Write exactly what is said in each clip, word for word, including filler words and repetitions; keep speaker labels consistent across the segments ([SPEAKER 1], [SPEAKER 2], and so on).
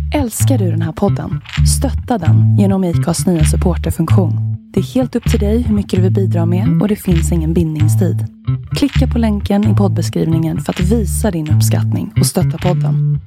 [SPEAKER 1] Älskar du den här podden? Stötta den genom I C A:s nya supporterfunktion. Det är helt upp till dig hur mycket du vill bidra med och det finns ingen bindningstid. Klicka på länken i poddbeskrivningen för att visa din uppskattning och stötta podden.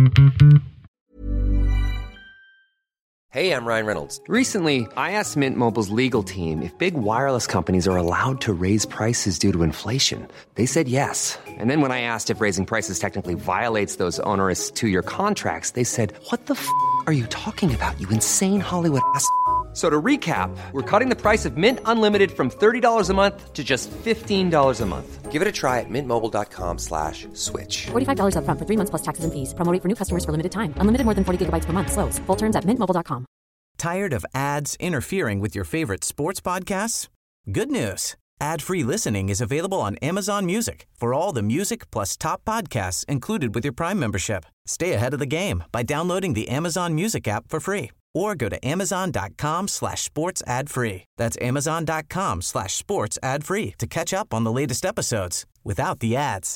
[SPEAKER 2] Hey, I'm Ryan Reynolds. Recently, I asked Mint Mobile's legal team if big wireless companies are allowed to raise prices due to inflation. They said yes. And then when I asked if raising prices technically violates those onerous two-year contracts, they said, what the f*** are you talking about, you insane Hollywood ass f- So to recap, we're cutting the price of Mint Unlimited from thirty dollars a month to just fifteen dollars a month. Give it a try at mintmobile.com slash switch.
[SPEAKER 3] forty-five dollars up front for three months plus taxes and fees. Promo rate for new customers for limited time. Unlimited more than forty gigabytes per month. Slows full terms at mint mobile dot com.
[SPEAKER 4] Tired of ads interfering with your favorite sports podcasts? Good news. Ad-free listening is available on Amazon Music for all the music plus top podcasts included with your Prime membership. Stay ahead of the game by downloading the Amazon Music app for free or go to amazon.com slash sports ad free. That's amazon.com slash sports ad free to catch up on the latest episodes without the ads.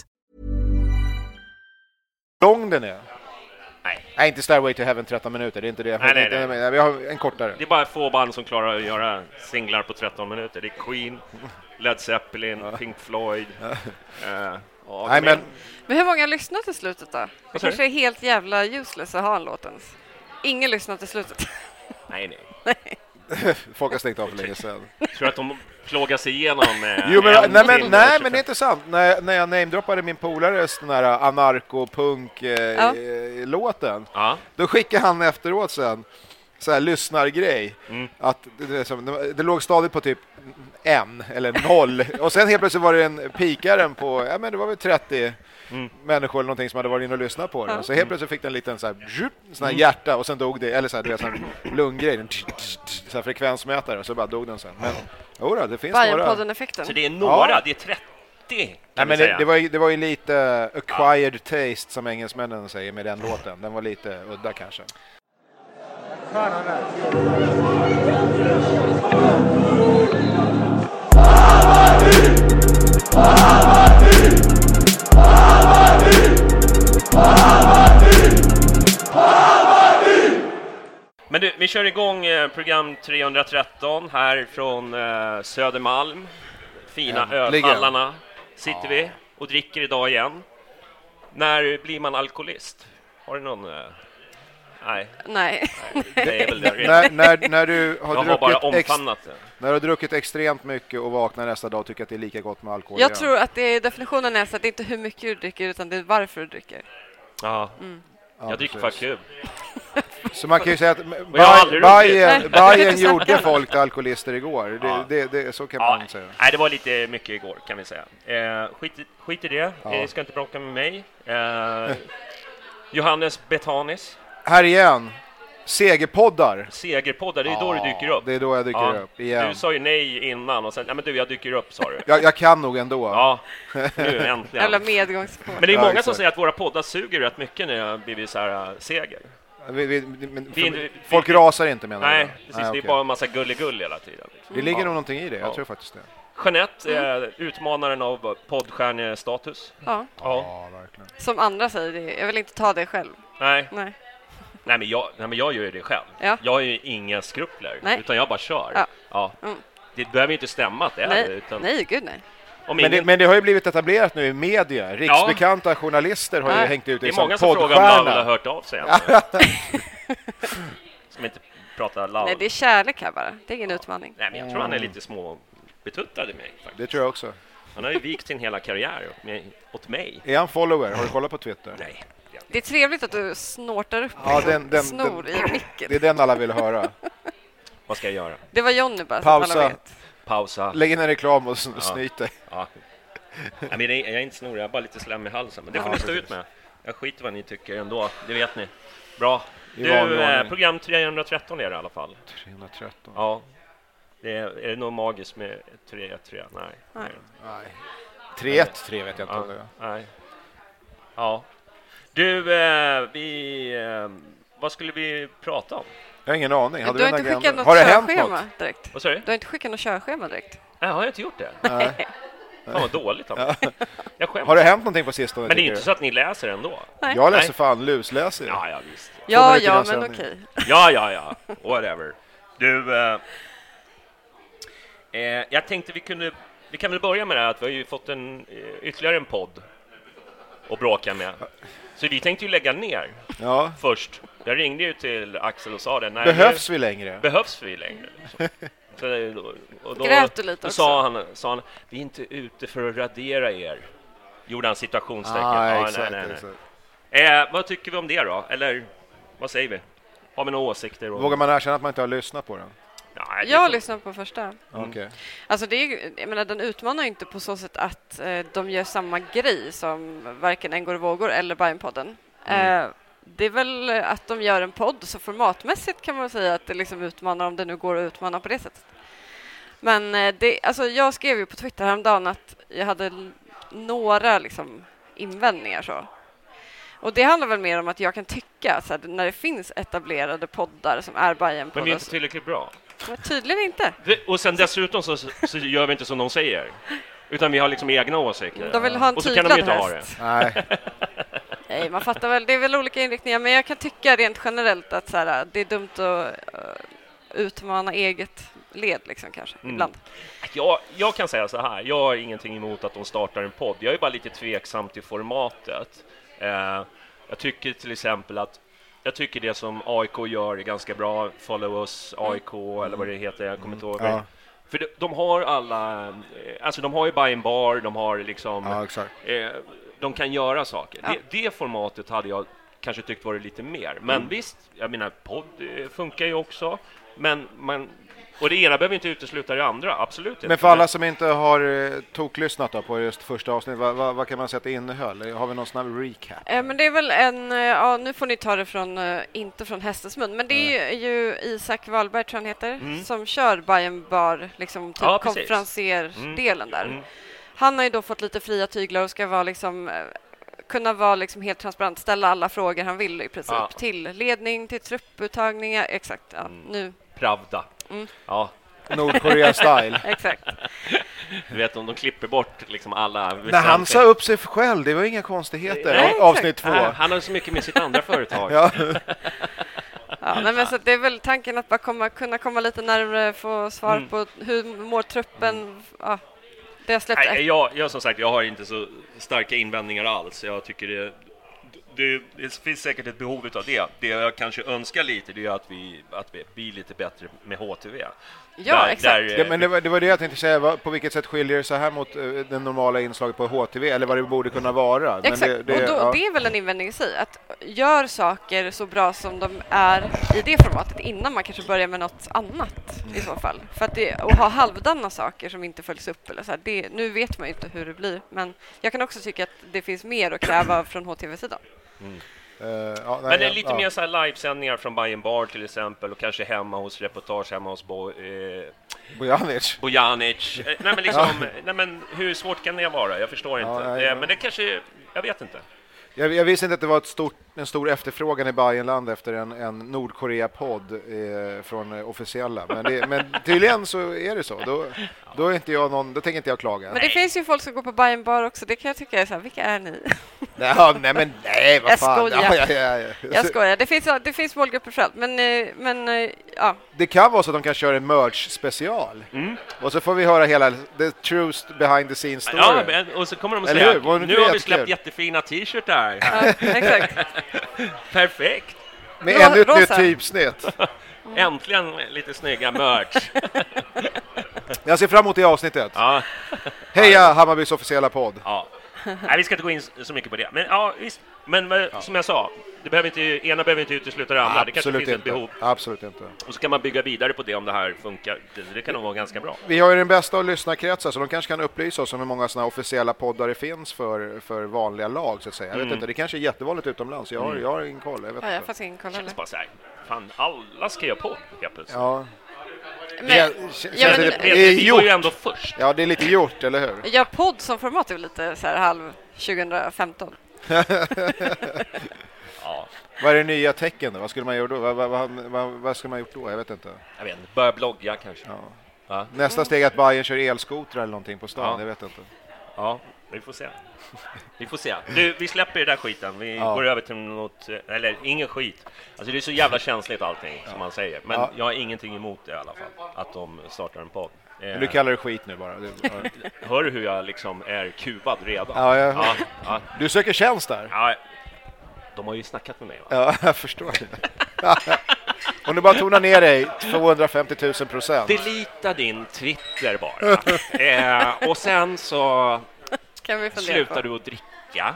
[SPEAKER 5] Lång den är.
[SPEAKER 6] Nej.
[SPEAKER 5] Nej, inte Stairway to Heaven tretton minuter, det är inte det.
[SPEAKER 6] Nej, nej, nej.
[SPEAKER 5] nej. Vi har en kortare.
[SPEAKER 6] Det är bara få band som klarar att göra singlar på tretton minuter. Det är Queen, Led Zeppelin, Pink Floyd. uh, ja,
[SPEAKER 5] nej, men...
[SPEAKER 7] men hur många lyssnar till slutet då? Det kanske är helt jävla useless att ha en låt ens. Ingen lyssnar till slutet.
[SPEAKER 6] Nej, nej.
[SPEAKER 7] nej.
[SPEAKER 5] Folk har stängt av för länge sedan.
[SPEAKER 6] Jag tror att de plågar sig igenom eh,
[SPEAKER 5] jo, men, nej, men, nej, men det är inte sant. När, när jag namedroppade min polares den här anarko-punk-låten,
[SPEAKER 6] eh, ja.
[SPEAKER 5] då skickade han efteråt sen så här lyssnargrej. Mm. Att det, det, det låg stadigt på typ en eller noll. Och sen helt plötsligt var det en pikaren på, ja men det var väl trettio mm. människor eller någonting som hade varit inne och lyssnat på den. Ja. Så helt plötsligt fick den en liten så här, sån här mm. hjärta och sen dog det, eller så här, det är sån lunggrej, en så här frekvensmätare och så bara dog den sen. Men jodå, det finns några.
[SPEAKER 6] Så det är några, ja. Det är trettio.
[SPEAKER 5] Nej, men det, det, var ju, det var ju lite acquired ja. taste som engelsmännen säger med den låten. Den var lite udda kanske.
[SPEAKER 6] Men du, vi kör igång eh, program trehundratretton här från eh, Södermalm. Fina ölhallarna sitter ja. vi och dricker idag igen. När blir man alkoholist? Har du någon... Eh... Nej.
[SPEAKER 7] Nej.
[SPEAKER 6] Nej. Det är väl det
[SPEAKER 5] när, när, när du har
[SPEAKER 6] Jag
[SPEAKER 5] druckit
[SPEAKER 6] har bara omfamnat det.
[SPEAKER 5] När du har druckit extremt mycket och vaknar nästa dag och tycker att det är lika gott med alkohol.
[SPEAKER 7] Jag
[SPEAKER 5] igen.
[SPEAKER 7] tror att det är, definitionen är så att det är inte hur mycket du dricker utan det är varför du dricker.
[SPEAKER 6] Ja.
[SPEAKER 7] Mm.
[SPEAKER 6] Jag ja, dricker för kul.
[SPEAKER 5] Så man kan ju säga att Bayern, Bayern gjorde folk till alkoholister igår. Det, ja. det, det, så kan
[SPEAKER 6] ja.
[SPEAKER 5] man säga.
[SPEAKER 6] Nej, det var lite mycket igår kan vi säga. Eh, skit, skit i det. Ja. Ni ska inte bråka med mig. Eh, Johannes Betanis.
[SPEAKER 5] Här igen. Segerpoddar.
[SPEAKER 6] Segerpoddar, det är
[SPEAKER 5] ja,
[SPEAKER 6] då du dyker upp.
[SPEAKER 5] Det är då jag dyker ja. upp igen.
[SPEAKER 6] Du sa ju nej innan och sen, ja men du, jag dyker upp, sa du.
[SPEAKER 5] jag, jag kan nog ändå.
[SPEAKER 6] Ja, nu äntligen.
[SPEAKER 7] Eller medgångspunkt.
[SPEAKER 6] Men det är många
[SPEAKER 5] ja,
[SPEAKER 6] som säger att våra poddar suger rätt mycket när jag blivit så här uh, seger.
[SPEAKER 5] Vi, vi, men,
[SPEAKER 6] vi, vi,
[SPEAKER 5] folk
[SPEAKER 6] vi,
[SPEAKER 5] rasar inte menar
[SPEAKER 6] nej,
[SPEAKER 5] jag.
[SPEAKER 6] Precis,
[SPEAKER 5] Nej,
[SPEAKER 6] det
[SPEAKER 5] okay.
[SPEAKER 6] är bara en massa gulligull hela tiden.
[SPEAKER 5] Liksom. Det ligger ja. nog någonting i det, jag ja. tror faktiskt det.
[SPEAKER 6] Jeanette, mm. eh, utmanaren av poddstjärnestatus.
[SPEAKER 7] Ja.
[SPEAKER 5] Ja. ja, verkligen.
[SPEAKER 7] Som andra säger det, jag vill inte ta det själv.
[SPEAKER 6] Nej.
[SPEAKER 7] Nej.
[SPEAKER 6] Nej, men jag, nej, men jag gör ju det själv.
[SPEAKER 7] Ja.
[SPEAKER 6] Jag är ju inga skrupler,
[SPEAKER 7] nej.
[SPEAKER 6] utan jag bara kör.
[SPEAKER 7] Ja.
[SPEAKER 6] Ja. Mm. Det behöver inte stämma att det är
[SPEAKER 7] nej.
[SPEAKER 6] det. Utan...
[SPEAKER 7] Nej, gud nej.
[SPEAKER 5] Men, ingen... det, men det har ju blivit etablerat nu i media. Riksbekanta ja. journalister har ja. ju hängt ut i som poddstjärna.
[SPEAKER 6] Det är många som frågar om Lavla har hört av sig. Som inte pratar Lavla.
[SPEAKER 7] Nej, det är kärlek här bara. Det är ingen utmaning.
[SPEAKER 6] Nej, men jag tror han är lite små betuttad i mig. Faktiskt.
[SPEAKER 5] Det tror jag också.
[SPEAKER 6] Han har ju vikt sin hela karriär med, åt mig.
[SPEAKER 5] Är han follower? Har du kollat på Twitter?
[SPEAKER 6] Nej.
[SPEAKER 7] Det är trevligt att du snortar upp
[SPEAKER 5] ja, den, den,
[SPEAKER 7] snor
[SPEAKER 5] den,
[SPEAKER 7] i micken.
[SPEAKER 5] Det är den alla vill höra.
[SPEAKER 6] Vad ska jag göra?
[SPEAKER 7] Det var Johnny bara.
[SPEAKER 5] Pausa.
[SPEAKER 6] Pausa.
[SPEAKER 5] Lägg in en reklam och sn- ja. snyt dig.
[SPEAKER 6] Ja. Jag, men, jag är inte snorig, jag är bara lite slem i halsen. Men det får ja, ni stå ut med. Jag skiter vad ni tycker ändå, det vet ni. Bra. Du, eh, program trehundratretton är det i alla fall.
[SPEAKER 5] trehundratretton?
[SPEAKER 6] Ja. Det är, är det något magiskt med tre ett tre? Nej.
[SPEAKER 7] Nej.
[SPEAKER 5] Nej. tre ett tre vet jag inte
[SPEAKER 6] ja.
[SPEAKER 5] om det är.
[SPEAKER 6] Nej. Ja. Du, eh, vi... Eh, vad skulle vi prata om?
[SPEAKER 5] Jag har ingen aning.
[SPEAKER 7] Hade du har inte skickat något
[SPEAKER 5] har det
[SPEAKER 7] körschema
[SPEAKER 5] hänt något?
[SPEAKER 7] direkt?
[SPEAKER 6] Vad sa du?
[SPEAKER 7] Du har inte skickat något körschema direkt?
[SPEAKER 6] Nej, har jag inte gjort det?
[SPEAKER 5] Nej.
[SPEAKER 6] Fan vad dåligt. Ja. Jag
[SPEAKER 5] Har det hänt någonting på sistone?
[SPEAKER 6] Men det är inte så att ni läser ändå.
[SPEAKER 5] Nej. Jag läser Nej. fan, lusläser.
[SPEAKER 6] Ja, ja, visst.
[SPEAKER 7] Ja, ja, men okej. Okay.
[SPEAKER 6] Ja, ja, ja. Whatever. Du, eh, eh, jag tänkte vi kunde, vi kan väl börja med det här att vi har ju fått en, ytterligare en podd att bråka med. Så vi tänkte ju lägga ner
[SPEAKER 5] ja.
[SPEAKER 6] först. Jag ringde ju till Axel och sa det. Nej,
[SPEAKER 5] behövs vi längre?
[SPEAKER 6] Behövs vi längre? Så, och då,
[SPEAKER 7] Grät du lite
[SPEAKER 6] då
[SPEAKER 7] också?
[SPEAKER 6] sa han, sa han, vi är inte ute för att radera er. Gjorde han situationstecken.
[SPEAKER 5] Ah,
[SPEAKER 6] ja,
[SPEAKER 5] exakt,
[SPEAKER 6] nej, nej, nej. Eh, vad tycker vi om det då? Eller vad säger vi? Har vi några åsikter? Och...
[SPEAKER 5] Vågar man erkänna att man inte har lyssnat på den?
[SPEAKER 7] Nej, jag har lyssnat på första.
[SPEAKER 5] Mm. Okay.
[SPEAKER 7] Alltså det är, jag menar, den utmanar inte på så sätt att eh, de gör samma grej som varken En går i vågor eller Bajenpodden. Mm. Eh, det är väl att de gör en podd, så formatmässigt kan man säga att det liksom utmanar, om det nu går att utmana på det sättet. Men eh, det, alltså jag skrev ju på Twitter häromdagen att jag hade några liksom invändningar så. Och det handlar väl mer om att jag kan tycka att så här, när det finns etablerade poddar som är Bajenpodden.
[SPEAKER 6] Men vi är inte tillräckligt bra.
[SPEAKER 7] Men tydligen inte.
[SPEAKER 6] Det, och sen dessutom så, så gör vi inte som de säger. Utan vi har liksom egna åsikter.
[SPEAKER 7] De vill ha en
[SPEAKER 6] och så kan de inte
[SPEAKER 7] häst.
[SPEAKER 6] ha det.
[SPEAKER 5] Nej.
[SPEAKER 7] Nej, man fattar väl. Det är väl olika inriktningar. Men jag kan tycka rent generellt att så här, det är dumt att uh, utmana eget led liksom kanske, mm. ibland.
[SPEAKER 6] Jag, jag kan säga så här. Jag har ingenting emot att de startar en podd. Jag är bara lite tveksam till formatet. Uh, jag tycker till exempel att Jag tycker det som A I K gör är ganska bra. Follow us, A I K mm. eller vad det heter, jag kommer inte ihåg. Ja. För de, de har alla, alltså de har ju Bajen Bar, de har liksom,
[SPEAKER 5] ja, exakt.
[SPEAKER 6] Eh, de kan göra saker.
[SPEAKER 7] Ja.
[SPEAKER 6] Det, det formatet hade jag kanske tyckt var lite mer. Men mm. visst, jag menar, podd funkar ju också. Men man, och det ena behöver inte utesluta det andra, absolut inte.
[SPEAKER 5] Men för alla som inte har eh, toklyssnat då på just första avsnitt, vad, vad, vad kan man säga att det innehöll? Har vi någon snabb recap?
[SPEAKER 7] Eh, men det är väl en, ja nu får ni ta det från, uh, inte från hästens mun, men det är ju, ju Isak Wahlberg tror han heter, mm. som kör Bajen Bar, liksom typ ja, konferenser-delen mm. där. Mm. Han har ju då fått lite fria tyglar och ska vara liksom, uh, kunna vara liksom helt transparent, ställa alla frågor han vill i princip, ja. till ledning, till trupputtagningar, exakt, ja, mm. nu.
[SPEAKER 6] Pravda. Mm. Ja.
[SPEAKER 5] Nordkorea-style.
[SPEAKER 7] Exakt.
[SPEAKER 6] Du vet om de klipper bort liksom alla...
[SPEAKER 5] När han sa upp sig själv, det var inga konstigheter. Nej, avsnitt två.
[SPEAKER 6] Nej, han har så mycket med sitt andra företag.
[SPEAKER 5] ja.
[SPEAKER 7] Ja, nej, men så det är väl tanken att bara komma, kunna komma lite närmare, få svar mm. på hur mår truppen... Ja, det har släppt.
[SPEAKER 6] Nej, jag, jag som sagt, jag har inte så starka invändningar alls. Jag tycker det... Det, det finns säkert ett behov av det. Det jag kanske önskar lite, det är att vi, att vi blir lite bättre med H T V.
[SPEAKER 7] Ja, där, exakt.
[SPEAKER 5] Där, ja, men det var, det var det jag tänkte säga. På vilket sätt skiljer det så här mot uh, den normala inslaget på H T V? Eller vad det borde kunna vara?
[SPEAKER 7] Exakt,
[SPEAKER 5] men det, det,
[SPEAKER 7] och då,
[SPEAKER 5] ja.
[SPEAKER 7] det är väl en invändning i sig. Att gör saker så bra som de är i det formatet innan man kanske börjar med något annat mm. i så fall. För att det, och ha halvdana saker som inte följs upp. Eller så här, det, nu vet man ju inte hur det blir. Men jag kan också tycka att det finns mer att kräva från H T V-sidan.
[SPEAKER 6] Mm. Uh, ja, nej, men det är lite ja. mer så här livesändningar från Bajen Bar till exempel, och kanske hemma hos reportage hemma hos Bo, eh,
[SPEAKER 5] Bojanic.
[SPEAKER 6] Bojanic. nej men liksom ja. nej men hur svårt kan det vara? Jag förstår inte. Ja, nej, ja. Men det kanske, jag vet inte.
[SPEAKER 5] Jag, jag visste inte att det var ett stort, en stor efterfrågan i Bajenland efter en, en Nordkorea-podd eh, från eh, officiella. Men, det, men tydligen så är det så. Då, då, är inte jag någon, då tänker inte jag klaga.
[SPEAKER 7] Men det nej. finns ju folk som går på Bajen Bar också. Det kan jag tycka är så här, vilka är ni?
[SPEAKER 5] nej, nej, men nej, vad
[SPEAKER 7] jag
[SPEAKER 5] fan.
[SPEAKER 7] Skojar.
[SPEAKER 5] Ja, ja, ja, ja.
[SPEAKER 7] Jag skojar. Det finns, det finns målgrupper för allt. Men, men ja.
[SPEAKER 5] Det kan vara så att de kan köra en merch-special. Mm. Och så får vi höra hela the truth behind the scenes story.
[SPEAKER 6] Ja, men, och så kommer de att säga, nu har vi släppt jättefina t-shirtar.
[SPEAKER 7] Ja, exakt.
[SPEAKER 6] Perfekt.
[SPEAKER 5] Med Rå- ännu ett rosa. nytt typsnitt.
[SPEAKER 6] Mm. Äntligen lite snygga merch.
[SPEAKER 5] Jag ser fram emot det avsnittet.
[SPEAKER 6] Ja.
[SPEAKER 5] Heja Hammarbys officiella podd.
[SPEAKER 6] Ja. Nej, vi ska inte gå in så mycket på det. Men ja, visst. Men ja. som jag sa, det behöver inte, ena behöver inte utesluta det andra.
[SPEAKER 5] Absolut,
[SPEAKER 6] det kanske finns
[SPEAKER 5] inte.
[SPEAKER 6] ett behov.
[SPEAKER 5] Absolut inte.
[SPEAKER 6] Och så kan man bygga vidare på det om det här funkar. Det, det kan nog vara ganska bra.
[SPEAKER 5] Vi har ju den bästa av lyssnarkretsar, så de kanske kan upplysa oss om hur många såna officiella poddar det finns för, för vanliga lag, så att säga. Jag
[SPEAKER 6] mm.
[SPEAKER 5] vet inte, det kanske är jättevanligt utomlands. Jag har,
[SPEAKER 6] mm.
[SPEAKER 5] jag har ingen koll. Jag vet
[SPEAKER 7] ja, jag
[SPEAKER 5] inte.
[SPEAKER 7] får ingen koll.
[SPEAKER 6] Det känns bara så här, fan, alla ska jag på.
[SPEAKER 5] Ja.
[SPEAKER 7] Men,
[SPEAKER 5] det,
[SPEAKER 7] ja, men,
[SPEAKER 5] det,
[SPEAKER 6] det, det är ju ändå först.
[SPEAKER 5] Ja, det är lite gjort, eller hur?
[SPEAKER 7] Ja, podd som format är lite så här halv tjugohundrafemton.
[SPEAKER 6] ja.
[SPEAKER 5] Vad är det nya tecken då? Vad skulle man göra då? Vad, vad, vad, vad, vad skulle man gjort då? Jag vet inte.
[SPEAKER 6] Jag vet inte. Börja blogga kanske.
[SPEAKER 5] Ja.
[SPEAKER 6] Ja.
[SPEAKER 5] Nästa steg är att Bajen kör elskoter eller någonting på stan. Ja. Jag vet inte.
[SPEAKER 6] Ja, vi får se. Vi får se. Du, vi släpper den där skiten. Vi ja. går över till något, eller ingen skit. Alltså det är så jävla känsligt allting ja. som man säger. Men ja. jag har ingenting emot det i alla fall. Att de startar en podd.
[SPEAKER 5] Men du kallar det skit nu bara.
[SPEAKER 6] Hör du hur jag liksom är kuvad redan?
[SPEAKER 5] Ja, ja. Ja, ja. Du söker tjänst där.
[SPEAKER 6] Ja. De har ju snackat med mig, va?
[SPEAKER 5] Ja, jag förstår det. Om du bara tonar ner dig tvåhundrafemtio tusen procent.
[SPEAKER 6] Delita din Twitter bara. eh, och sen så
[SPEAKER 7] kan vi
[SPEAKER 6] slutar
[SPEAKER 7] på.
[SPEAKER 6] du att dricka.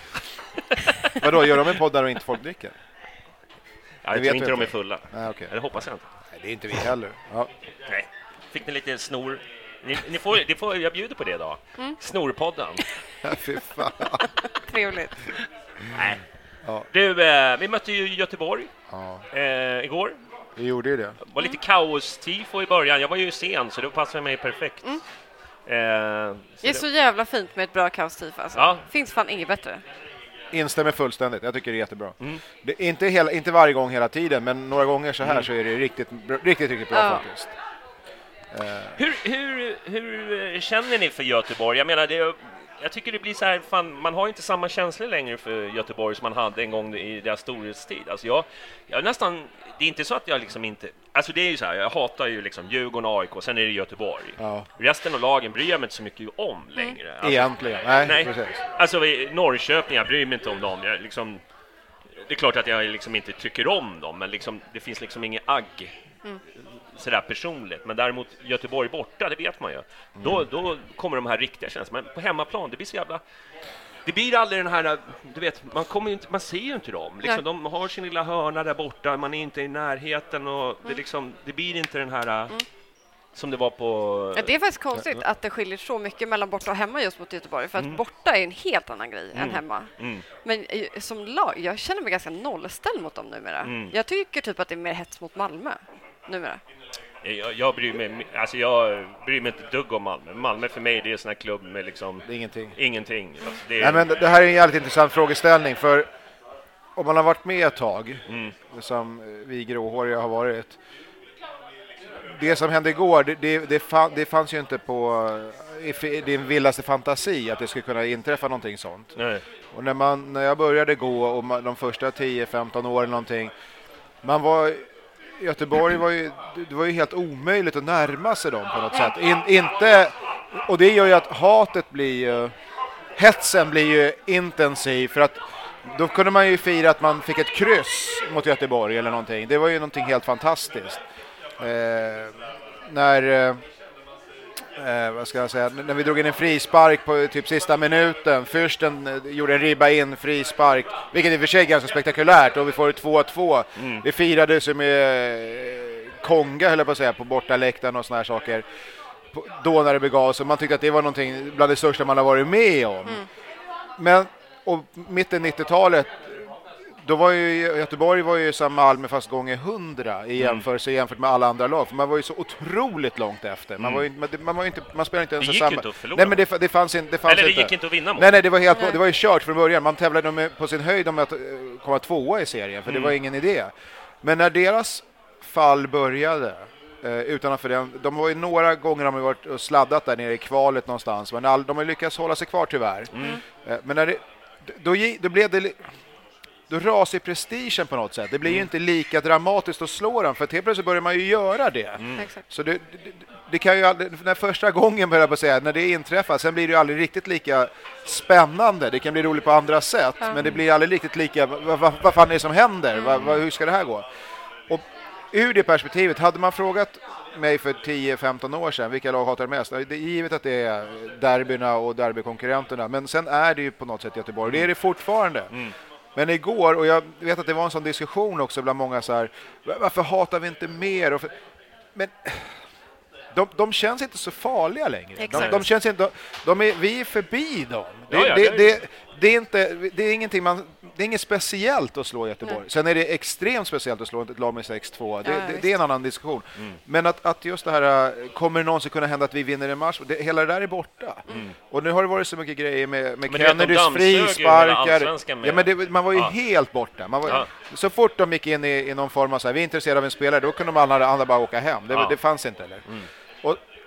[SPEAKER 5] Vadå, gör de en podd där och inte folk dricker?
[SPEAKER 6] Ja, jag tror inte de är fulla.
[SPEAKER 5] Nej, okay.
[SPEAKER 6] Eller hoppas jag inte.
[SPEAKER 5] Nej, det är inte vi heller. Ja.
[SPEAKER 6] Nej. Fick ni lite snor? Ni, ni får, ni får, jag bjuder på det idag. Mm. Snorpodden.
[SPEAKER 5] Fy fan.
[SPEAKER 7] Trevligt.
[SPEAKER 6] Nej. Ja. Du, eh, vi mötte ju Göteborg ja. eh, igår.
[SPEAKER 5] Vi gjorde ju det.
[SPEAKER 6] Det var lite kaos-tifo i början. Jag var ju sen, så det passade mig perfekt. Mm.
[SPEAKER 7] Eh, så det är det... så jävla fint med ett bra kaos-tifo. Alltså. Ja. Finns fan inget bättre.
[SPEAKER 5] Instämmer fullständigt. Jag tycker det är jättebra. Mm. Det är inte, hela, inte varje gång hela tiden, men några gånger så här mm. så är det riktigt, riktigt, riktigt bra ja. faktiskt.
[SPEAKER 6] Eh. Hur, hur, hur känner ni för Göteborg? Jag menar, det är... Jag tycker det blir så här, fan, man har inte samma känslor längre för Göteborg som man hade en gång i deras storhetstid. Alltså jag, jag nästan, det är inte så att jag liksom inte, alltså det är ju så här, jag hatar ju liksom Djurgården, A I K, sen är det Göteborg. Ja. Resten av lagen bryr jag mig inte så mycket om längre. Alltså,
[SPEAKER 5] egentligen, nej,
[SPEAKER 6] nej.
[SPEAKER 5] Precis.
[SPEAKER 6] Alltså Norrköping, jag bryr mig inte om dem. Jag liksom, det är klart att jag liksom inte tycker om dem, men liksom, det finns liksom ingen agg. Mm. Sådär personligt, men däremot Göteborg borta, det vet man ju. Mm. Då, då kommer de här riktiga känslorna, men på hemmaplan, det blir så jävla... Det blir aldrig den här, du vet, man, kommer inte, man ser ju inte dem. Liksom, de har sin lilla hörna där borta, man är inte i närheten och mm. det, liksom, det blir inte den här... Mm. Som det var på...
[SPEAKER 7] Ja, det är faktiskt konstigt att det skiljer så mycket mellan borta och hemma just mot Göteborg. För att mm. borta är en helt annan grej mm. än hemma. Mm. Men som lag, jag känner mig ganska nollställd mot dem numera. Mm. Jag tycker typ att det är mer hets mot Malmö numera.
[SPEAKER 6] Jag, jag, bryr mig, alltså jag bryr mig inte dugg om Malmö. Malmö för mig det är en sån här klubb med liksom...
[SPEAKER 5] Det är ingenting.
[SPEAKER 6] Ingenting. Alltså det,
[SPEAKER 5] Nej,
[SPEAKER 6] är...
[SPEAKER 5] men det här är en jävligt intressant frågeställning. För om man har varit med ett tag, mm. som vi gråhåriga har varit... Det som hände igår, det, det, det, fann, det fanns ju inte på i din villaste fantasi att det skulle kunna inträffa någonting sånt. Nej. Och när, man, när jag började gå och man, de första tio femton åren någonting, man var... Göteborg var ju, det var ju helt omöjligt att närma sig dem på något sätt. In, inte, och det gör ju att hatet blir ju, hetsen blir ju intensiv, för att då kunde man ju fira att man fick ett kryss mot Göteborg eller någonting. Det var ju någonting helt fantastiskt. Eh, när eh, vad ska jag säga, när vi drog in en frispark på typ sista minuten, först en, gjorde en ribba in frispark, vilket i och för sig är ganska spektakulärt, och vi får två två. Mm. Vi firade som med konga, höll jag på att säga, på bortaläktaren och såna här saker då när det begav sig. Man tyckte att det var någonting bland det största man har varit med om. Mm. Men och mitten nittiotalet, då var ju Göteborg var ju som Malmö fast gånger hundra i jämförelse mm. jämfört med alla andra lag, för man var ju så otroligt långt efter. Man mm. var ju man, man var ju inte man spelade inte ens
[SPEAKER 6] det gick
[SPEAKER 5] samma.
[SPEAKER 6] Inte att förlora.
[SPEAKER 5] Nej, men det, det fanns inte det fanns
[SPEAKER 6] Eller det
[SPEAKER 5] inte.
[SPEAKER 6] gick inte att vinna mot.
[SPEAKER 5] Nej nej, det var helt nej. Det var ju kört från början. Man tävlade med, på sin höjd om att komma tvåa i serien, för mm. det var ingen idé. Men när deras fall började eh, utan för den, de var ju några gånger de har varit och sladdat där nere i kvalet någonstans, men all, de har lyckats hålla sig kvar tyvärr. Mm. Eh, men när det då, då blev det då rasar prestigen på något sätt. Det blir mm. ju inte lika dramatiskt att slå dem, för till plötsligt börjar man ju göra det. Mm. Så det, det, det kan ju aldrig, när första gången börjar jag säga, när det inträffar, sen blir det ju aldrig riktigt lika spännande. Det kan bli roligt på andra sätt, mm. men det blir aldrig riktigt lika, vad, vad, vad fan är det som händer? Mm. Vad, vad, hur ska det här gå? Och ur det perspektivet, hade man frågat mig för tio femton år sedan vilka lag hatar mest, det är givet att det är derbyna och derbykonkurrenterna, men sen är det ju på något sätt Göteborg. Det är det fortfarande. Mm. Men igår, och jag vet att det var en sån diskussion också bland många så här, varför hatar vi inte mer? Och för, men de, de känns inte så farliga längre. De, de känns inte, de är, vi är förbi dem. Det, ja, ja, det, det, det, är inte, det är ingenting man, det är inget speciellt att slå Göteborg. Nej. Sen är det extremt speciellt att slå ett lag med sex två. Det, ja, det, det är en annan diskussion. Mm. Men att, att just det här, kommer det någonsin kunna hända att vi vinner en match? Det, hela det där är borta. Mm. Och nu har det varit så mycket grejer med, med Kennedys frisparkar. Ja, men det, man var ju ja. helt borta. Man var, ja. Så fort de gick in i, i någon form av så här, vi är intresserade av en spelare, då kunde de alla andra bara åka hem. Det, ja. det fanns inte heller. Mm. Och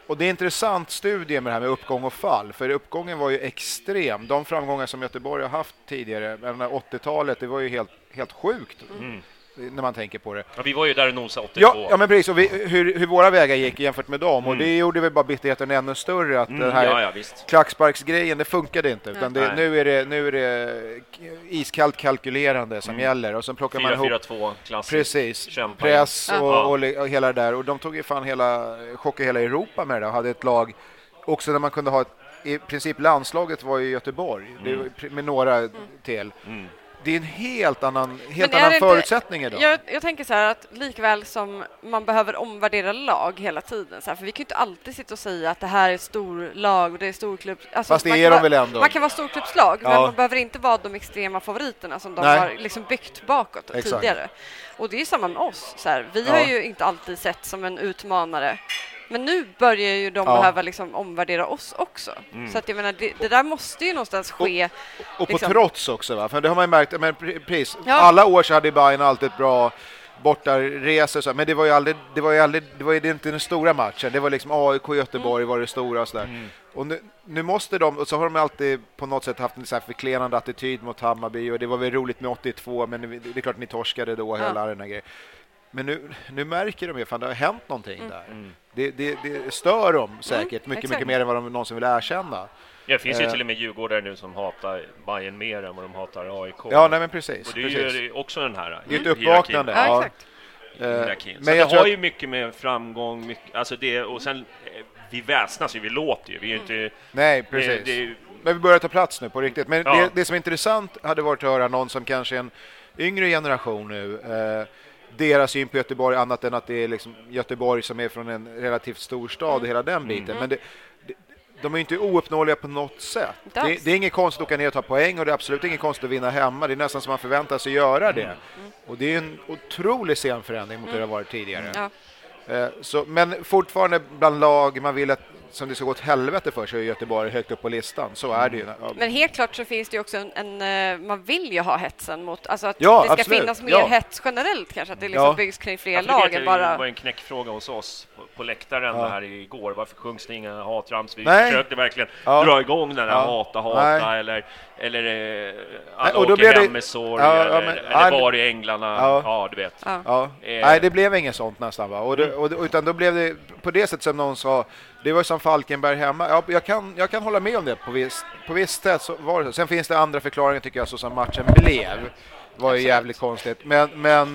[SPEAKER 5] Och det är intressant studie med det här med uppgång och fall. För uppgången var ju extrem. De framgångar som Göteborg har haft tidigare, men åttiotalet, det var ju helt, helt sjukt. Mm. När man tänker på det.
[SPEAKER 6] Ja, vi var ju där och nosade åttiotvå.
[SPEAKER 5] Ja, ja men precis. Och vi, hur, hur våra vägar gick jämfört med dem. Mm. Och det gjorde väl bara bitterheten ännu större. Att mm, den här
[SPEAKER 6] ja, ja, visst.
[SPEAKER 5] klacksparksgrejen, det funkade inte. Utan det,
[SPEAKER 6] Nej.
[SPEAKER 5] nu, är det, nu är det iskallt kalkylerande som mm. gäller. Och sen plockar man ihop...
[SPEAKER 6] fyra fyra två, klassiskt.
[SPEAKER 5] Precis.
[SPEAKER 6] Kämpa
[SPEAKER 5] Press
[SPEAKER 6] ja.
[SPEAKER 5] och, och, och hela det där. Och de tog ju fan hela, chockade hela Europa med det. Och hade ett lag också där man kunde ha ett, i princip landslaget var i Göteborg. Mm. Det, med några mm. till. Mm. Det är en helt annan, helt annan förutsättning idag.
[SPEAKER 7] Jag, jag tänker så här att likväl som man behöver omvärdera lag hela tiden. Så här, för vi kan ju inte alltid sitta och säga att det här är stor lag och det är storklubb. Alltså,
[SPEAKER 5] Fast det är de väl ändå.
[SPEAKER 7] Man kan vara storklubbslag, ja. Men man behöver inte vara de extrema favoriterna som de Nej. har liksom byggt bakåt Exakt. tidigare. Och det är samma med oss. Så här, vi ja. har ju inte alltid sett som en utmanare. Men nu börjar ju de ja. behöva liksom omvärdera oss också. Mm. Så att jag menar, det, det där måste ju någonstans ske.
[SPEAKER 5] Och, och på liksom. trots också, va? För det har man ju märkt. Men precis, ja. alla år så hade Bayern alltid ett bra bortaresor. Så, men det var ju aldrig, det var ju aldrig, det var ju inte den stora matchen. Det var liksom A I K Göteborg mm. var det stora och sådär. Mm. Och nu, nu måste de, och så har de alltid på något sätt haft en så här förklenande attityd mot Hammarby. Och det var väl roligt med åttiotvå, men det, det är klart ni torskade då, ja. hela den här grejen. Men nu, nu märker de ju att det har hänt någonting mm. där. Mm. Det, det, det stör dem säkert mm, mycket, mycket mer än vad de någonsin vill erkänna.
[SPEAKER 6] Det finns ju eh. till och med Djurgårdare nu som hatar Bayern mer än vad de hatar A I K.
[SPEAKER 5] Ja, nej men precis.
[SPEAKER 6] Och det
[SPEAKER 5] precis.
[SPEAKER 6] är ju också den här
[SPEAKER 5] det är ett uppvaknande.
[SPEAKER 7] Ja, ja. exakt.
[SPEAKER 6] Eh, men det har ju mycket med framgång, mycket, alltså det, och sen vi väsnas ju, vi låter ju. Vi är ju inte...
[SPEAKER 5] Nej, precis. Det, det, men vi börjar ta plats nu på riktigt. Men ja. det, det som är intressant hade varit att höra någon som kanske är en yngre generation nu... Eh, deras syn på Göteborg annat än att det är liksom Göteborg som är från en relativt stor stad och mm. hela den biten. Mm. Men det, det, de är inte ouppnåeliga på något sätt. Det, det är inget konstigt att åka ner och ta poäng och det är absolut inget konstigt att vinna hemma. Det är nästan som man förväntar sig göra det. Mm. Och det är en otrolig scenförändring mot mm. det det har varit tidigare. Ja. Eh, så, men fortfarande bland lag man vill att som det ska gå åt helvete för sig i Göteborg högt upp på listan, så är det ju.
[SPEAKER 7] Men helt klart så finns det ju också en, en man vill ju ha hetsen mot, alltså att
[SPEAKER 5] ja,
[SPEAKER 7] det ska
[SPEAKER 5] absolut.
[SPEAKER 7] finnas mer
[SPEAKER 5] ja.
[SPEAKER 7] hets generellt kanske, att det liksom
[SPEAKER 5] ja.
[SPEAKER 7] byggs kring fler
[SPEAKER 6] ja,
[SPEAKER 7] lag än bara...
[SPEAKER 6] Det var en knäckfråga hos oss på, på läktaren ja. här igår, varför sjungs det inga hatrams? Vi
[SPEAKER 5] Nej.
[SPEAKER 6] försökte verkligen
[SPEAKER 5] ja.
[SPEAKER 6] dra igång den här ja. hata, hata Nej. eller eller eh, alla Nej, och då åker hem det... med sorg ja, eller, ja, men, eller var i änglarna ja. ja, du vet.
[SPEAKER 5] Ja. Ja. Eh. Nej, det blev inget sånt nästan, va? Och, det, och, utan då blev det på det sättet som någon sa, det var som Falkenberg hemma. Ja, jag, kan, jag kan hålla med om det på visst, på visst sätt. Så var det så. Sen finns det andra förklaringar tycker jag, så som matchen blev. Det var ju jävligt konstigt. Men, men,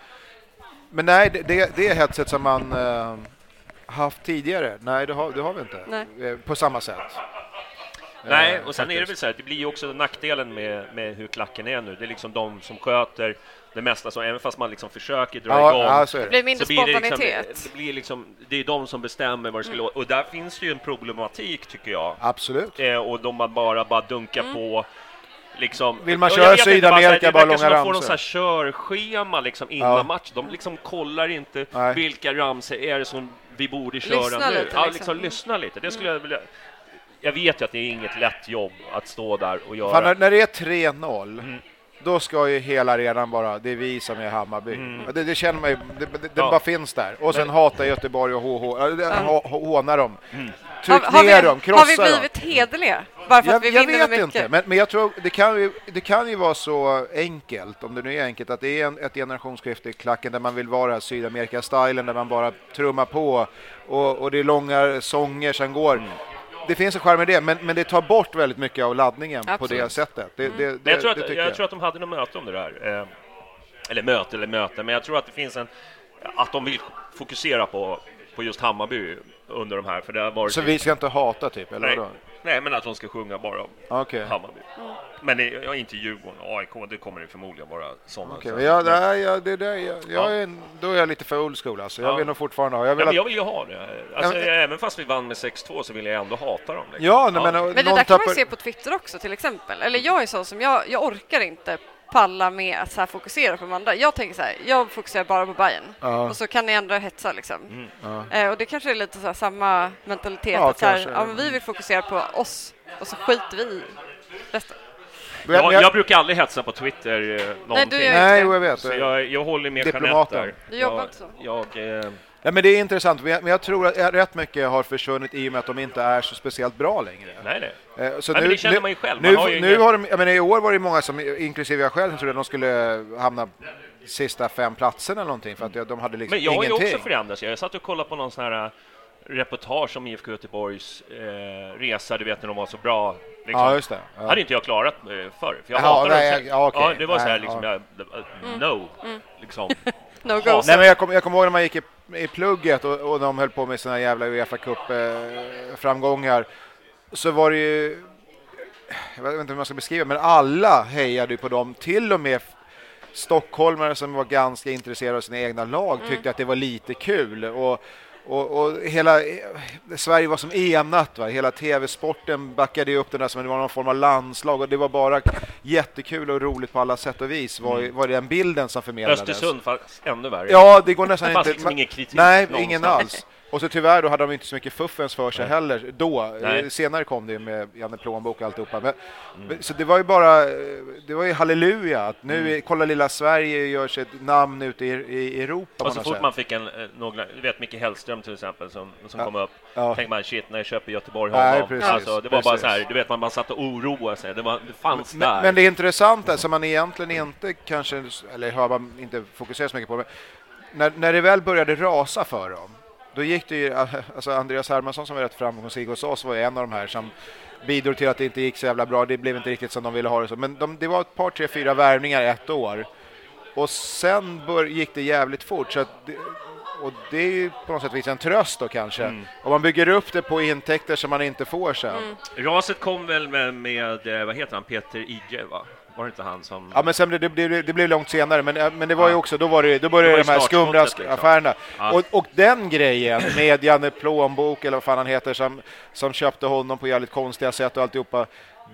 [SPEAKER 5] men nej, det, det är hetset som man äh, haft tidigare. Nej, det har, det har vi inte. Nej. På samma sätt.
[SPEAKER 6] Nej, och sen är det väl så här, det blir ju också nackdelen med, med hur klacken är nu. Det är liksom de som sköter det mesta, så även fast man liksom försöker dra ja, igång
[SPEAKER 5] ja, så är det.
[SPEAKER 7] det blir mindre
[SPEAKER 6] blir
[SPEAKER 7] spontanitet.
[SPEAKER 6] Det, liksom, det, blir liksom, det är de som bestämmer vad det skulle mm. Och där finns det ju en problematik tycker jag.
[SPEAKER 5] Absolut.
[SPEAKER 6] Eh, och de man bara, bara dunkar mm. på liksom,
[SPEAKER 5] vill man köra Sydamerika bara, bara långa ramsor?
[SPEAKER 6] Man får någon sån här körschema liksom innan ja. match. De liksom kollar inte Nej. vilka ramsor är det som vi borde köra
[SPEAKER 7] lyssna
[SPEAKER 6] nu.
[SPEAKER 7] Lite,
[SPEAKER 6] ja,
[SPEAKER 7] liksom.
[SPEAKER 6] liksom lyssna lite. Det skulle mm. jag vilja... Jag vet ju att det är inget lätt jobb att stå där och göra.
[SPEAKER 5] Fan, när, när det är tre noll mm. då ska ju hela redan bara, det är vi som är Hammarby. Mm. Det, det känner man ju, det, det, det ja. bara finns där. Och sen hatar Göteborg och H H, mm. hånar dem. Mm. Tryck har,
[SPEAKER 7] har
[SPEAKER 5] ner
[SPEAKER 7] vi,
[SPEAKER 5] dem, krossa
[SPEAKER 7] Har vi blivit
[SPEAKER 5] dem.
[SPEAKER 7] hedliga? Bara för
[SPEAKER 5] jag,
[SPEAKER 7] att vi
[SPEAKER 5] jag
[SPEAKER 7] vinner
[SPEAKER 5] vet
[SPEAKER 7] mycket.
[SPEAKER 5] inte, men, men jag tror det kan, ju, det kan ju vara så enkelt, om det nu är enkelt, att det är en, ett generationsskifte i klacken där man vill vara Sydamerika-stylen, där man bara trummar på och, och det är långa sånger som går. Mm. Det finns en charm med det, men, men det tar bort väldigt mycket av laddningen Absolut. på det sättet. Det,
[SPEAKER 6] mm.
[SPEAKER 5] det, det,
[SPEAKER 6] jag, tror att,
[SPEAKER 5] det
[SPEAKER 6] jag,
[SPEAKER 5] jag
[SPEAKER 6] tror att de hade något möte om det där. Eh, eller möte eller möte, men jag tror att det finns en... Att de vill fokusera på, på just Hammarby under de här. För det har varit
[SPEAKER 5] Så vi ska inte hata typ? Eller
[SPEAKER 6] nej,
[SPEAKER 5] vadå?
[SPEAKER 6] nej, men att de ska sjunga bara om
[SPEAKER 5] okay.
[SPEAKER 6] Hammarby. Mm. Men jag är inte Djurgården, A I K, det kommer det förmodligen vara sådana.
[SPEAKER 5] Okay. Så. Ja, nej, ja, det där, jag, jag ja. är, då är jag lite för old school. Alltså. Jag
[SPEAKER 6] ja.
[SPEAKER 5] vill nog fortfarande ha. Jag vill,
[SPEAKER 6] ja,
[SPEAKER 5] att...
[SPEAKER 6] jag vill ju ha det. Alltså, ja, men... Även fast vi vann med sex två så vill jag ändå hata dem. Liksom.
[SPEAKER 5] Ja, nej,
[SPEAKER 6] ja.
[SPEAKER 5] Men,
[SPEAKER 7] men det där tappar... kan man ju se på Twitter också till exempel. Eller jag är så som, jag, jag orkar inte palla med att så här fokusera på de andra. Jag tänker så här, jag fokuserar bara på Bayern. Ja. Och så kan ni ändå hetsa liksom. Mm. Ja. Eh, och det kanske är lite så här, samma mentalitet.
[SPEAKER 5] Ja,
[SPEAKER 7] att så här, ja, men vi vill fokusera på oss och så skiter vi i resten.
[SPEAKER 6] Jag, jag brukar aldrig hetsa på Twitter eh, någonting.
[SPEAKER 7] Nej, du
[SPEAKER 5] Nej jag vet.
[SPEAKER 6] Så jag, jag håller med
[SPEAKER 5] Jeanette där.
[SPEAKER 7] Du jobbar också.
[SPEAKER 6] Jag, jag, eh,
[SPEAKER 5] Ja, men det är intressant, men jag, men jag tror att rätt mycket har försvunnit i och med att de inte är så speciellt bra längre.
[SPEAKER 6] Nej, nej.
[SPEAKER 5] Eh, så
[SPEAKER 6] nej,
[SPEAKER 5] nu,
[SPEAKER 6] men det känner
[SPEAKER 5] nu,
[SPEAKER 6] man ju själv.
[SPEAKER 5] Nu,
[SPEAKER 6] man har ju
[SPEAKER 5] nu
[SPEAKER 6] ingen...
[SPEAKER 5] har de, jag menar, i år var det många som, inklusive jag själv, som trodde att de skulle hamna sista fem platserna eller någonting, för att de hade liksom
[SPEAKER 6] ingenting. Men jag
[SPEAKER 5] ingenting.
[SPEAKER 6] har ju också förändrats. Jag satt och kollade på någon sån här reportage om I F K Göteborgs eh, resa, du vet när de var så bra. Liksom.
[SPEAKER 5] Ja, just det. Ja.
[SPEAKER 6] Hade inte jag klarat eh, förr. För jag
[SPEAKER 5] Jaha,
[SPEAKER 6] hatade
[SPEAKER 5] nej,
[SPEAKER 6] dem.
[SPEAKER 5] ja, okay.
[SPEAKER 6] Ja, det var
[SPEAKER 5] nej,
[SPEAKER 6] så här liksom,
[SPEAKER 5] ja.
[SPEAKER 6] jag, uh, no,
[SPEAKER 7] Mm.
[SPEAKER 6] liksom.
[SPEAKER 7] No go.
[SPEAKER 5] Nej, men jag kommer jag kom ihåg när man gick i, i plugget och, och de höll på med sina jävla UEFA Cup-framgångar. Eh, så var det ju, jag vet inte hur man ska beskriva, men alla hejade ju på dem. Till och med stockholmare som var ganska intresserade av sina egna lag tyckte mm. att det var lite kul. Och Och, och hela Sverige var som enat, va? Hela tv-sporten backade upp den där som det var någon form av landslag, och det var bara jättekul och roligt på alla sätt och vis var, mm. var det den bilden som förmedlades.
[SPEAKER 6] Östersund fanns ännu värre.
[SPEAKER 5] Ja, det går nästan
[SPEAKER 6] det fanns
[SPEAKER 5] inte.
[SPEAKER 6] Liksom ingen kritik
[SPEAKER 5] nej,
[SPEAKER 6] någonstans.
[SPEAKER 5] Ingen alls. Och så tyvärr då hade de inte så mycket fuffens för sig nej. heller då.
[SPEAKER 6] Nej.
[SPEAKER 5] Senare kom det med Janne Plånbok och alltihopa. Men, mm. Så det var ju bara, det var ju halleluja att nu mm. kolla lilla Sverige gör sig ett namn ute i, i Europa.
[SPEAKER 6] Och så fort man fick en, några, du vet Micke Hellström till exempel som, som ja. kom upp. Ja. Tänk man, shit, när jag köper Göteborg honom.
[SPEAKER 5] Nej,
[SPEAKER 6] alltså, det var
[SPEAKER 5] precis.
[SPEAKER 6] bara så här, du vet man, man satt och oroade sig. Det, var, det fanns
[SPEAKER 5] men,
[SPEAKER 6] där.
[SPEAKER 5] Men det är intressant där, som man egentligen inte kanske, eller har man inte fokuserat så mycket på, men när, när det väl började rasa för dem, då gick det ju, alltså Andreas Hermansson som var rätt framgångsrik hos oss var en av de här som bidrog till att det inte gick så jävla bra. Det blev inte riktigt som de ville ha det så. Men de, det var ett par, tre, fyra värvningar ett år. Och sen bör, gick det jävligt fort. Så att det, och det är ju på något sätt vis en tröst då kanske. Mm. Om man bygger upp det på intäkter som man inte får sen. Mm.
[SPEAKER 6] Raset kom väl med, med, vad heter han, Peter Ije, va? Var det inte han som...
[SPEAKER 5] Ja, men sen det, det, det, det blev långt senare, men, men det var ja. ju också, då var det, då började det de här skumraskaffärerna. Liksom. Ja. Och, och den grejen med Janne Plånbok, eller vad fan han heter, som, som köpte honom på jävligt konstiga sätt och alltihopa.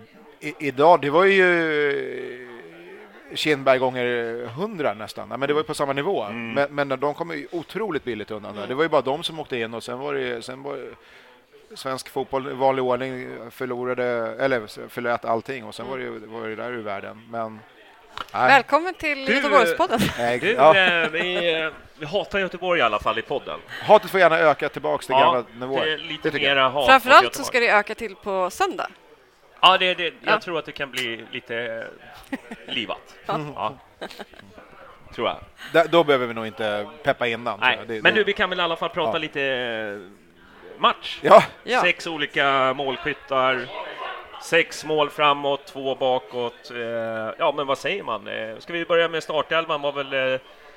[SPEAKER 5] I, idag, det var ju Kindberg gånger hundra nästan. Men det var ju på samma nivå. Mm. Men, men de kom ju otroligt billigt undan där. Det var ju bara de som åkte in, och sen var det... Sen var det svensk fotboll i vanlig ordning förlorade, eller förlät allting, och sen var det, var det där ur världen. Men, nej.
[SPEAKER 7] Välkommen till du, Göteborgspodden.
[SPEAKER 6] Du, ja. äh, vi, vi hatar Göteborg i alla fall i podden.
[SPEAKER 5] Hatet får gärna öka tillbaka till ja, gamla nivåer.
[SPEAKER 6] Det är lite det mera hat.
[SPEAKER 7] Framförallt så ska det öka till på söndag.
[SPEAKER 6] Ja, det, det, jag ja. tror att det kan bli lite livat. Mm. Ja. Tror jag.
[SPEAKER 5] Da, då behöver vi nog inte peppa innan.
[SPEAKER 6] Nej,
[SPEAKER 5] det,
[SPEAKER 6] men
[SPEAKER 5] det...
[SPEAKER 6] du, vi kan väl i alla fall prata ja. lite match.
[SPEAKER 5] Ja.
[SPEAKER 6] Sex olika målskyttar, sex mål framåt, två bakåt. Ja, men vad säger man? Ska vi börja med startelvan? Var väl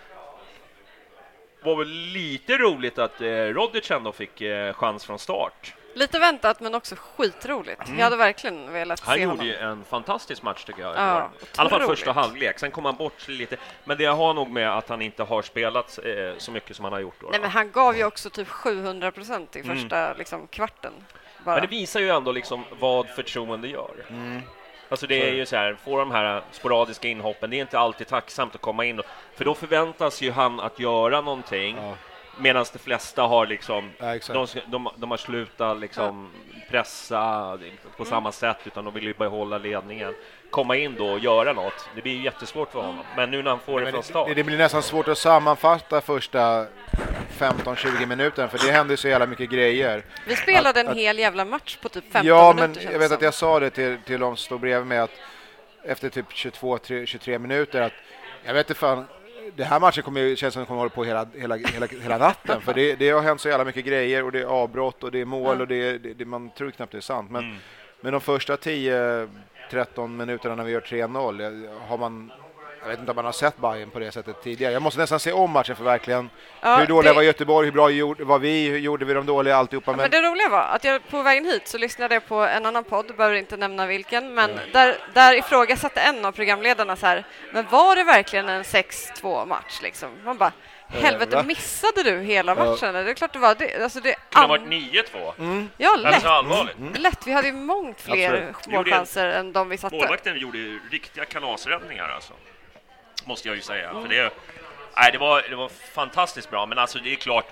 [SPEAKER 6] var väl lite roligt att Rodic ändå fick chans från start.
[SPEAKER 7] Lite väntat, men också skitroligt. Mm. Jag hade verkligen velat
[SPEAKER 6] han
[SPEAKER 7] se
[SPEAKER 6] honom.
[SPEAKER 7] Han
[SPEAKER 6] gjorde ju en fantastisk match tycker jag.
[SPEAKER 7] Ja,
[SPEAKER 6] I alla fall första halvlek. Sen kom han bort lite. Men det har nog med att han inte har spelat eh, så mycket som han har gjort. Då,
[SPEAKER 7] Nej,
[SPEAKER 6] då.
[SPEAKER 7] men han gav ju också typ sjuhundra procent i första mm. liksom, kvarten. Bara.
[SPEAKER 6] Men det visar ju ändå liksom vad förtroende gör. Mm. Alltså det är ju så här, får de här sporadiska inhoppen, det är inte alltid tacksamt att komma in. För då förväntas ju han att göra någonting. Ja. Medan de flesta har liksom ja, de, de, de har slutat liksom ja. pressa på mm. samma sätt, utan de vill ju behålla ledningen. Komma in då och göra något. Det blir ju jättesvårt för honom. Men nu när han får det från start.
[SPEAKER 5] Det, det blir nästan svårt att sammanfatta första femton tjugo minuter, för det händer så jävla mycket grejer.
[SPEAKER 7] Vi spelade att, en hel jävla match på typ femton
[SPEAKER 5] ja,
[SPEAKER 7] minuter.
[SPEAKER 5] Ja, men jag vet som. att jag sa det till, till de som stod bredvid mig, att efter typ tjugotvå till tjugotre minuter att jag vet inte fan, det här matchen kommer ju, känns som att kommer hålla på hela, hela, hela, hela natten. För det, det har hänt så jävla mycket grejer, och det är avbrott och det är mål mm. och det, det, det man tror knappt det är sant. Men, mm. men de första tio tretton minuterna när vi gör tre noll har man, jag vet inte om man har sett Bayern på det sättet tidigare. Jag måste nästan se om matchen för verkligen ja, hur dåliga det... var Göteborg, hur bra gjorde, var vi, hur gjorde vi de dåliga alltihopa.
[SPEAKER 7] Ja,
[SPEAKER 5] men...
[SPEAKER 7] men det roliga var att jag på vägen hit så lyssnade jag på en annan podd, behöver inte nämna vilken, men mm. där, där ifrågasatte en av programledarna så här, men var det verkligen en sex två match liksom? Man bara, helvete, mm. missade du hela matchen? Ja. Det är klart det var det. Alltså det
[SPEAKER 6] det har varit nio två.
[SPEAKER 7] Mm. Ja, lätt.
[SPEAKER 6] allvarligt.
[SPEAKER 7] Mm. lätt. Vi hade ju mångt fler målchanser än de vi satte.
[SPEAKER 6] Målvakten gjorde ju riktiga kalasräddningar alltså. Måste jag ju säga. Mm. För det, nej, det, var, det var fantastiskt bra. Men alltså det är klart,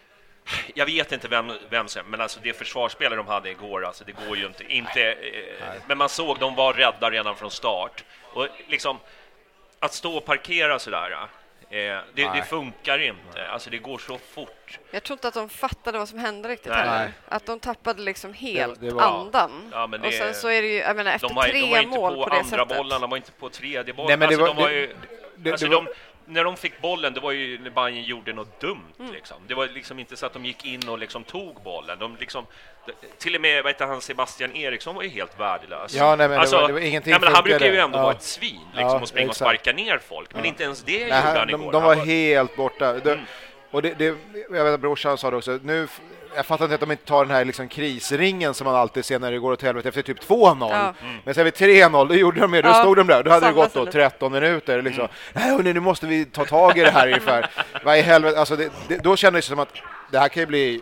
[SPEAKER 6] jag vet inte vem, vem som, men alltså det försvarsspelare de hade igår, alltså det går ju inte. inte eh, men man såg de var rädda redan från start. Och liksom, att stå och parkera sådär, det, det funkar inte. Alltså det går så fort.
[SPEAKER 7] Jag tror inte att de fattade vad som hände riktigt
[SPEAKER 6] Nej.
[SPEAKER 7] heller. Att de tappade liksom helt
[SPEAKER 5] det, det var,
[SPEAKER 7] andan.
[SPEAKER 6] Ja, men det,
[SPEAKER 7] och sen så är det ju, jag menar, efter
[SPEAKER 6] de var,
[SPEAKER 7] tre
[SPEAKER 6] de var inte
[SPEAKER 7] mål
[SPEAKER 6] på,
[SPEAKER 7] på det
[SPEAKER 6] andra
[SPEAKER 7] sättet.
[SPEAKER 6] bollen, de var inte på tredje bollen.
[SPEAKER 5] Nej, men det
[SPEAKER 6] alltså,
[SPEAKER 5] var,
[SPEAKER 6] de var ju,
[SPEAKER 5] det,
[SPEAKER 6] alltså,
[SPEAKER 5] det var,
[SPEAKER 6] de, när de fick bollen, det var ju när Bayern gjorde något dumt.
[SPEAKER 7] Mm.
[SPEAKER 6] Liksom. Det var liksom inte så att de gick in och liksom tog bollen. De liksom, till och med vet du, han Sebastian Eriksson var ju helt värdelös.
[SPEAKER 5] Ja, nej, men
[SPEAKER 6] alltså,
[SPEAKER 5] det var, det var ingenting.
[SPEAKER 6] Ja, men han brukar ju ändå
[SPEAKER 5] ja.
[SPEAKER 6] vara ett svin liksom,
[SPEAKER 5] ja,
[SPEAKER 6] och springa
[SPEAKER 5] exakt.
[SPEAKER 6] och sparka ner folk. Men ja. inte ens det
[SPEAKER 5] nej,
[SPEAKER 6] gjorde
[SPEAKER 5] han,
[SPEAKER 6] han
[SPEAKER 5] de,
[SPEAKER 6] igår.
[SPEAKER 5] de var,
[SPEAKER 6] var
[SPEAKER 5] helt borta. De,
[SPEAKER 6] mm.
[SPEAKER 5] Och det, det, jag vet att brorsan sa det också. Nu, jag fattar inte att de inte tar den här liksom krisringen som man alltid ser när det går åt helvete efter typ två noll. Ja. Mm. Men sen vid tre noll, då gjorde de det. Då ja. stod de där. Då hade det gått då tretton minuter. Liksom. Mm. Nej, hörni, nu måste vi ta tag i det här ungefär. Vad i helvete? Alltså det, det, då kändes det som att det här kan ju bli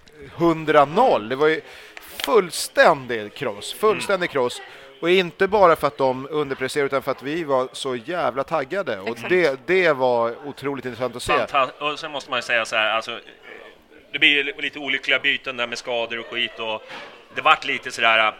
[SPEAKER 5] hundra noll. Det var ju fullständig kross. Fullständig kross. Och inte bara för att de underpresterade utan för att vi var så jävla taggade. Och det, det var otroligt intressant att se.
[SPEAKER 6] Fantast- och sen måste man ju säga så här, alltså, det blir lite olyckliga byten där med skador och skit. Och det vart lite sådär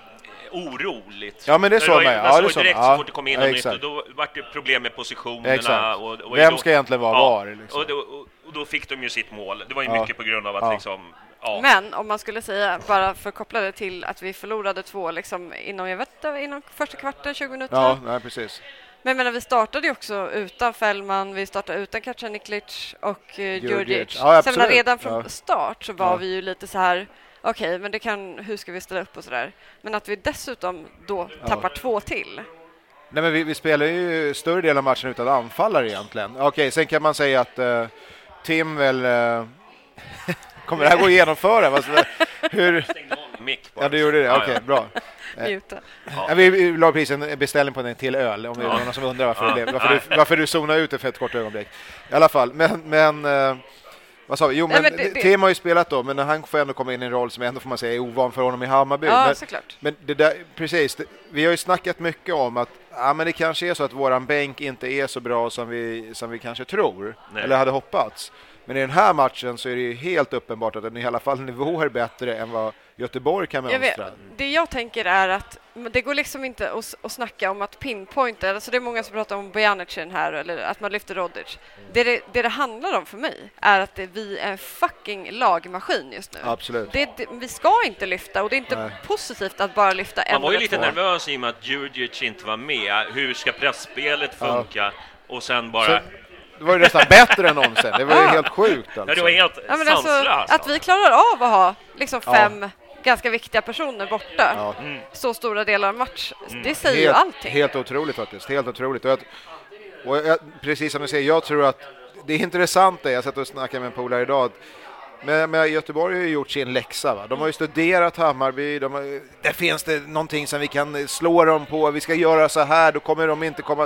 [SPEAKER 6] oroligt.
[SPEAKER 5] Ja, men det såg man. Ja,
[SPEAKER 6] ja,
[SPEAKER 5] det
[SPEAKER 6] såg direkt
[SPEAKER 5] ja,
[SPEAKER 6] så fort det kom in
[SPEAKER 5] ja,
[SPEAKER 6] nytt. Och då vart det problem med positionerna.
[SPEAKER 5] Exakt.
[SPEAKER 6] Och, och
[SPEAKER 5] Vem
[SPEAKER 6] då,
[SPEAKER 5] ska egentligen vara
[SPEAKER 6] ja,
[SPEAKER 5] var? Liksom.
[SPEAKER 6] Och, då, och då fick de ju sitt mål. Det var ju
[SPEAKER 5] ja.
[SPEAKER 6] mycket på grund av att
[SPEAKER 5] ja.
[SPEAKER 6] liksom... Ja.
[SPEAKER 7] Men om man skulle säga, bara för att koppla det till att vi förlorade två liksom, inom, jag vet inte, inom första kvarten, tjugo minuter.
[SPEAKER 5] Ja, nej, precis.
[SPEAKER 7] Men jag menar, vi startade ju också utan Fällman, vi startade utan Kacaniklic och uh, Djurdjic.
[SPEAKER 5] Ja,
[SPEAKER 7] sen redan från
[SPEAKER 5] ja.
[SPEAKER 7] start så var
[SPEAKER 5] ja.
[SPEAKER 7] vi ju lite så här, okej, okay, men det kan, hur ska vi ställa upp och sådär. Men att vi dessutom då tappar ja. två till.
[SPEAKER 5] Nej, men vi, vi spelar ju större del av matchen utan anfallare egentligen. Okej, okay, sen kan man säga att uh, Tim väl... Uh, kommer det här gå att genomföra? Alltså, hur... Ja, du gjorde det. Okej, okay, bra.
[SPEAKER 7] Mjuta.
[SPEAKER 5] Ja. Vi, vi la precis en beställning på en till öl om det är ja. någon som undrar varför, ja. det, varför, du, varför du zonade ut det för ett kort ögonblick. I alla fall, men... men uh, vad sa vi? Jo, men, Nej, men det, det... Tim har ju spelat då, men han får ändå komma in i en roll som ändå får man säga är ovan för honom i Hammarby.
[SPEAKER 7] Ja,
[SPEAKER 5] men,
[SPEAKER 7] såklart.
[SPEAKER 5] Men det där, precis, det, vi har ju snackat mycket om att ja, men det kanske är så att våran bänk inte är så bra som vi, som vi kanske tror. Nej. Eller hade hoppats. Men i den här matchen så är det ju helt uppenbart att den i alla fall nivåer bättre än vad Göteborg kan mönstra.
[SPEAKER 7] Det jag tänker är att det går liksom inte att, att snacka om att pinpointa. Alltså det är många som pratar om Bojanicin här eller att man lyfter Rodic. Det, det, det det handlar om för mig är att det, vi är en fucking lagmaskin just nu.
[SPEAKER 5] Absolut.
[SPEAKER 7] Det, det, vi ska inte lyfta och det är inte Nej. positivt att bara lyfta en.
[SPEAKER 6] Man var ju lite
[SPEAKER 7] två.
[SPEAKER 6] nervös i och med att Djurdjic inte var med. Hur ska pressspelet funka? Ja. Och sen bara... Så...
[SPEAKER 5] Det var ju nästan bättre än någonsin. Det var ju helt sjukt. Alltså.
[SPEAKER 6] Ja, det var helt
[SPEAKER 7] ja, men alltså, att vi klarar av att ha liksom fem ja. ganska viktiga personer borta ja. mm. så stora delar av match. Mm. Det säger
[SPEAKER 5] helt,
[SPEAKER 7] ju allting.
[SPEAKER 5] Helt otroligt faktiskt. Helt otroligt. Och, jag, och jag, precis som du säger, jag tror att det är intressant. Jag satt och snackade med en polare idag. Men, men Göteborg har ju gjort sin läxa. Va? De har ju studerat Hammarby. De har, där finns det någonting som vi kan slå dem på. Vi ska göra så här. Då kommer de inte komma...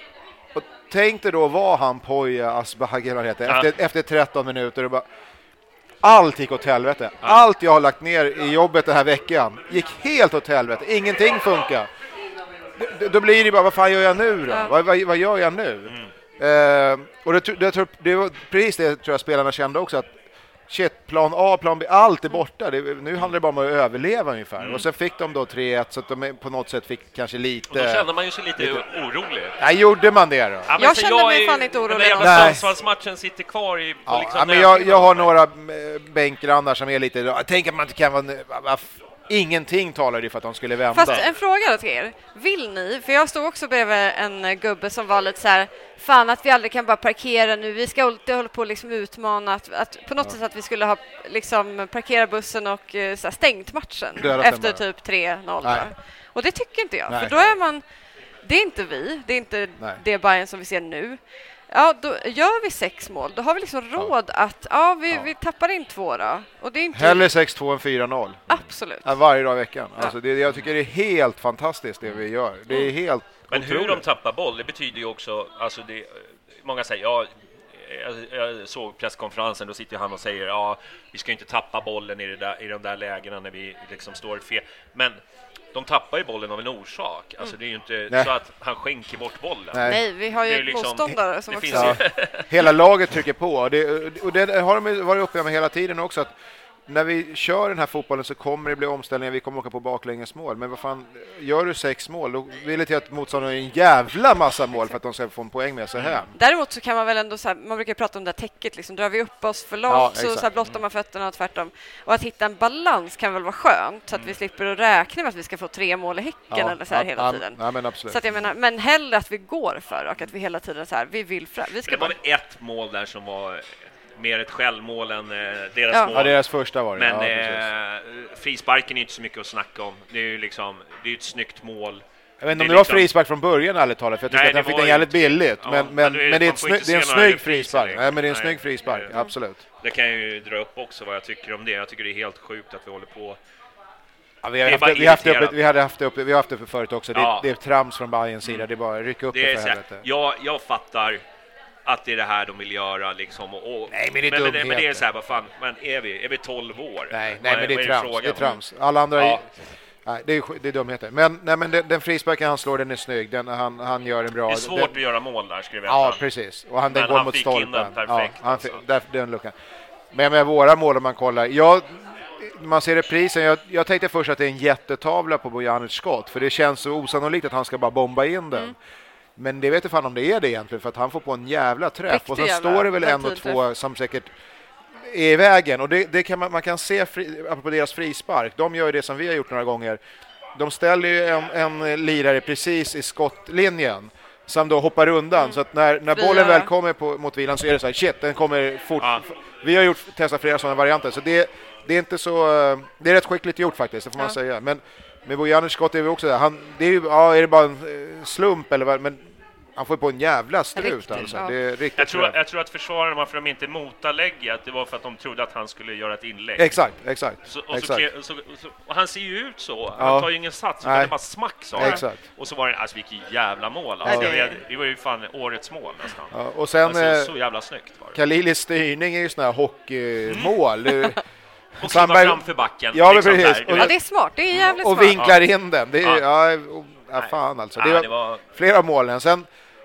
[SPEAKER 5] Och tänk dig då vad han Poja Asbaghi heter ja. efter, efter tretton minuter och bara, allt gick åt helvete. Ja. Allt jag har lagt ner i jobbet den här veckan gick helt åt helvete. Ingenting funkar. D- då blir det bara, vad fan gör jag nu då? Ja. Vad, vad, vad gör jag nu? Mm. Uh, och det, det, det var precis det tror jag spelarna kände också, att shit, plan A, plan B, allt är borta. Det, nu handlar det bara om att överleva ungefär. Mm. Och sen fick de då tre ett så att de på något sätt fick kanske lite...
[SPEAKER 6] Och då kände man ju sig lite, lite... orolig.
[SPEAKER 5] Nej, gjorde man det då?
[SPEAKER 7] Ja, jag kände jag mig är, fan inte orolig. Den
[SPEAKER 6] jävla Sundsvallsmatchen sitter kvar i... På
[SPEAKER 5] ja,
[SPEAKER 6] liksom
[SPEAKER 5] ja, men jag, jag har några bänkgrannar som är lite... Jag tänker att man inte kan vara... Ingenting talar ju för att de skulle vända.
[SPEAKER 7] Fast en fråga till er. Vill ni, för jag stod också bredvid en gubbe som var lite så här, fan att vi aldrig kan bara parkera nu. Vi ska alltid hålla på att liksom utmana att, att på något ja. sätt att vi skulle ha liksom parkera bussen och så här, stängt matchen Dödat efter typ tre noll. Och det tycker inte jag. Nej. För då är man, det är inte vi, det är inte Nej. det Bayern som vi ser nu. Ja, då gör vi sex mål. Då har vi liksom råd ja. att ja, vi, ja. vi tappar in två då. Och det är inte...
[SPEAKER 5] Hellre sex två än fyra noll.
[SPEAKER 7] Absolut.
[SPEAKER 5] Ja, varje dag i veckan.
[SPEAKER 7] Ja.
[SPEAKER 5] Alltså, det, jag tycker det är helt fantastiskt det vi gör. Det är helt
[SPEAKER 6] Men
[SPEAKER 5] otroligt.
[SPEAKER 6] hur de tappar boll, det betyder ju också... Alltså det, många säger, ja, jag, jag såg presskonferensen, då sitter han och säger ja, vi ska inte tappa bollen i, det där, i de där lägena när vi liksom står fel. Men... De tappar ju bollen av en orsak. Alltså det är ju inte Nej. så att han skänker bort bollen.
[SPEAKER 7] Nej, Nej vi har ju liksom, motståndare som också...
[SPEAKER 5] Ja. Hela laget trycker på. Det, och det har de varit uppe med hela tiden också. Att när vi kör den här fotbollen så kommer det bli omställningar, vi kommer åka på baklängesmål. Men vad fan, gör du sex mål, då vill det till att motståndaren en jävla massa mål för att de ska få en poäng med sig hem.
[SPEAKER 7] Däremot så kan man väl ändå, så här, man brukar prata om det här täcket, liksom, drar vi upp oss för långt ja, så, så här blottar man fötterna och tvärtom. Och att hitta en balans kan väl vara skönt, så att mm. vi slipper att räkna med att vi ska få tre mål i Häcken ja, eller så här ja, hela tiden.
[SPEAKER 5] Ja, men absolut.
[SPEAKER 7] Så att jag menar, men hellre att vi går för och att vi hela tiden så här, vi vill fram. Vi ska
[SPEAKER 6] det var
[SPEAKER 7] bara...
[SPEAKER 6] väl ett mål där som var mer ett självmål än eh, deras
[SPEAKER 7] ja.
[SPEAKER 6] mål.
[SPEAKER 5] Ja, deras första var det.
[SPEAKER 6] Men
[SPEAKER 5] ja,
[SPEAKER 6] eh, frisparken är inte så mycket att snacka om. Det är ju liksom, det är ett snyggt mål.
[SPEAKER 5] Jag vet inte om det, det liksom... var frispark från början ärligt talat, för jag tycker Nej, att den fick den jävligt billigt. Ja, men, men, men, det är, men det är, ett snygg, det är en snygg frispark. Nej, men det är en Nej. snygg frispark, mm. absolut.
[SPEAKER 6] Det kan jag ju dra upp också vad jag tycker om det. Jag tycker det är helt sjukt att vi håller på.
[SPEAKER 5] Ja, vi, har haft, vi, haft upp, vi hade haft det uppe, vi har haft det för förut också. Det, ja. det är trams från Bayerns sida, mm. det är bara rycka upp det, det för helvete.
[SPEAKER 6] Jag, jag fattar att det är det här de vill göra liksom. Och, och,
[SPEAKER 5] nej, men det är
[SPEAKER 6] men, men, men det är så här, vad fan, men är vi, är vi tolv år?
[SPEAKER 5] Nej, nej men det är, är trams, det är trams. Alla andra ja. är, nej, det är, det är dumheter. Men, nej, men den, den frisparken han slår, den är snygg. Den, han, han gör en bra...
[SPEAKER 6] Det är svårt
[SPEAKER 5] den,
[SPEAKER 6] att göra mål där, skulle jag
[SPEAKER 5] Ja,
[SPEAKER 6] veta.
[SPEAKER 5] precis. Och han,
[SPEAKER 6] men
[SPEAKER 5] den går
[SPEAKER 6] han
[SPEAKER 5] mot
[SPEAKER 6] fick
[SPEAKER 5] stolpen.
[SPEAKER 6] in den perfekt.
[SPEAKER 5] Ja, han fick, där, den luckan. Men med våra mål, om man kollar... Jag, man ser reprisen, jag, jag tänkte först att det är en jättetavla på Bojanic skott, för det känns så osannolikt att han ska bara bomba in den. Mm. Men det vet jag fan om det är det egentligen, för att han får på en jävla träff. Riktigt och sen jävla, står det väl en och två som säkert är i vägen. Och det, det kan man, man kan se, fri, apropå deras frispark, de gör ju det som vi har gjort några gånger. De ställer ju en, en lirare precis i skottlinjen som då hoppar undan. Mm. Så att när, när bollen väl kommer på, mot vilan så är det så här, shit, den kommer fort. Ja. Vi har gjort, testat flera sådana varianter, så det Det är inte så, det är rätt skickligt gjort faktiskt, det får man ja. säga. Men med Bojanic skott är vi också där. Han, det är ju, ja, är det bara en slump eller vad, men han får på en jävla strut riktigt, alltså.
[SPEAKER 7] Ja.
[SPEAKER 5] Det är riktigt.
[SPEAKER 6] Jag tror, jag tror att försvararna, varför de inte motalägger, att det var för att de trodde att han skulle göra ett inlägg.
[SPEAKER 5] Exakt, exakt.
[SPEAKER 6] Så, och,
[SPEAKER 5] exakt.
[SPEAKER 6] Så, så, så, och han ser ju ut så. Han ja. tar ju ingen sats, utan det är bara smack så.
[SPEAKER 5] Exakt.
[SPEAKER 6] Och så var det, alltså vilket jävla mål. Alltså,
[SPEAKER 5] ja.
[SPEAKER 6] det, det var ju fan årets mål nästan.
[SPEAKER 5] Ja, och sen,
[SPEAKER 6] alltså, så jävla snyggt var det.
[SPEAKER 5] Kalilis styrning är ju sån här hockeymål. Mm.
[SPEAKER 6] Och Sandberg framför backen.
[SPEAKER 5] Ja,
[SPEAKER 6] liksom
[SPEAKER 5] precis.
[SPEAKER 7] Där, ja, det är smart. Det är jävligt
[SPEAKER 5] och
[SPEAKER 7] smart.
[SPEAKER 5] Och vinklar in den. Det är, ja. Ja, ja, fan alltså. Det,
[SPEAKER 6] ja,
[SPEAKER 5] var
[SPEAKER 6] det var
[SPEAKER 5] flera målen. Sen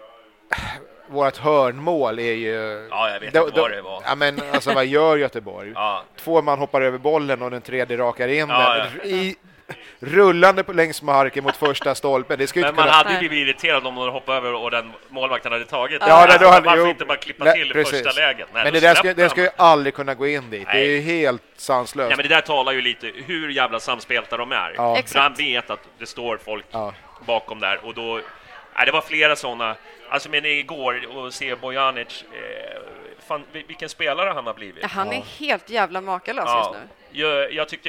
[SPEAKER 5] vårt hörnmål är ju...
[SPEAKER 6] Ja, jag vet
[SPEAKER 5] då,
[SPEAKER 6] inte vad det var.
[SPEAKER 5] Ja, men alltså vad gör Göteborg?
[SPEAKER 6] Ja.
[SPEAKER 5] Två man hoppar över bollen och den tredje rakar in
[SPEAKER 6] ja,
[SPEAKER 5] den.
[SPEAKER 6] Ja.
[SPEAKER 5] I, rullande på längs marken mot första stolpen. Det skulle
[SPEAKER 6] men
[SPEAKER 5] inte
[SPEAKER 6] man
[SPEAKER 5] kunna...
[SPEAKER 6] hade ju blivit irriterad om de hoppade över och den målvakten hade tagit.
[SPEAKER 5] Ja, alltså, då hade,
[SPEAKER 6] varför
[SPEAKER 5] jo,
[SPEAKER 6] inte bara klippa
[SPEAKER 5] nej,
[SPEAKER 6] till
[SPEAKER 5] precis.
[SPEAKER 6] första läget? Nej,
[SPEAKER 5] men det där ska, den ska ju aldrig kunna gå in dit. Nej. Det är ju helt sanslöst.
[SPEAKER 6] Nej, men det där talar ju lite hur jävla samspelta de är.
[SPEAKER 5] Ja.
[SPEAKER 6] För han vet att det står folk ja. bakom där. Och då, nej, det var flera sådana. Alltså, men igår och se Bojanic, eh, fan, vilken spelare han har blivit.
[SPEAKER 7] Ja, han är
[SPEAKER 5] ja.
[SPEAKER 7] helt jävla makalös
[SPEAKER 6] ja.
[SPEAKER 7] just nu.
[SPEAKER 6] Jag, jag tyckte...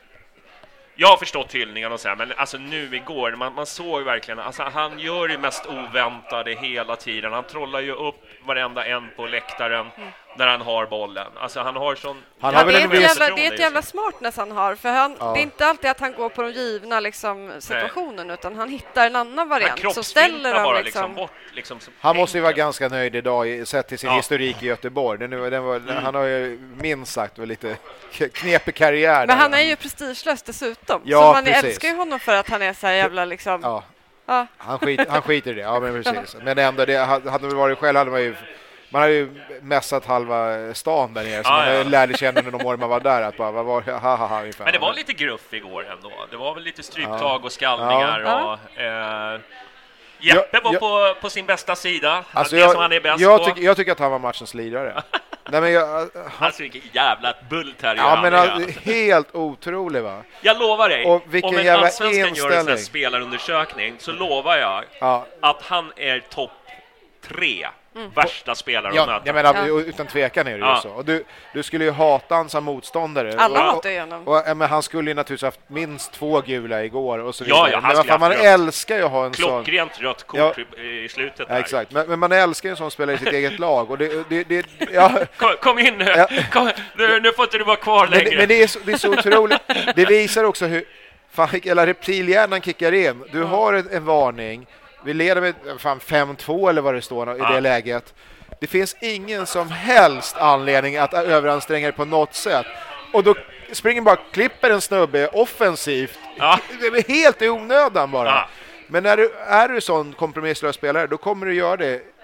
[SPEAKER 6] Jag har förstått hyllningarna och så här, men alltså nu igår, man, man såg verkligen, alltså han gör det mest oväntade hela tiden. Han trollar ju upp varenda en på läktaren mm. när han har bollen. Alltså han har sån...
[SPEAKER 5] Han
[SPEAKER 7] ja,
[SPEAKER 5] har väl
[SPEAKER 7] det, är
[SPEAKER 5] en
[SPEAKER 7] jävla, det är ett jävla smartness han har, för han,
[SPEAKER 5] ja.
[SPEAKER 7] det är inte alltid att han går på de givna liksom, situationen, Nej. utan han hittar en annan variant. Så ställer han
[SPEAKER 6] bara
[SPEAKER 7] liksom...
[SPEAKER 6] liksom bort. Liksom,
[SPEAKER 5] han måste ju vara ganska nöjd idag sett till sin
[SPEAKER 6] ja.
[SPEAKER 5] historik i Göteborg. Den, den var, mm. Han har ju minst sagt lite knepig karriär.
[SPEAKER 7] Men han är ju prestigelös dessutom.
[SPEAKER 5] Ja,
[SPEAKER 7] så man
[SPEAKER 5] precis.
[SPEAKER 7] älskar ju honom för att han är så här jävla liksom...
[SPEAKER 5] Ja.
[SPEAKER 7] Ja.
[SPEAKER 5] Han, skit, han skiter i det, ja men precis. Men ändå, det hade det varit själv hade man ju... Man hade ju mässat halva stan där nere, så
[SPEAKER 6] ah,
[SPEAKER 5] man
[SPEAKER 6] ja.
[SPEAKER 5] lärde känna under de år man var där att bara, vad var det? Ha, ha, ha, ungefär.
[SPEAKER 6] Men det var lite gruff igår ändå. Det var väl lite stryptag och skallningar.
[SPEAKER 7] Ja.
[SPEAKER 6] Och, eh, Jeppe var
[SPEAKER 5] jag,
[SPEAKER 6] på, på sin bästa sida.
[SPEAKER 5] Alltså
[SPEAKER 6] det
[SPEAKER 5] jag,
[SPEAKER 6] som han är bäst
[SPEAKER 5] jag,
[SPEAKER 6] på.
[SPEAKER 5] tyck, jag tycker att han var matchens lirare. Nej, men jag, han,
[SPEAKER 6] alltså vilken jävla bult här.
[SPEAKER 5] Ja, men alltså, helt otrolig va?
[SPEAKER 6] Jag lovar dig,
[SPEAKER 5] och vilken
[SPEAKER 6] om en
[SPEAKER 5] jävla
[SPEAKER 6] allsvenskan gör en sån här spelarundersökning så lovar jag
[SPEAKER 5] ja.
[SPEAKER 6] att han är topp tre mm. värsta spelare
[SPEAKER 5] ja,
[SPEAKER 6] att möta.
[SPEAKER 5] Jag menar, ja. utan tvekan är det ja. ju så. Och du, du skulle ju hata han som motståndare.
[SPEAKER 7] Alla
[SPEAKER 5] och,
[SPEAKER 7] hatar ju honom.
[SPEAKER 5] Och, och, men han skulle ju naturligtvis haft minst två gula igår. Och så
[SPEAKER 6] ja, ja,
[SPEAKER 5] men vad fan, man rött. älskar ju att ha en sån...
[SPEAKER 6] Klockrent rött kort ja. i slutet där.
[SPEAKER 5] Ja, exakt, men, men man älskar ju en sån spelare i sitt eget lag. Och det, det, det, ja.
[SPEAKER 6] kom, kom in nu. Ja. Kom, nu! Nu får inte du vara kvar
[SPEAKER 5] men,
[SPEAKER 6] längre.
[SPEAKER 5] Men det är så, det är så otroligt. Det visar också hur... Fan, eller reptilhjärnan kickar in. Du har en, en varning. Vi leder med fan fem två eller vad det står i ja. det läget. Det finns ingen som helst anledning att överanstränga det på något sätt. Och då springer bara klipper en snubbe offensivt.
[SPEAKER 6] Ja.
[SPEAKER 5] Det är helt i onödan bara.
[SPEAKER 6] Ja.
[SPEAKER 5] Men när du är du sån kompromisslös spelare, då kommer du göra det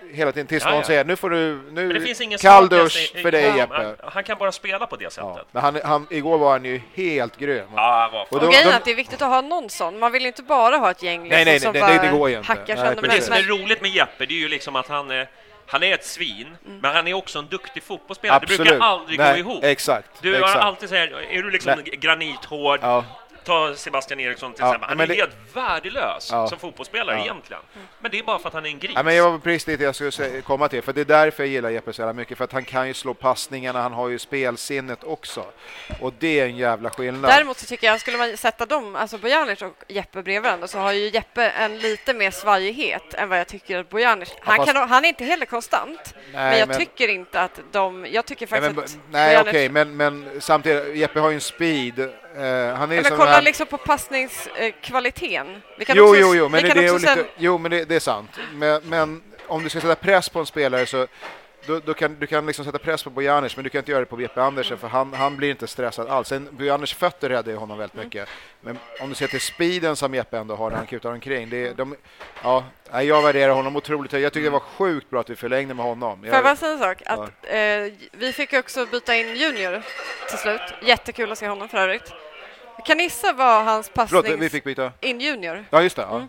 [SPEAKER 5] hela tiden tills
[SPEAKER 6] ja,
[SPEAKER 5] någon
[SPEAKER 6] ja.
[SPEAKER 5] säger nu får du nu
[SPEAKER 6] det finns ingen
[SPEAKER 5] kall dusch för dig ja, Jeppe.
[SPEAKER 6] Han, han kan bara spela på det sättet.
[SPEAKER 5] Ja, men han, han, igår var han ju helt grym.
[SPEAKER 6] Ja, var
[SPEAKER 7] och, och grejen är att det är viktigt att ha någon sån. Man vill ju inte bara ha ett gäng liksom,
[SPEAKER 5] nej, nej,
[SPEAKER 7] som
[SPEAKER 5] nej,
[SPEAKER 7] bara
[SPEAKER 5] nej, det går ju inte.
[SPEAKER 7] hackar
[SPEAKER 5] nej,
[SPEAKER 6] men det som är roligt med Jeppe, det är ju liksom att han är Han är ett svin, mm. men han är också en duktig fotbollsspelare.
[SPEAKER 5] Absolut.
[SPEAKER 6] Det brukar aldrig
[SPEAKER 5] nej,
[SPEAKER 6] gå ihop.
[SPEAKER 5] Exakt.
[SPEAKER 6] Du
[SPEAKER 5] exakt.
[SPEAKER 6] har alltid så här, är du liksom nej. granithård, ja. ta Sebastian Eriksson till
[SPEAKER 5] ja,
[SPEAKER 6] exempel. Han är
[SPEAKER 5] det...
[SPEAKER 6] helt värdelös
[SPEAKER 5] ja.
[SPEAKER 6] som fotbollsspelare ja. egentligen. Men det är bara för att han är en gris.
[SPEAKER 5] Ja, men jag var precis det jag skulle komma till. För det är därför jag gillar Jeppe så jävla mycket. För att han kan ju slå passningarna, han har ju spelsinnet också. Och det är en jävla skillnad.
[SPEAKER 7] Däremot så tycker jag, skulle man sätta dem, alltså Bojanic och Jeppe bredvid varandra, så har ju Jeppe en lite mer svajighet än vad jag tycker att Bojanic. Han, ja, fast... kan, han är inte heller konstant. Nej, men jag men... tycker inte att de... Jag tycker faktiskt nej, men, att...
[SPEAKER 5] Nej, okej, okay, men, men samtidigt, Jeppe har ju en speed. Uh, han är
[SPEAKER 7] ja, men kolla
[SPEAKER 5] här...
[SPEAKER 7] liksom på passningskvaliteten. Vi kan
[SPEAKER 5] jo,
[SPEAKER 7] också,
[SPEAKER 5] jo, jo, men,
[SPEAKER 7] vi
[SPEAKER 5] det,
[SPEAKER 7] kan
[SPEAKER 5] det, är
[SPEAKER 7] sen...
[SPEAKER 5] lite, jo, men det, det är sant. Men, men om du ska sätta press på en spelare så då, då kan du kan liksom sätta press på Bojanic, men du kan inte göra det på Jeppe Andersen mm. för han, han blir inte stressad alls. Sen Bojanic fötter räddar ju honom väldigt mm. mycket. Men om du ser till speeden som Jeppe ändå har när han kutar omkring, det, de, ja, jag värderar honom otroligt. Jag tycker det var sjukt bra att vi förlängde med honom.
[SPEAKER 7] Får jag bara säga en sak? Att, ja. eh, vi fick också byta in Junior till slut. Jättekul att se honom för övrigt. Kan gissa vad hans passning...
[SPEAKER 5] Förlåt, vi fick byta.
[SPEAKER 7] In Junior.
[SPEAKER 5] Ja, just det. Ja.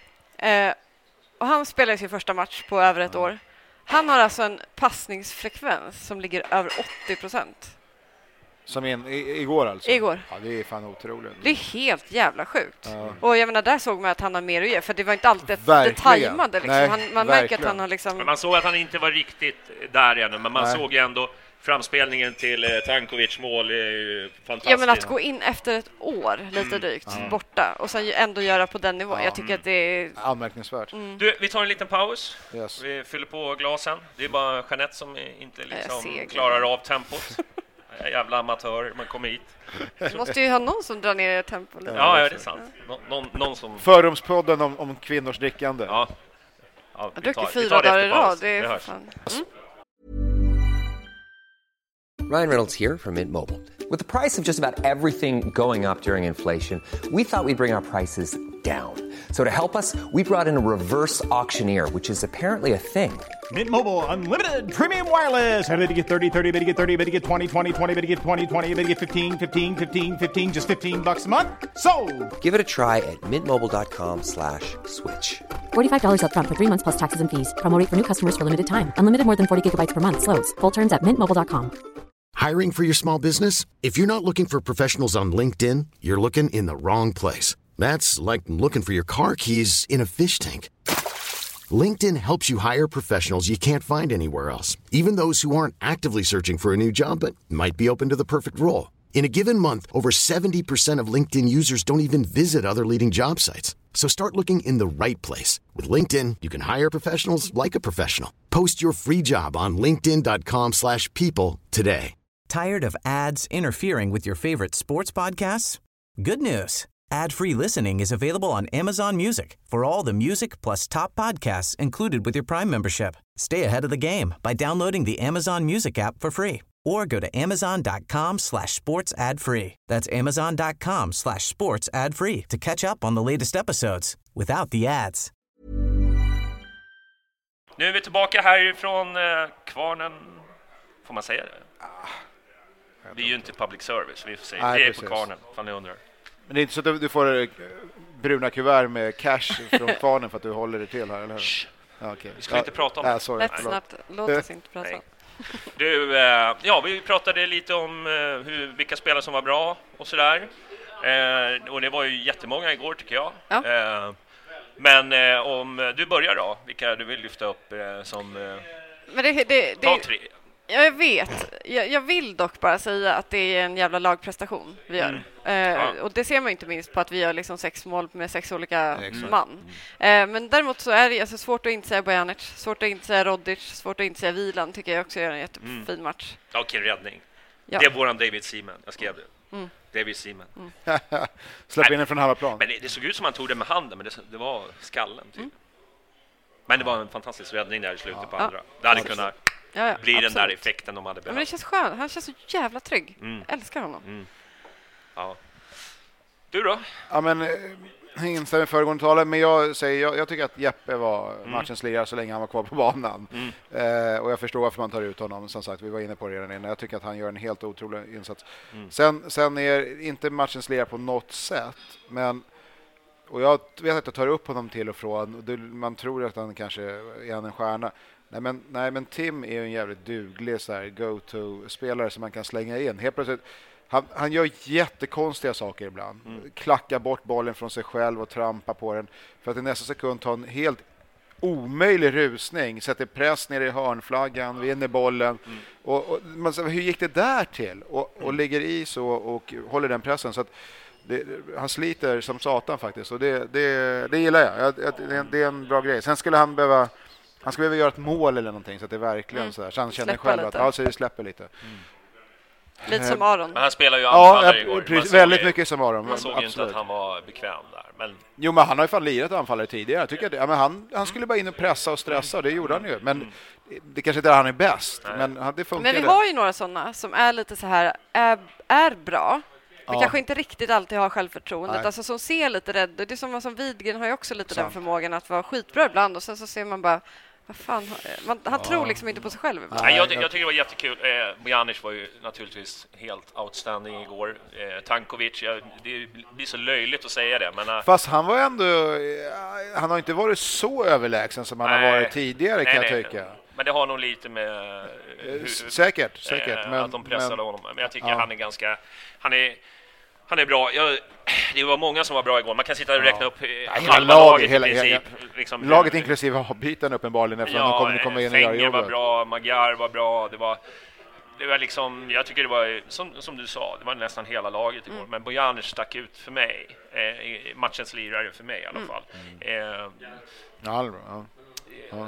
[SPEAKER 7] Mm. Eh, och han spelade sin första match på över ett ja. år. Han har alltså en passningsfrekvens som ligger över åttio procent.
[SPEAKER 5] Som in, i, igår alltså?
[SPEAKER 7] Igår.
[SPEAKER 5] Ja, det är fan otroligt.
[SPEAKER 7] Det är helt jävla sjukt.
[SPEAKER 5] Ja.
[SPEAKER 7] Och jag menar, där såg man att han har mer att ge. För det var inte alltid det tajmade. Liksom.
[SPEAKER 5] Nej,
[SPEAKER 7] han, man verkligen. märker att han har liksom...
[SPEAKER 6] Men man såg att han inte var riktigt där ännu. Men man Nej. såg ju ändå framspelningen till eh, Tankovic mål är ju fantastiskt.
[SPEAKER 7] Ja, men att gå in efter ett år lite drygt mm. borta och sen ändå göra på den nivån. Ja. Jag tycker att det är...
[SPEAKER 5] anmärkningsvärt.
[SPEAKER 6] Mm. Du, vi tar en liten paus.
[SPEAKER 5] Yes.
[SPEAKER 6] Vi fyller på glasen. Det är bara Jeanette som inte liksom klarar av tempot. Jävla amatör, man kommer hit.
[SPEAKER 7] Du måste ju ha någon som drar ner tempo lite.
[SPEAKER 6] Ja, ja, det är sant. Nå, någon, någon som...
[SPEAKER 5] Förrumspodden om, om kvinnors drickande.
[SPEAKER 6] Ja. Ja,
[SPEAKER 7] jag dricker fyra dagar i rad. Det är fan... Mm.
[SPEAKER 2] Ryan Reynolds here from Mint Mobile. With the price of just about everything going up during inflation, we thought we'd bring our prices down. So to help us, we brought in a reverse auctioneer, which is apparently a thing.
[SPEAKER 8] Mint Mobile Unlimited Premium Wireless. How to get thirty, thirty, bit to get thirty, bit to get twenty, twenty, twenty, bit to get twenty, twenty, bit to get fifteen, fifteen, fifteen, fifteen, just fifteen bucks a month? Sold!
[SPEAKER 2] Give it a try at mintmobile.com slash switch.
[SPEAKER 3] forty-five dollars up front for three months plus taxes and fees. Promo rate for new customers for limited time. Unlimited more than forty gigabytes per month. Slows full terms at mint mobile dot com.
[SPEAKER 9] Hiring for your small business? If you're not looking for professionals on LinkedIn, you're looking in the wrong place. That's like looking for your car keys in a fish tank. LinkedIn helps you hire professionals you can't find anywhere else, even those who aren't actively searching for a new job but might be open to the perfect role. In a given month, over seventy percent of LinkedIn users don't even visit other leading job sites. So start looking in the right place. With LinkedIn, you can hire professionals like a professional. Post your free job on linkedin dot com slash people today.
[SPEAKER 4] Tired of ads interfering with your favorite sports podcasts? Good news. Ad-free listening is available on Amazon Music for all the music plus top podcasts included with your Prime membership. Stay ahead of the game by downloading the Amazon Music app for free or go to amazon dot com slash sports ad free. That's amazon dot com slash sports ad free to catch up on the latest episodes without the ads.
[SPEAKER 6] Nu är vi tillbaka härifrån eh, Kvarnen. Får man säga det? Vi är ju inte public service, vi får säga. Nej, vi är precis. På Kvarnen, fan ni undrar.
[SPEAKER 5] Men det är inte så att du får bruna kuvert med cash från Kvarnen för att du håller det till här, eller hur? Ja, okay.
[SPEAKER 6] Vi ska ja, inte prata om
[SPEAKER 5] det.
[SPEAKER 6] Ja,
[SPEAKER 5] sorry,
[SPEAKER 7] snabbt. Låt oss inte prata om.
[SPEAKER 6] Du, eh, ja, vi pratade lite om eh, hur, vilka spelare som var bra och sådär. Eh, och det var ju jättemånga igår tycker jag.
[SPEAKER 7] Ja.
[SPEAKER 6] Eh, men eh, om du börjar då, vilka du vill lyfta upp eh, som eh,
[SPEAKER 7] men det, det, det,
[SPEAKER 6] topp tre?
[SPEAKER 7] Jag vet. Jag, jag vill dock bara säga att det är en jävla lagprestation vi gör. Mm. Eh, ja. Och det ser man inte minst på att vi gör liksom sex mål med sex olika mm. man. Eh, men däremot så är det alltså svårt att inte säga Bojanic, svårt att inte säga Rodic, svårt att inte säga Wieland tycker jag också gör en jättefin mm. match.
[SPEAKER 6] Okej, räddning. Ja. Det är våran David Seaman. Jag skrev det. Mm. David Seaman.
[SPEAKER 5] Mm. Släpp in den från halva plan.
[SPEAKER 6] Men det, det såg ut som han tog det med handen, men det, det var skallen typ. Mm. Men det var en fantastisk räddning där i slutet ja. på andra. Det hade kunnat
[SPEAKER 7] Ja, ja,
[SPEAKER 6] blir
[SPEAKER 7] absolut.
[SPEAKER 6] Den där effekten de hade behövt.
[SPEAKER 7] Ja, men det känns skönt. Han känns så jävla trygg.
[SPEAKER 6] Mm.
[SPEAKER 7] Älskar honom.
[SPEAKER 6] Mm. Ja. Du då?
[SPEAKER 5] Ja, men instämmer i föregående talare, men jag säger jag, jag tycker att Jeppe var mm. matchens lirare så länge han var kvar på banan. Mm. Eh, och jag förstår varför man tar ut honom. Som sagt, vi var inne på det redan innan. Jag tycker att han gör en helt otrolig insats. Mm. Sen, sen är inte matchens lirare på något sätt, men och jag vet att jag tar upp honom till och från. Man tror att han kanske är en stjärna. Nej men, nej, men Tim är ju en jävligt duglig så här, go-to-spelare som man kan slänga in. Helt plötsligt, han, han gör jättekonstiga saker ibland. Mm. Klackar bort bollen från sig själv och trampar på den. För att i nästa sekund tar en helt omöjlig rusning. Sätter press ner i hörnflaggan, vinner bollen. Mm. Och, och man säger, hur gick det där till? Och, och mm. ligger i så och håller den pressen. Så att det, han sliter som satan faktiskt. Och det, det, det gillar jag. jag, jag det, det är en bra grej. Sen skulle han behöva... Han skulle behöva göra ett mål eller någonting så att det verkligen mm. så här, så han känner själv lite. Att ja, så det släpper lite. Mm.
[SPEAKER 7] Lite som Aron.
[SPEAKER 6] Men han spelar ju anfallare
[SPEAKER 5] ja,
[SPEAKER 6] igår.
[SPEAKER 5] Precis, väldigt ju, mycket som Aron.
[SPEAKER 6] Man såg ju inte att han var bekväm där. Men...
[SPEAKER 5] Jo, men han har ju fan lirat anfallare tidigare. Jag tycker att det, ja, men han, han skulle bara in och pressa och stressa och det gjorde han ju. Men mm. det kanske inte är där han är bäst. Men det funkar.
[SPEAKER 7] Men vi har ju några sådana som är lite så här, är, är bra. Men ja. kanske inte riktigt alltid har självförtroendet. Alltså som ser lite rädd. Det är som, som Widgren har ju också lite Sant. den förmågan att vara skitbra ibland. Och sen så ser man bara... Vad fan, man, han ja. tror liksom inte på sig själv.
[SPEAKER 6] Nej, jag, jag tycker det var jättekul. Eh, Bojanic var ju naturligtvis helt outstanding igår. Eh, Tankovic, jag, det blir så löjligt att säga det. Men, uh,
[SPEAKER 5] Fast han var ändå, han har inte varit så överlägsen som han nej, har varit tidigare nej, kan nej, jag tycka.
[SPEAKER 6] Men det har nog lite med...
[SPEAKER 5] Hur, säkert, säkert.
[SPEAKER 6] Eh,
[SPEAKER 5] men,
[SPEAKER 6] att de pressade
[SPEAKER 5] men,
[SPEAKER 6] honom. Men jag tycker
[SPEAKER 5] ja.
[SPEAKER 6] han är ganska... Han är... Han är bra. Jag, det var många som var bra igår. Man kan sitta och räkna ja. upp ja,
[SPEAKER 5] hela laget, hela, i princip. Hela, liksom, laget inklusive avbyten uppenbarligen eftersom ja, de kommer, kommer in och göra jobbet.
[SPEAKER 6] var bra, Magyar var bra. Det var, det var liksom, jag tycker det var, som, som du sa, det var nästan hela laget igår. Mm. Men Bojanic stack ut för mig. Eh, matchens lirare för mig i alla fall. Mm. Eh,
[SPEAKER 5] ja, ja. Ja.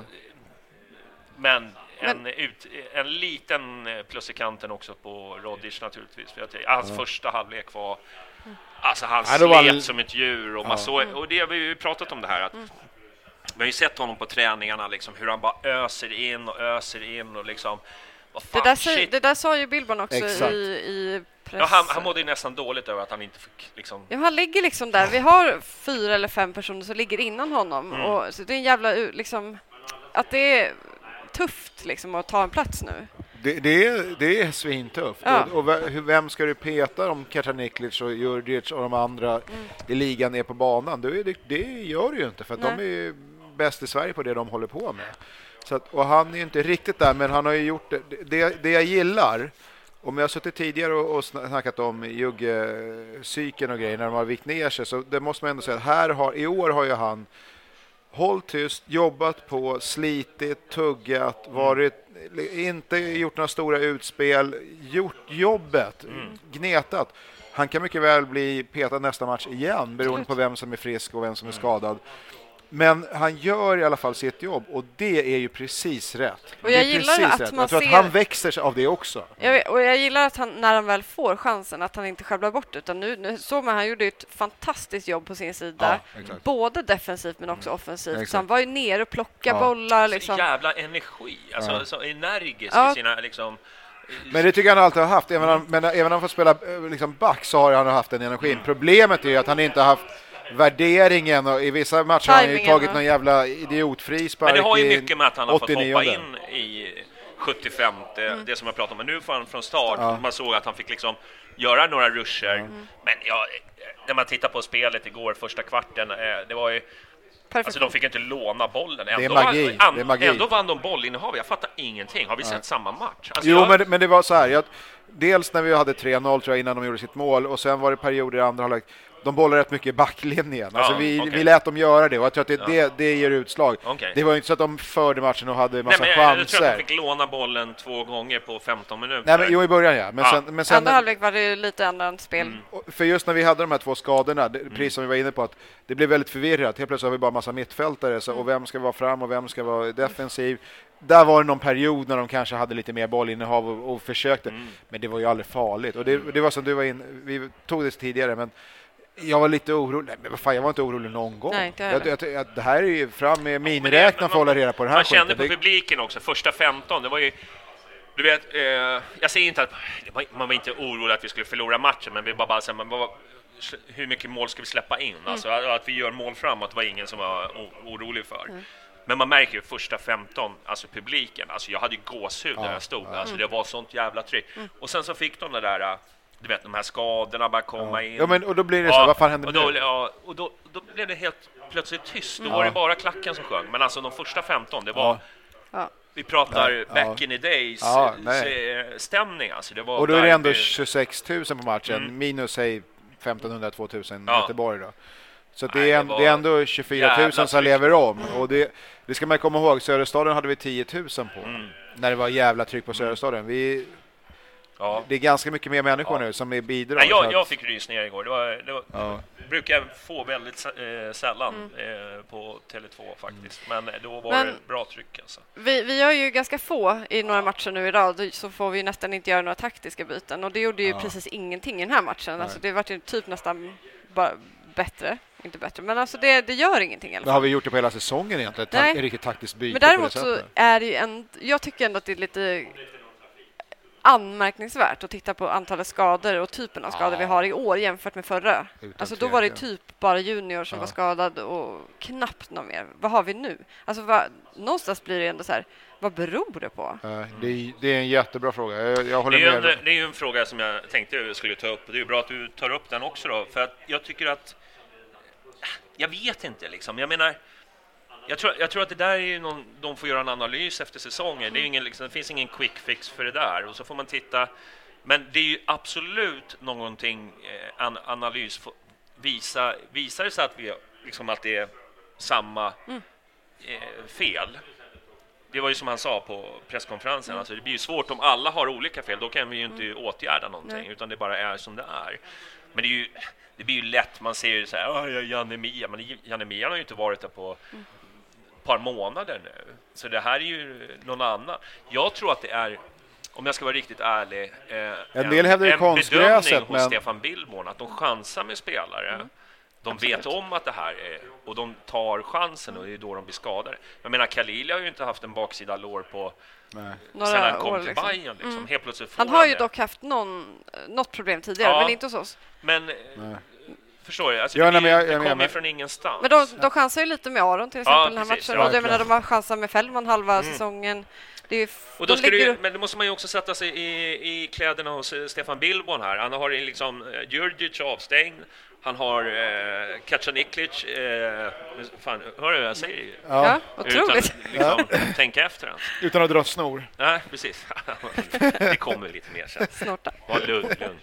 [SPEAKER 6] Men... En, ut, en liten plus i kanten också på Rodic naturligtvis. För att hans ja. första halvlek var... Alltså han ja, slet var... som ett djur. Och, man ja. såg, och det har vi ju pratat om det här. Att, mm. Vi har ju sett honom på träningarna. Liksom, hur han bara öser in och öser in. Och liksom, vad fan,
[SPEAKER 7] det, där säg, det där sa ju Billborn också i, i press.
[SPEAKER 6] Ja, han, han mådde ju nästan dåligt över att han inte fick... Liksom...
[SPEAKER 7] Ja, han ligger liksom där. Vi har fyra eller fem personer som ligger innan honom. Mm. Och, så det är en jävla... Liksom, att det är... tufft liksom att ta en plats nu.
[SPEAKER 5] Det, det, är, det är svintufft. Ja. Och, och vem ska du peta om Kacaniklic och Djurdjic och de andra mm. i ligan är på banan? Det, det, det gör du ju inte för att Nej. de är bäst i Sverige på det de håller på med. Så att, och han är ju inte riktigt där, men han har ju gjort det. Det, det jag gillar, om jag har suttit tidigare och, och snackat om Jugge-psyken och grejer när de har vikt ner sig, så det måste man ändå säga att här har, i år har ju han hållt tyst, jobbat på, slitit, tuggat, varit, inte gjort några stora utspel, gjort jobbet, mm. gnetat. Han kan mycket väl bli petad nästa match igen, beroende på vem som är frisk och vem som är skadad. Men han gör i alla fall sitt jobb och det är ju precis rätt.
[SPEAKER 7] Och jag
[SPEAKER 5] det är
[SPEAKER 7] gillar
[SPEAKER 5] precis
[SPEAKER 7] att
[SPEAKER 5] rätt.
[SPEAKER 7] man
[SPEAKER 5] jag tror
[SPEAKER 7] ser...
[SPEAKER 5] att han växer av det också.
[SPEAKER 7] Jag vet, och jag gillar att han, när han väl får chansen, att han inte sjabblar bort utan nu, nu såg man han gjorde ett fantastiskt jobb på sin sida. Ja, både defensivt men också offensivt. Mm, så han var ju ner och plockade ja. bollar. Liksom.
[SPEAKER 6] Så jävla energi. Alltså ja. så energisk ja. i sina liksom...
[SPEAKER 5] Men det tycker jag han alltid har haft. Även om, men även om han får spela liksom back så har han haft den energin. Mm. Problemet är ju att han inte har haft värderingen och i vissa matcher har han ju tagit någon jävla idiotfrispark.
[SPEAKER 6] Men det har ju mycket med att han har fått hoppa in i sjuttiofem mm. det som jag pratade om. Men nu får han från start. Ja. Man såg att han fick liksom göra några ruscher. Mm. Men ja, när man tittar på spelet igår, första kvarten, det var ju Perfekt. Alltså de fick inte låna bollen. Ändå, det är magi. Var, an, det är magi. Ändå vann de bollinnehav. Jag fattar ingenting. Har vi sett Nej. samma match? Alltså
[SPEAKER 5] jo,
[SPEAKER 6] jag...
[SPEAKER 5] men, men det var så här. Jag, dels när vi hade tre noll tror jag innan de gjorde sitt mål. Och sen var det perioder i andra halvlek. De bollar rätt mycket i backlinjen. Alltså ja, vi, okay. vi lät dem göra det. Och jag tror att det, ja. det, det ger utslag. Okay. Det var ju inte så att de förde matchen och hade en massa Nej, men chanser. Jag tror
[SPEAKER 6] att de fick låna bollen två gånger på femton minuter.
[SPEAKER 5] Nej, men, jo, i början ja. Men
[SPEAKER 6] ja.
[SPEAKER 5] sen, men sen,
[SPEAKER 7] andra halvlek var det lite annat spel. Mm.
[SPEAKER 5] För just när vi hade de här två skadorna, det, precis mm. som vi var inne på, att det blev väldigt förvirrat. Helt plötsligt har vi bara massa mittfältare. Så, mm. Och vem ska vara fram och vem ska vara defensiv. Där var det någon period när de kanske hade lite mer bollinnehav och, och försökte. Mm. Men det var ju aldrig farligt. Och det, det var som du var in, vi tog det tidigare, men jag var lite orolig. Nej, men vad fan, jag var inte orolig någon gång. Nej, det, jag, jag, jag, det här är ju fram med miniräknaren för att hålla reda på det här.
[SPEAKER 6] Man kände skiten. På publiken också, första femton, det var ju, du vet, eh, jag säger inte att man var inte orolig att vi skulle förlora matchen, men vi bara bara så man var hur mycket mål ska vi släppa in? Mm. Alltså att vi gör mål framåt var ingen som var orolig för. Mm. Men man märker ju första femton, alltså publiken, alltså jag hade ju gåshud när jag stod, mm. alltså det var sånt jävla tryck. Mm. Och sen så fick de det där, du vet, de här skadorna bara komma
[SPEAKER 5] ja.
[SPEAKER 6] in.
[SPEAKER 5] Ja, men och då blir det så, ja, vad fan händer
[SPEAKER 6] och då, nu? Ja, och då, då blev det helt plötsligt tyst. Då ja. var det bara klacken som sjöng. Men alltså de första femton, det var... Ja. Vi pratar ja. back ja. in the days ja, stämning. Alltså det var
[SPEAKER 5] och då är det ändå tjugosex tusen på matchen, mm. minus säg femtonhundra till tvåtusen ja. Göteborg då. Så Nej, det, är en, det, det är ändå tjugofyra tusen som lever om. Och det, det ska man komma ihåg, Söderstaden hade vi tio tusen på. Mm. När det var jävla tryck på Söderstaden. Vi... Ja. Det är ganska mycket mer människor ja. nu som är bidrar.
[SPEAKER 6] Nej, jag, jag fick rysningar igår. Det var, det var, ja. brukar jag få väldigt eh, sällan mm. eh, på Tele två faktiskt. Men då var Men, det bra tryck. Alltså.
[SPEAKER 7] Vi, vi gör ju ganska få i några matcher nu i rad, så får vi nästan inte göra några taktiska byten. Och det gjorde ju ja. precis ingenting i den här matchen. Alltså, det var ju typ nästan bara bättre. Inte bättre, men alltså det, det gör ingenting i alla fall.
[SPEAKER 5] Men har vi gjort det på hela säsongen egentligen? Ta- är riktigt taktiskt byte.
[SPEAKER 7] Men däremot så är det ju en... Jag tycker ändå att det är lite... anmärkningsvärt att titta på antalet skador och typen av skador ja. vi har i år jämfört med förra. Utan alltså då var det typ bara junior som ja. var skadad och knappt någon mer. Vad har vi nu? Alltså vad, någonstans blir det ändå så här, vad beror det på?
[SPEAKER 5] Ja, det, är, det är en jättebra fråga. Jag, jag håller
[SPEAKER 6] det, är
[SPEAKER 5] med.
[SPEAKER 6] En, det är ju en fråga som jag tänkte jag skulle ta upp. Det är ju bra att du tar upp den också då. För att jag tycker att jag vet inte liksom. Jag menar Jag tror, jag tror att det där är ju någon, de får göra en analys efter säsongen. Det är ingen, liksom, det finns ingen quick fix för det där. Och så får man titta. Men det är ju absolut någonting eh, an, analys. För, visa, visar det sig att, vi, liksom, att det är samma mm. eh, fel. Det var ju som han sa på presskonferensen. Mm. Alltså, det blir ju svårt om alla har olika fel. Då kan vi ju inte mm. åtgärda någonting. Nej. Utan det bara är som det är. Men det är ju, det blir ju lätt. Man ser ju så här, Janne Mia. Men Janne Mia har ju inte varit där på... Mm. par månader nu. Så det här är ju någon annan. Jag tror att det är, om jag ska vara riktigt ärlig, eh, en,
[SPEAKER 5] en, del en bedömning hos
[SPEAKER 6] men... Stefan Billborn att de chansar med spelare. Mm. De Absolut. vet om att det här är, och de tar chansen och det är då de blir skadade. Jag menar, Khalili har ju inte haft en baksida lår på Nej. sen han kom år, till liksom. Bayern. Liksom. Mm. Helt plötsligt
[SPEAKER 7] han har han ju det. dock haft någon, något problem tidigare, ja. men inte hos oss.
[SPEAKER 6] Men... Nej. Förstår jag? Alltså
[SPEAKER 5] ja,
[SPEAKER 6] det,
[SPEAKER 5] nej, jag,
[SPEAKER 6] det
[SPEAKER 5] jag,
[SPEAKER 6] kommer
[SPEAKER 5] jag,
[SPEAKER 6] från ingenstans.
[SPEAKER 7] Men de, de chansar ju lite med Aron till exempel
[SPEAKER 6] ja,
[SPEAKER 7] den här
[SPEAKER 6] precis,
[SPEAKER 7] matchen.
[SPEAKER 6] Ja,
[SPEAKER 7] och jag menar, de har chansat med Fällman halva mm. säsongen. Det är f-
[SPEAKER 6] och då
[SPEAKER 7] de
[SPEAKER 6] ska
[SPEAKER 7] ligger...
[SPEAKER 6] du, men det måste man ju också sätta sig i, i kläderna hos Stefan Billborn här. Han har liksom uh, Djurdjic avstängd. Han har uh, Kacaniklic. Uh, fan, hör du vad jag säger?
[SPEAKER 7] Ja, ja otroligt.
[SPEAKER 6] Utan liksom, ja. tänka efter ens.
[SPEAKER 5] Utan att dra snor.
[SPEAKER 6] Nej, precis. Det kommer lite mer sen.
[SPEAKER 7] Snorta.
[SPEAKER 6] Var lugn, lugn.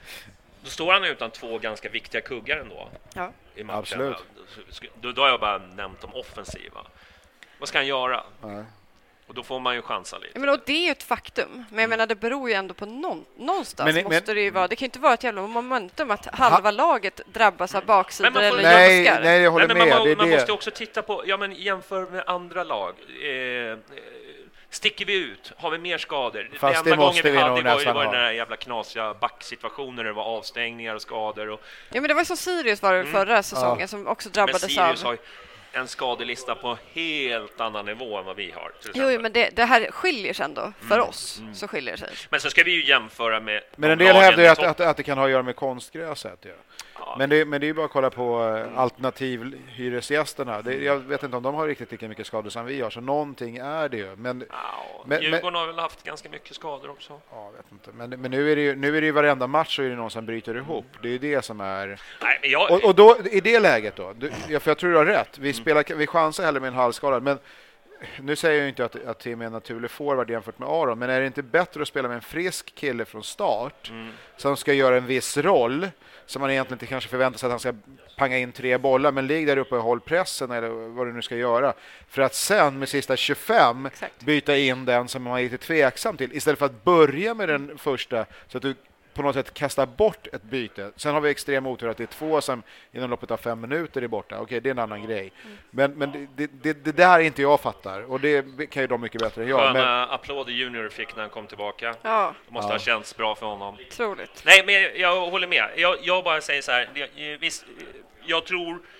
[SPEAKER 6] Då står han utan två ganska viktiga kuggar ändå.
[SPEAKER 7] Ja.
[SPEAKER 6] I matchen.
[SPEAKER 5] Absolut.
[SPEAKER 6] Då, då har jag bara nämnt de offensiva. Vad ska han göra?
[SPEAKER 5] Nej.
[SPEAKER 6] Och då får man ju chansa lite.
[SPEAKER 7] Men och det är ju ett faktum. Men jag mm. menar, det beror ju ändå på någon, någonstans.
[SPEAKER 5] Men,
[SPEAKER 7] måste
[SPEAKER 5] men,
[SPEAKER 7] det ju vara. Det kan ju inte vara ett jävla momentum att halva ha, laget drabbas av baksidor
[SPEAKER 6] får,
[SPEAKER 7] eller
[SPEAKER 5] nej,
[SPEAKER 7] jobbskar.
[SPEAKER 5] Nej, jag håller
[SPEAKER 6] nej,
[SPEAKER 5] med.
[SPEAKER 6] Man,
[SPEAKER 5] det är
[SPEAKER 6] man
[SPEAKER 5] det.
[SPEAKER 6] måste också titta på, ja men jämför med andra lag. Eh, Sticker vi ut? Har vi mer skador?
[SPEAKER 5] Fast
[SPEAKER 6] det
[SPEAKER 5] det
[SPEAKER 6] enda gången vi hade var, det var den där
[SPEAKER 5] ha.
[SPEAKER 6] jävla knasiga backsituationer. Det var avstängningar och skador. Och...
[SPEAKER 7] Ja, men det var så Sirius var det mm. förra säsongen ja. som också drabbades av.
[SPEAKER 6] Men Sirius av... har en skadelista på helt annan nivå än vad vi har.
[SPEAKER 7] Jo, men det, det här skiljer sig ändå. För mm. oss mm. så skiljer det sig.
[SPEAKER 6] Men så ska vi ju jämföra med...
[SPEAKER 5] Men en del hävdar ju att, att, att det kan ha att göra med konstgräset. Ja. Ja. Men, det, men det är ju bara att kolla på uh, alternativhyresgästerna. Det, jag vet inte om de har riktigt lika mycket skador som vi har. Så någonting är det ju. Men,
[SPEAKER 6] ja,
[SPEAKER 5] men,
[SPEAKER 6] Djurgården har väl haft ganska mycket skador också.
[SPEAKER 5] Ja, vet inte. Men, men nu är det ju, nu är det ju varenda match så är det någon som bryter ihop. Det är ju det som är...
[SPEAKER 6] Nej, men jag...
[SPEAKER 5] och, och då, i det läget då, du, ja, för jag tror du har rätt. Vi, mm. spelar, vi chansar hellre med en halvskadad. Men nu säger jag inte att, att Tim är en naturlig forward jämfört med Aron. Men är det inte bättre att spela med en frisk kille från start mm. som ska göra en viss roll som man egentligen inte kanske förväntar sig att han ska panga in tre bollar, men ligg där uppe och håll pressen eller vad du nu ska göra. För att sen med sista tjugofem Exakt. byta in den som man är lite tveksam till istället för att börja med den första så att du på något sätt kastar bort ett byte. Sen har vi extrem otur att det är två som inom loppet av fem minuter är borta. Okej, det är en annan grej. Mm. Men, men det, det, det där är inte jag fattar. Och det kan ju de mycket bättre än jag.
[SPEAKER 6] Sköna
[SPEAKER 5] men...
[SPEAKER 6] applåder Junior fick när han kom tillbaka.
[SPEAKER 7] Ja.
[SPEAKER 6] Det måste
[SPEAKER 5] ja.
[SPEAKER 6] ha känts bra för honom.
[SPEAKER 7] Troligt.
[SPEAKER 6] Nej, men jag håller med. Jag, jag bara säger så här. Jag, visst, jag tror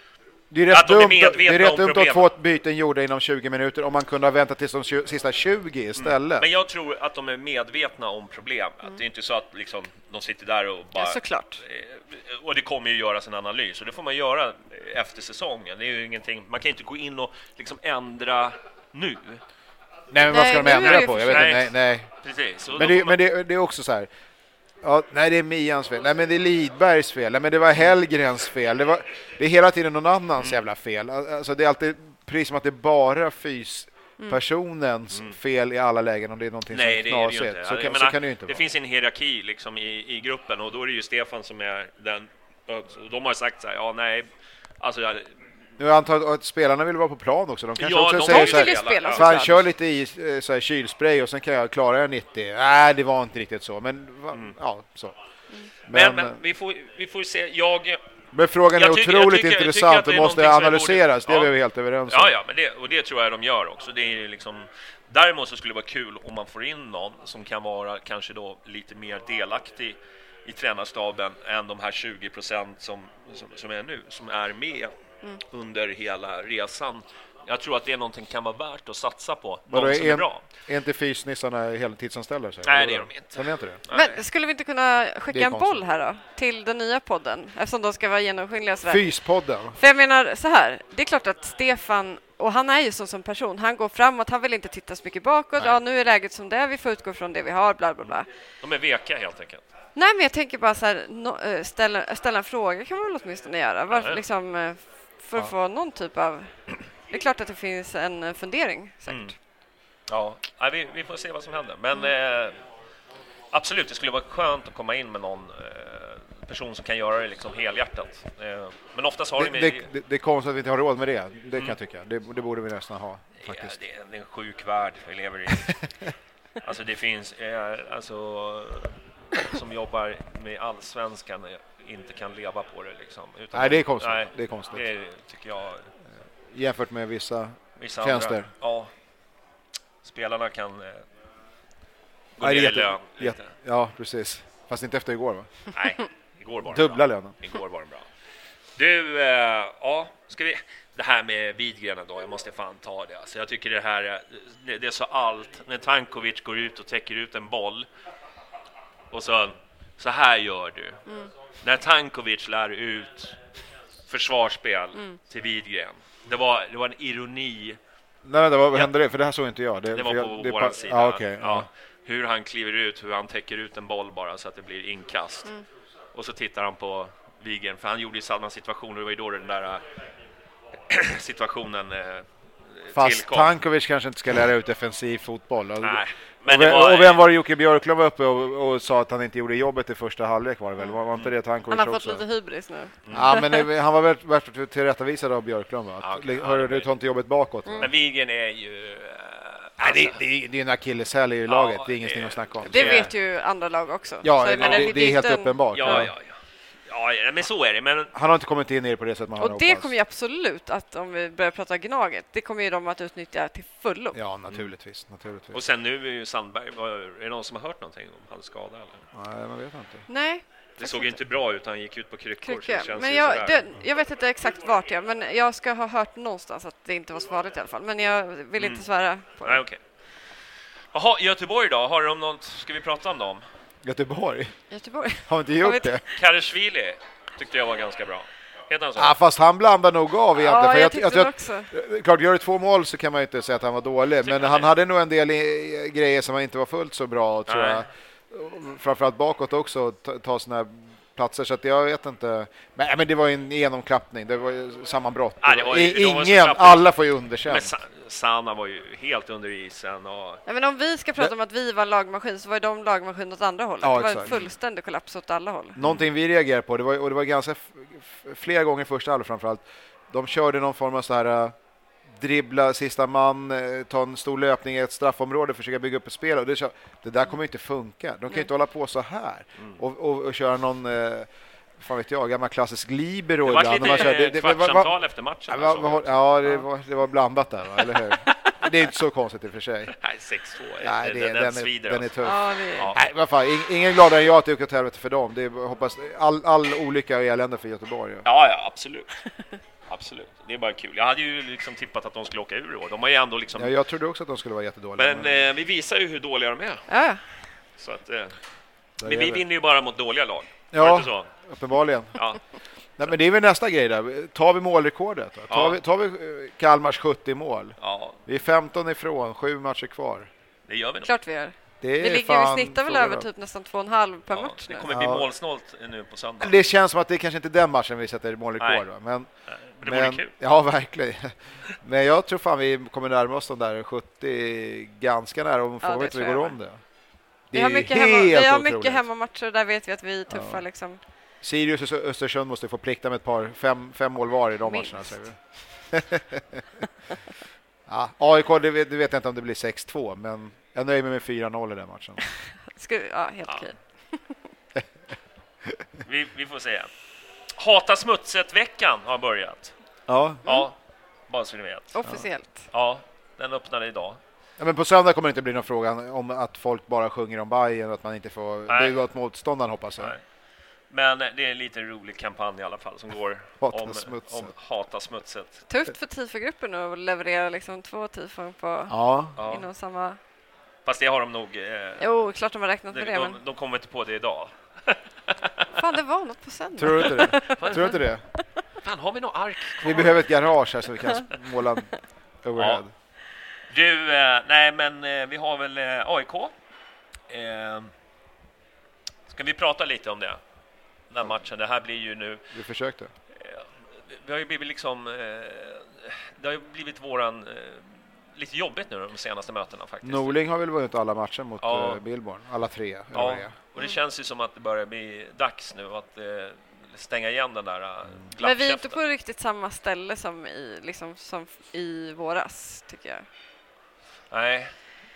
[SPEAKER 5] Det är rätt
[SPEAKER 6] att de
[SPEAKER 5] dumt,
[SPEAKER 6] är medvetna
[SPEAKER 5] det är rätt
[SPEAKER 6] om
[SPEAKER 5] dumt att
[SPEAKER 6] problemen.
[SPEAKER 5] få ett byten gjorda inom tjugo minuter om man kunde ha väntat till de sista tjugo istället. Mm.
[SPEAKER 6] Men jag tror att de är medvetna om problem. Mm. Att det är inte så att liksom, de sitter där och bara...
[SPEAKER 7] Ja, såklart.
[SPEAKER 6] Och det kommer ju göras en analys. Och det får man göra efter säsongen. Det är ju ingenting... Man kan inte gå in och liksom ändra nu.
[SPEAKER 5] Nej, men vad ska de ändra på? Jag vet
[SPEAKER 6] nej.
[SPEAKER 5] inte, nej, nej.
[SPEAKER 6] Precis.
[SPEAKER 5] Men, det, men det, det är också så här... Ja, nej, det är Mians fel. Nej, men det är Lidbergs fel. Nej, men det var Hellgrens fel. Det, var, det är hela tiden någon annans mm. jävla fel. Alltså, det är alltid precis som att det är bara fyspersonens mm. fel i alla lägen om det är någonting
[SPEAKER 6] nej,
[SPEAKER 5] som är knasigt. Så, kan,
[SPEAKER 6] menar,
[SPEAKER 5] så kan det ju inte
[SPEAKER 6] det
[SPEAKER 5] vara.
[SPEAKER 6] finns en hierarki liksom, i, i gruppen och då är det ju Stefan som är den. De har sagt så här, ja nej, alltså... Jag,
[SPEAKER 5] Nu antar jag att spelarna vill vara på plan också. De kanske
[SPEAKER 6] ja,
[SPEAKER 5] också
[SPEAKER 6] de
[SPEAKER 5] säger
[SPEAKER 7] så
[SPEAKER 5] så här,
[SPEAKER 7] spela,
[SPEAKER 5] fan, kör lite i så här, kylspray och sen kan jag klara jag nittio. Nej, det var inte riktigt så. Men mm. ja, så.
[SPEAKER 6] Mm. Men, men, men vi, får, vi får se. Jag,
[SPEAKER 5] men frågan är
[SPEAKER 6] tycker,
[SPEAKER 5] otroligt
[SPEAKER 6] tycker,
[SPEAKER 5] intressant och måste analyseras.
[SPEAKER 6] Borde,
[SPEAKER 5] det är vi helt överens om.
[SPEAKER 6] Ja, ja, men det, och det tror jag de gör också. Det är liksom, däremot så skulle det vara kul om man får in någon som kan vara kanske då lite mer delaktig i tränarstaben än de här tjugo procent som, som, som är nu, som är med mm. under hela resan. Jag tror att det är någonting kan vara värt att satsa på. Någon som är, är bra.
[SPEAKER 5] Är inte fysnissarna heltidsanställda? Så
[SPEAKER 6] Nej, det är de inte.
[SPEAKER 5] De är inte det.
[SPEAKER 7] Men skulle vi inte kunna skicka en boll här då? Till den nya podden? Eftersom de ska vara genomskinliga.
[SPEAKER 5] Fyspodden.
[SPEAKER 7] För jag menar så här. Det är klart att Stefan, och han är ju så som person. Han går framåt, han vill inte titta så mycket bakåt. Nej. Ja, nu är läget som det är. Vi får utgå från det vi har, bla bla bla.
[SPEAKER 6] De är veka helt enkelt.
[SPEAKER 7] Nej, men jag tänker bara så här. No, ställa, ställa en fråga kan man väl åtminstone göra. Varför, ja, liksom, för att ja. få någon typ av... Det är klart att det finns en fundering, säkert. Mm.
[SPEAKER 6] Ja, Nej, vi, vi får se vad som händer. Men mm. eh, absolut, det skulle vara skönt att komma in med någon eh, person som kan göra det liksom helhjärtat. Eh, men oftast har
[SPEAKER 5] det,
[SPEAKER 6] vi...
[SPEAKER 5] Det, det, det är konstigt att vi inte har råd med det. Det mm. kan jag tycka. Det, det borde vi nästan ha, faktiskt.
[SPEAKER 6] Ja, det, är, det är en sjuk värld vi lever i. Alltså det finns... Eh, alltså, som jobbar med allsvenskan inte kan leva på det liksom. Utan
[SPEAKER 5] nej, det är konstigt.
[SPEAKER 6] Nej,
[SPEAKER 5] det är konstigt.
[SPEAKER 6] Det tycker jag...
[SPEAKER 5] Jämfört med vissa,
[SPEAKER 6] vissa
[SPEAKER 5] tjänster.
[SPEAKER 6] Andra, ja. Spelarna kan eh, gå
[SPEAKER 5] nej,
[SPEAKER 6] ner
[SPEAKER 5] jätte,
[SPEAKER 6] i lön.
[SPEAKER 5] Jätte, ja, precis. Fast inte efter igår, va?
[SPEAKER 6] Nej, igår var
[SPEAKER 5] dubbla lönen.
[SPEAKER 6] Igår var det bra. Du, eh, ja, ska vi... Det här med Widgren då, jag måste fan ta det. Alltså, jag tycker det här, det, det är så allt. När Tankovic går ut och täcker ut en boll och så, så här gör du. Mm. När Tankovic lär ut försvarsspel mm. till Widgren. Det var, det var en ironi.
[SPEAKER 5] Nej, det var, vad hände det? För det här såg inte jag. Det,
[SPEAKER 6] det var på
[SPEAKER 5] jag, det
[SPEAKER 6] vår
[SPEAKER 5] pa-
[SPEAKER 6] sida.
[SPEAKER 5] Ah, okay,
[SPEAKER 6] ja.
[SPEAKER 5] ja.
[SPEAKER 6] Hur han kliver ut, hur han täcker ut en boll bara så att det blir inkast. Mm. Och så tittar han på Widgren. För han gjorde ju samma situation. Och det var ju då den där äh, situationen äh,
[SPEAKER 5] fast
[SPEAKER 6] tillkom.
[SPEAKER 5] Tankovic kanske inte ska lära ut defensiv fotboll. Alltså,
[SPEAKER 6] nej.
[SPEAKER 5] Men och, vem, var, och vem var det Jocke Björklund var uppe och, och sa att han inte gjorde jobbet i första halvlek var det väl? Var, var inte det Tankovic
[SPEAKER 7] han har
[SPEAKER 5] också?
[SPEAKER 7] fått lite hybris nu. Mm.
[SPEAKER 5] Ja, men det, han var väl värt tillrättavisad av Björklund, va? Att, okay, hör ja, du tar inte jobbet bakåt.
[SPEAKER 6] Mm. Men Widgren är ju... Uh,
[SPEAKER 5] nej, det, det, det är en akilleshäl i laget. Ja, det är ingenting det, att snacka om.
[SPEAKER 7] Det vet ju andra lag också.
[SPEAKER 5] Ja,
[SPEAKER 7] så,
[SPEAKER 5] det,
[SPEAKER 7] men
[SPEAKER 5] det,
[SPEAKER 7] det,
[SPEAKER 5] det är helt
[SPEAKER 7] en...
[SPEAKER 5] uppenbart.
[SPEAKER 6] Ja, ja, ja. Ja, men så är det. Men...
[SPEAKER 5] Han har inte kommit in i det på det sättet man har.
[SPEAKER 7] Och det kommer ju absolut att, om vi börjar prata Gnaget, det kommer ju de att utnyttja till fullo.
[SPEAKER 5] Ja, naturligtvis. Mm. naturligtvis.
[SPEAKER 6] Och sen nu är ju Sandberg, var, är det någon som har hört någonting om hans skada? Eller?
[SPEAKER 5] Nej, man vet inte.
[SPEAKER 7] Nej.
[SPEAKER 6] Det såg ju inte bra ut, han gick ut på kryckor.
[SPEAKER 7] kryckor. Så det men jag, det, jag vet inte exakt vart jag, men jag ska ha hört någonstans att det inte var så farligt i alla fall. Men jag vill inte mm. svära på det.
[SPEAKER 6] Nej, okej. Jaha, Göteborg då? Har de något, ska vi prata om dem?
[SPEAKER 5] Göteborg?
[SPEAKER 7] Göteborg.
[SPEAKER 5] Har inte gjort det?
[SPEAKER 6] Karasvili tyckte jag var ganska bra. Heter han så?
[SPEAKER 5] Ja, fast han blandar nog av egentligen.
[SPEAKER 7] Ja,
[SPEAKER 5] för
[SPEAKER 7] jag,
[SPEAKER 5] jag, jag, jag också. Klart, gör det två mål så kan man ju inte säga att han var dålig. Men han hade nog en del i, grejer som inte var fullt så bra, tror jag. Framförallt bakåt också, ta, ta såna här platser. Så att jag vet inte. Men, men det var en genomklappning. Det var ju sammanbrott.
[SPEAKER 6] Ja, det var ju,
[SPEAKER 5] ingen, alla får ju underkänt.
[SPEAKER 6] Men Sa- Sana var ju helt under isen. Och...
[SPEAKER 7] Ja, men om vi ska prata det... om att vi var lagmaskin så var de lagmaskin åt andra hållet. Ja, det var exakt. En fullständig kollaps åt alla håll.
[SPEAKER 5] Någonting vi reagerar på, det var, och det var ganska f- f- flera gånger första halvlek framförallt. De körde någon form av så här uh, dribbla sista man, uh, ta en stor löpning i ett straffområde, försöka bygga upp ett spel. Och det, det där kommer inte funka. De kan ju inte hålla på så här mm. och, och, och köra någon... Uh, fan vet jag, gammal klassisk libero
[SPEAKER 6] det var
[SPEAKER 5] ibland.
[SPEAKER 6] Lite
[SPEAKER 5] kör, det,
[SPEAKER 6] det, kvartsamtal efter matchen.
[SPEAKER 5] Va, va, ja, det var, det var blandat där, va? Eller hur? Det är inte så konstigt i och för sig.
[SPEAKER 6] Nej, sex två.
[SPEAKER 5] Nej, det, den, den, den, är, den är tuff.
[SPEAKER 7] Ja, det är...
[SPEAKER 5] Ja. Nej, vad fan, ingen gladare än jag att det åker till helvete för dem. Det är, hoppas all, all olycka och elände för Göteborg. Ja,
[SPEAKER 6] ja, ja absolut. absolut. Det är bara kul. Jag hade ju liksom tippat att de skulle åka ur då. De har ju ändå liksom...
[SPEAKER 5] Ja, jag trodde också att de skulle vara jättedåliga.
[SPEAKER 6] Men eh, vi visar ju hur dåliga de är.
[SPEAKER 7] Ja.
[SPEAKER 6] Så att, eh, men vi vinner ju bara mot dåliga lag.
[SPEAKER 5] Ja,
[SPEAKER 6] så?
[SPEAKER 5] uppenbarligen.
[SPEAKER 6] Ja.
[SPEAKER 5] Nej, men det är väl nästa grej där. Tar vi målrekordet? Då? Tar,
[SPEAKER 6] ja.
[SPEAKER 5] vi, tar vi Kalmars sjuttio mål?
[SPEAKER 6] Ja.
[SPEAKER 5] Vi är femton ifrån, sju matcher kvar.
[SPEAKER 6] Det gör vi nog.
[SPEAKER 7] Klart vi gör.
[SPEAKER 5] Det
[SPEAKER 7] vi ligger vi snittar väl över typ nästan två och en halv per
[SPEAKER 6] ja,
[SPEAKER 7] match
[SPEAKER 6] det
[SPEAKER 7] nu.
[SPEAKER 6] kommer bli
[SPEAKER 5] ja.
[SPEAKER 6] målsnålt nu på söndag.
[SPEAKER 5] Det känns som att det kanske inte är den matchen vi sätter målrekord.
[SPEAKER 6] Nej.
[SPEAKER 5] Va? Men,
[SPEAKER 6] Nej, men det
[SPEAKER 5] men,
[SPEAKER 6] vore kul.
[SPEAKER 5] Ja, verkligen. Men jag tror fan vi kommer närma oss de där sjuttio ganska nära och får
[SPEAKER 7] ja,
[SPEAKER 5] vi går om det. Det
[SPEAKER 7] vi har mycket, hemma, vi har mycket hemmamatcher, där vet vi att vi är tuffa. Ja. Liksom.
[SPEAKER 5] Sirius och Östersund måste få plikta med ett par, fem, fem mål var i de
[SPEAKER 7] Minst.
[SPEAKER 5] matcherna. Säger vi. Ja, A I K, det vet, det vet jag inte om det blir sex två, men jag nöjer mig med fyra noll i den matchen.
[SPEAKER 7] Ska, ja, helt
[SPEAKER 6] ja.
[SPEAKER 7] okej.
[SPEAKER 6] vi, vi får se. Hata smutset-veckan har börjat.
[SPEAKER 5] Ja. Mm.
[SPEAKER 6] Ja, bara så ni vet.
[SPEAKER 7] Officiellt.
[SPEAKER 6] Ja, den öppnade idag.
[SPEAKER 5] Ja, men på söndag kommer det inte bli någon fråga om att folk bara sjunger om Bayern och att man inte får bua åt motståndaren, hoppas jag.
[SPEAKER 6] Nej. Men det är en liten rolig kampanj i alla fall som går
[SPEAKER 5] hata
[SPEAKER 6] om,
[SPEAKER 5] smutset.
[SPEAKER 6] om hata smutset.
[SPEAKER 7] Tufft för tifogruppen att leverera liksom två tifon på
[SPEAKER 5] ja.
[SPEAKER 7] inom samma...
[SPEAKER 6] Fast det har de nog... Eh,
[SPEAKER 7] jo, klart de har räknat
[SPEAKER 6] det,
[SPEAKER 7] med det.
[SPEAKER 6] De,
[SPEAKER 7] men...
[SPEAKER 6] de kommer inte på det idag.
[SPEAKER 7] Fan, det var något på söndag.
[SPEAKER 5] Tror du inte det? Tror du inte det?
[SPEAKER 6] Fan, har vi någon ark kvar?
[SPEAKER 5] Vi behöver ett garage här så vi kan måla en overhead.
[SPEAKER 6] Ja. Du, eh, nej men eh, vi har väl eh, A I K. Eh, ska vi prata lite om det? Den matchen, det här blir ju nu...
[SPEAKER 5] Vi försökte.
[SPEAKER 6] Eh, vi har ju blivit liksom... Eh, det har ju blivit våran... Eh, lite jobbigt nu de senaste mötena faktiskt.
[SPEAKER 5] Norling har väl vunnit alla matcher mot
[SPEAKER 6] ja.
[SPEAKER 5] uh, Billborn, alla tre.
[SPEAKER 6] Ja, och det känns ju som att det börjar bli dags nu att eh, stänga igen den där uh,
[SPEAKER 7] men vi är inte på riktigt samma ställe som i, liksom, som i våras, tycker jag.
[SPEAKER 6] Nej.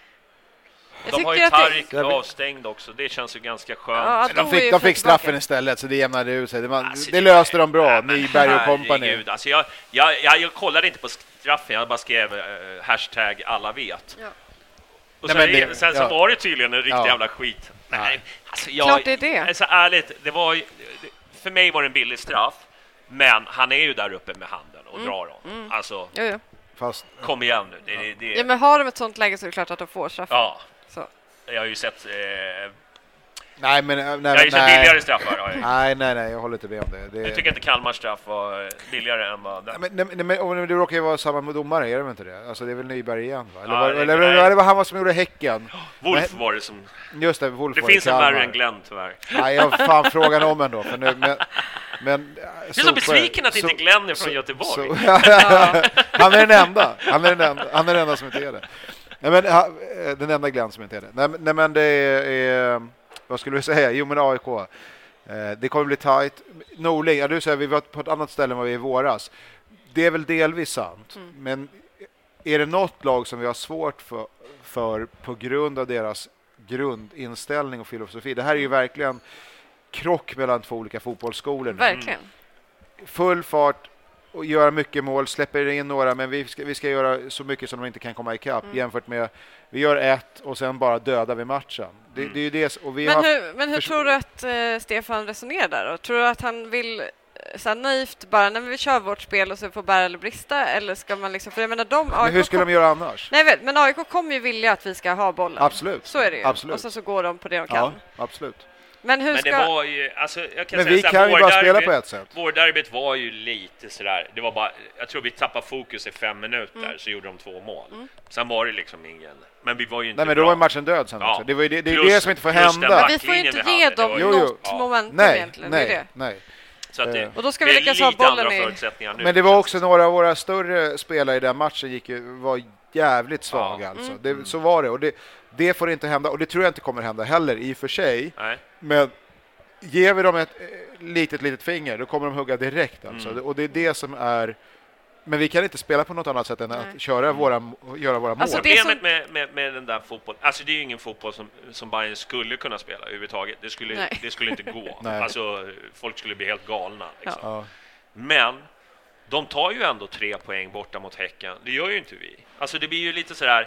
[SPEAKER 7] Jag
[SPEAKER 6] de har ju Tarik
[SPEAKER 5] det...
[SPEAKER 6] avstängd också, det känns ju ganska skönt.
[SPEAKER 5] Ja, de fick, de fick straffen istället så det jämnade ut sig. Det, man, alltså, det löste de bra, Nyberg och kompani.
[SPEAKER 6] Alltså jag, jag, jag, jag kollade inte på straffen, jag bara skrev uh, hashtag alla vet. Ja. Och sen, Nej, det, sen så ja. var det tydligen en riktig ja. jävla skit. Nej, alltså jag,
[SPEAKER 7] klart det är det.
[SPEAKER 6] Alltså ärligt, det var, för mig var det en billig straff, men han är ju där uppe med handen och mm. drar dem. Mm. Alltså,
[SPEAKER 7] jo, jo.
[SPEAKER 5] Fast,
[SPEAKER 6] kom igen nu. Det,
[SPEAKER 7] ja.
[SPEAKER 6] det,
[SPEAKER 7] ja, men har de ett sånt läge så är det klart att de får straffen.
[SPEAKER 6] Ja.
[SPEAKER 7] Så.
[SPEAKER 6] Jag har ju sett... Eh,
[SPEAKER 5] nej, men... Nej,
[SPEAKER 6] jag har ju sett
[SPEAKER 5] nej.
[SPEAKER 6] billigare straffar. Jag.
[SPEAKER 5] Nej, nej, nej, jag håller inte med om det. det
[SPEAKER 6] jag tycker inte Kalmars straff var billigare än vad den.
[SPEAKER 5] Men, nej, men om det råkar ju vara samma domare, är det inte det? Alltså det är väl Nyberg igen, va? Eller,
[SPEAKER 6] ja,
[SPEAKER 5] var,
[SPEAKER 6] det,
[SPEAKER 5] eller, eller det var han som gjorde Häcken.
[SPEAKER 6] Wolf men, var det som...
[SPEAKER 5] Just det, Wolf
[SPEAKER 6] det
[SPEAKER 5] var
[SPEAKER 6] finns
[SPEAKER 5] det,
[SPEAKER 6] en värre än Glenn, tyvärr.
[SPEAKER 5] Nej, jag har fan frågan om ändå. För nu, men, men,
[SPEAKER 6] du är så besviken att så, inte Glenn är från så, Göteborg. Så,
[SPEAKER 5] ja. Han är den enda. Han är den enda, han är den enda som inte är det. Nej, men, ha, den enda Glenn som inte är det. Nej, nej men det är, är... Vad skulle du säga? Jo, men A I K. Eh, det kommer bli tajt. Norling, ja, du säger vi var på ett annat ställe än vad vi är i våras. Det är väl delvis sant. Mm. Men är det något lag som vi har svårt för, för på grund av deras grundinställning och filosofi? Det här är ju verkligen krock mellan två olika fotbollsskolor.
[SPEAKER 7] Verkligen.
[SPEAKER 5] Mm. Full fart och göra mycket mål, släpper in några, men vi ska, vi ska göra så mycket som de inte kan komma ikapp mm. jämfört med vi gör ett och sen bara dödar vi matchen. Det, mm. det är ju det, och vi
[SPEAKER 7] men,
[SPEAKER 5] har
[SPEAKER 7] hur, men hur förs- tror du att uh, Stefan resonerar där då? Tror du att han vill så här naivt bara när vi kör vårt spel och så får bära eller brista, eller ska man liksom, för jag menar de
[SPEAKER 5] men hur skulle kom- de göra annars?
[SPEAKER 7] Nej, vet, men A I K kommer ju vilja att vi ska ha bollen.
[SPEAKER 5] Absolut.
[SPEAKER 7] Så är det ju.
[SPEAKER 5] Absolut.
[SPEAKER 7] Och så, så går de på det de kan.
[SPEAKER 5] Ja, absolut.
[SPEAKER 7] Men hur
[SPEAKER 6] men
[SPEAKER 7] ska...
[SPEAKER 6] det var ju, alltså, jag kan
[SPEAKER 5] men
[SPEAKER 6] säga
[SPEAKER 5] vi
[SPEAKER 6] såhär,
[SPEAKER 5] kan ju bara
[SPEAKER 6] derby,
[SPEAKER 5] spela på ett sätt.
[SPEAKER 6] Vår derbyt var ju lite sådär, det var bara, jag tror vi tappade fokus i fem minuter mm. så gjorde de två mål. Mm. Sen var det liksom ingen, men vi var ju inte
[SPEAKER 5] Nej, men
[SPEAKER 6] bra.
[SPEAKER 5] då var matchen död sen
[SPEAKER 6] ja.
[SPEAKER 5] också. Det var ju det, det,
[SPEAKER 6] plus,
[SPEAKER 5] är det som inte får hända.
[SPEAKER 7] Vi får inte ge dem
[SPEAKER 5] jo,
[SPEAKER 7] något
[SPEAKER 5] jo.
[SPEAKER 7] momentum
[SPEAKER 5] nej,
[SPEAKER 7] egentligen.
[SPEAKER 5] Nej,
[SPEAKER 7] det är det.
[SPEAKER 5] nej.
[SPEAKER 6] Så att det,
[SPEAKER 7] och då ska vi lyckas ha bollen i...
[SPEAKER 6] Nu,
[SPEAKER 5] men det var också några av våra större spelare i den matchen gick ju, var jävligt svaga. Ja. Alltså.
[SPEAKER 7] Mm.
[SPEAKER 5] Det, så var det. Och det, det får inte hända. Och det tror jag inte kommer hända heller i och för sig.
[SPEAKER 6] Nej.
[SPEAKER 5] Men ger vi dem ett litet, litet finger, då kommer de hugga direkt. Alltså. Mm. Och det är det som är... Men vi kan inte spela på något annat sätt än Nej. att köra mm. våra, göra våra mål.
[SPEAKER 6] Alltså problemet som... med, med, med den där fotbollen, alltså det är ju ingen fotboll som, som Bayern skulle kunna spela överhuvudtaget. Det skulle, det skulle inte gå. Alltså folk skulle bli helt galna. Liksom. Ja. Men de tar ju ändå tre poäng borta mot Häcken. Det gör ju inte vi. Alltså det blir ju lite sådär,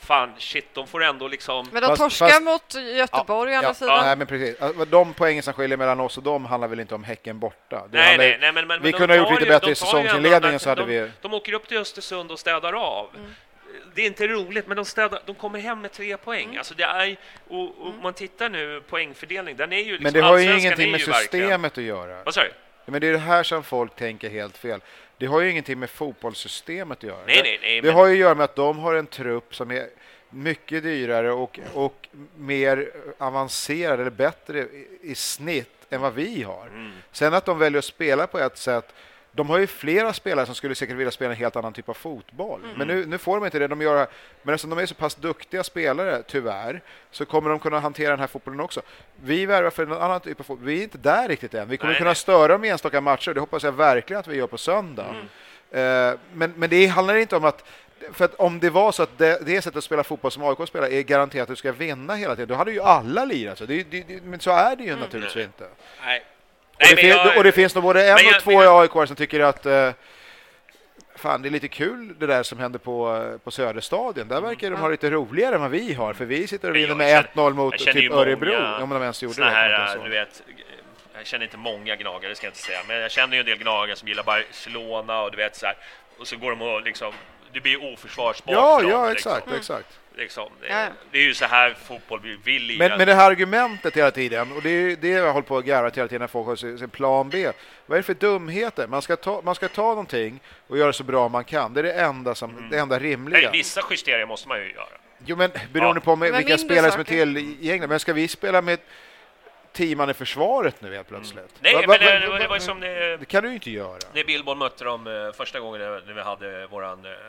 [SPEAKER 6] fan, shit, de får ändå liksom...
[SPEAKER 7] Men de torskar fast, mot Göteborg
[SPEAKER 5] ja,
[SPEAKER 7] å andra
[SPEAKER 5] ja,
[SPEAKER 7] sidan.
[SPEAKER 5] Nej, men precis. De poängen som skiljer mellan oss och dem handlar väl inte om Häcken borta. Det
[SPEAKER 6] nej,
[SPEAKER 5] handlar,
[SPEAKER 6] nej, nej, men, men,
[SPEAKER 5] vi
[SPEAKER 6] men
[SPEAKER 5] kunde ha gjort lite
[SPEAKER 6] ju,
[SPEAKER 5] bättre i säsongsinledningen så hade
[SPEAKER 6] de,
[SPEAKER 5] vi...
[SPEAKER 6] De åker upp till Östersund och städar av. Mm. Det är inte roligt, men de, städar, de kommer hem med tre poäng. Mm. Alltså det är, och, och mm. man tittar nu poängfördelning, den är ju liksom...
[SPEAKER 5] Men det har ju ingenting med systemet verkligen. Att göra.
[SPEAKER 6] Vad sa du?
[SPEAKER 5] Men det är det här som folk tänker helt fel. Det har ju ingenting med fotbollssystemet att göra.
[SPEAKER 6] Nej, nej, nej.
[SPEAKER 5] Det
[SPEAKER 6] men...
[SPEAKER 5] har ju att göra med att de har en trupp som är mycket dyrare och, och mer avancerad eller bättre i, i snitt än vad vi har. Mm. Sen att de väljer att spela på ett sätt. De har ju flera spelare som skulle säkert vilja spela en helt annan typ av fotboll. Mm. Men nu, nu får de inte det. De gör, men eftersom de är så pass duktiga spelare, tyvärr, så kommer de kunna hantera den här fotbollen också. Vi värvar för en annan typ av fotboll. Vi är inte där riktigt än. Vi kommer nej, kunna nej. störa dem i enstaka matcher. Det hoppas jag verkligen att vi gör på söndag. Mm. Uh, men, men det handlar inte om att för att om det var så att det, det sättet att spela fotboll som A I K spelar är garanterat att du ska vinna hela tiden, då hade ju alla lirat. Så det, det, det, men så är det ju mm. naturligtvis nej. inte.
[SPEAKER 6] Nej.
[SPEAKER 5] Och det, Nej, jag, och det finns nog både en jag, och två i A I K som tycker att uh, fan, det är lite kul det där som händer på, på Söderstadion. Där verkar mm. de ha lite roligare än vad vi har. För vi sitter och vinner med ett noll mot typ Örebro. Om de ens gjorde det.
[SPEAKER 6] Här, du vet, jag känner inte många gnagare, ska jag inte säga. Men jag känner ju en del gnagare som gillar Barcelona och du vet så här. Och så går de och liksom, det blir ju oförsvarsbart.
[SPEAKER 5] Ja, ja, exakt, liksom. exakt.
[SPEAKER 6] Liksom, det, ja. det är ju så här fotboll vi vill lira.
[SPEAKER 5] Men, men det här argumentet hela tiden, och det är det jag håller på att garva hela tiden när folk har sin plan B. Vad är det för dumheter? Man ska ta, man ska ta någonting och göra så bra man kan. Det är det enda, som, mm. det enda rimliga.
[SPEAKER 6] Nej, vissa justeringar måste man ju göra.
[SPEAKER 5] Jo, men beroende ja. på med, vilka spelare som är till i England. Men ska vi spela med teaman i försvaret nu helt plötsligt? Mm.
[SPEAKER 6] Nej, va, va, men det, va, det var ju som det...
[SPEAKER 5] Det kan du ju inte göra.
[SPEAKER 6] När Billborn mötte dem uh, första gången när vi hade våran... Uh,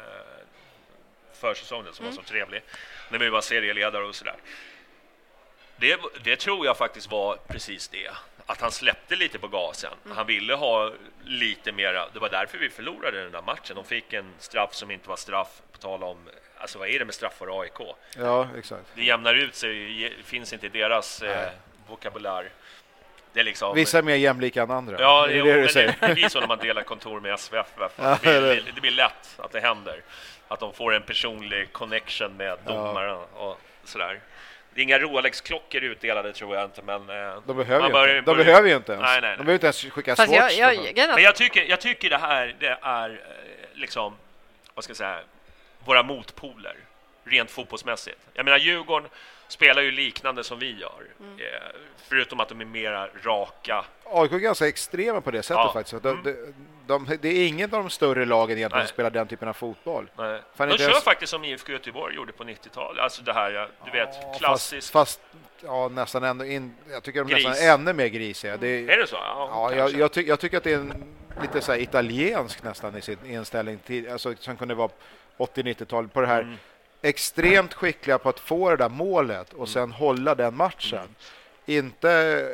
[SPEAKER 6] försäsongen som mm. var så trevlig när vi var serieledare och sådär. Det, det tror jag faktiskt var precis det. Att han släppte lite på gasen. Mm. Han ville ha lite mera. Det var därför vi förlorade den där matchen. De fick en straff som inte var straff på tal om, alltså vad är det med straff för A I K?
[SPEAKER 5] Ja, exakt.
[SPEAKER 6] Det jämnar ut sig, finns inte i deras eh, vokabulär. Det är liksom,
[SPEAKER 5] vissa är mer jämlika än andra.
[SPEAKER 6] Ja,
[SPEAKER 5] det är
[SPEAKER 6] jo,
[SPEAKER 5] det du
[SPEAKER 6] men
[SPEAKER 5] säger.
[SPEAKER 6] Det blir så när man delar kontor med S V F. Ja, det, blir, det blir lätt att det händer. Att de får en personlig connection med domaren ja. och sådär. Det är inga Rolex-klockor utdelade tror jag inte, men... Eh,
[SPEAKER 5] de behöver, ju, börjar, inte. De börjar, behöver ju inte ens. Nej, nej, nej. De behöver inte ens skicka Swatch.
[SPEAKER 7] Jag, jag, jag,
[SPEAKER 6] men jag tycker, jag tycker det här det är liksom, vad ska jag säga, våra motpoler, rent fotbollsmässigt. Jag menar, Djurgården spelar ju liknande som vi gör. Mm. Eh, förutom att de är mera raka.
[SPEAKER 5] A I K är ganska extrema på det sättet ja. faktiskt. De, mm. de, de, det är ingen av de större lagen egentligen som spelar den typen av fotboll.
[SPEAKER 6] Nej. De kör ens... faktiskt som I F K Göteborg gjorde på nittiotalet. Alltså det här, du vet, ja, klassiskt.
[SPEAKER 5] Fast, fast ja, nästan ännu in, jag tycker de är nästan ännu mer grisiga. Det är,
[SPEAKER 6] är det så? Ja,
[SPEAKER 5] ja jag, jag, ty, jag tycker att det är en, lite så här italiensk nästan i sin inställning till, alltså, som kunde vara åttio-nittiotalet på det här. Mm. Extremt skickliga på att få det där målet och mm. sen hålla den matchen. Mm. Inte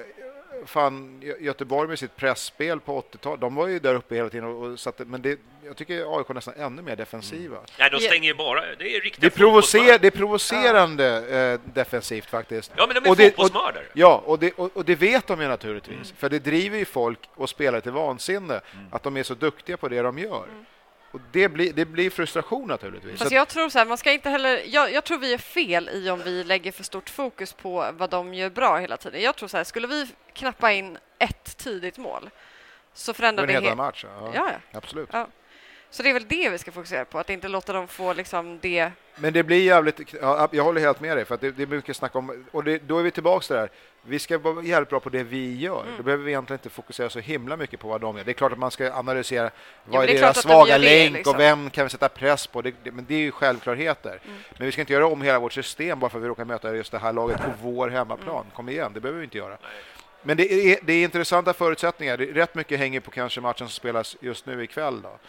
[SPEAKER 5] fan Göteborg med sitt pressspel på åttiotalet. De var ju där uppe hela tiden och, och satte, men det, jag tycker A I K nästan ännu mer defensiva. Mm.
[SPEAKER 6] Nej, de stänger ju bara. Det är riktigt.
[SPEAKER 5] Det, provocer, det är provocerande ja. eh, defensivt faktiskt.
[SPEAKER 6] Ja, men de är fotbollsmördare.
[SPEAKER 5] Ja, och det, och, och det vet de ju naturligtvis. Mm. För det driver ju folk och spelar till vansinne mm. att de är så duktiga på det de gör. Mm. Och det blir, det blir frustration naturligtvis.
[SPEAKER 7] Fast jag tror så här, man ska inte heller, jag, jag tror vi är fel i om vi lägger för stort fokus på vad de gör bra hela tiden. Jag tror så här, skulle vi knappa in ett tidigt mål så förändrar det hela
[SPEAKER 5] matchen. Ja,
[SPEAKER 7] ja, ja.
[SPEAKER 5] Absolut.
[SPEAKER 7] Ja. Så det är väl det vi ska fokusera på, att inte låta dem få liksom det.
[SPEAKER 5] Men det blir jävligt, ja, jag håller helt med dig för att det, det är mycket snack om, och det, då är vi tillbaka där. Vi ska vara jävligt bra på det vi gör. Mm. Då behöver vi egentligen inte fokusera så himla mycket på vad de gör. Det är klart att man ska analysera vad ja, är, är deras svaga de länk det, liksom. Och vem kan vi sätta press på. Det, det, men det är ju självklarheter. Mm. Men vi ska inte göra om hela vårt system bara för att vi råkar möta just det här laget på vår hemmaplan. Mm. Kom igen, det behöver vi inte göra. Nej. Men det är, det är intressanta förutsättningar. Det är rätt mycket hänger på kanske matchen som spelas just nu ikväll då.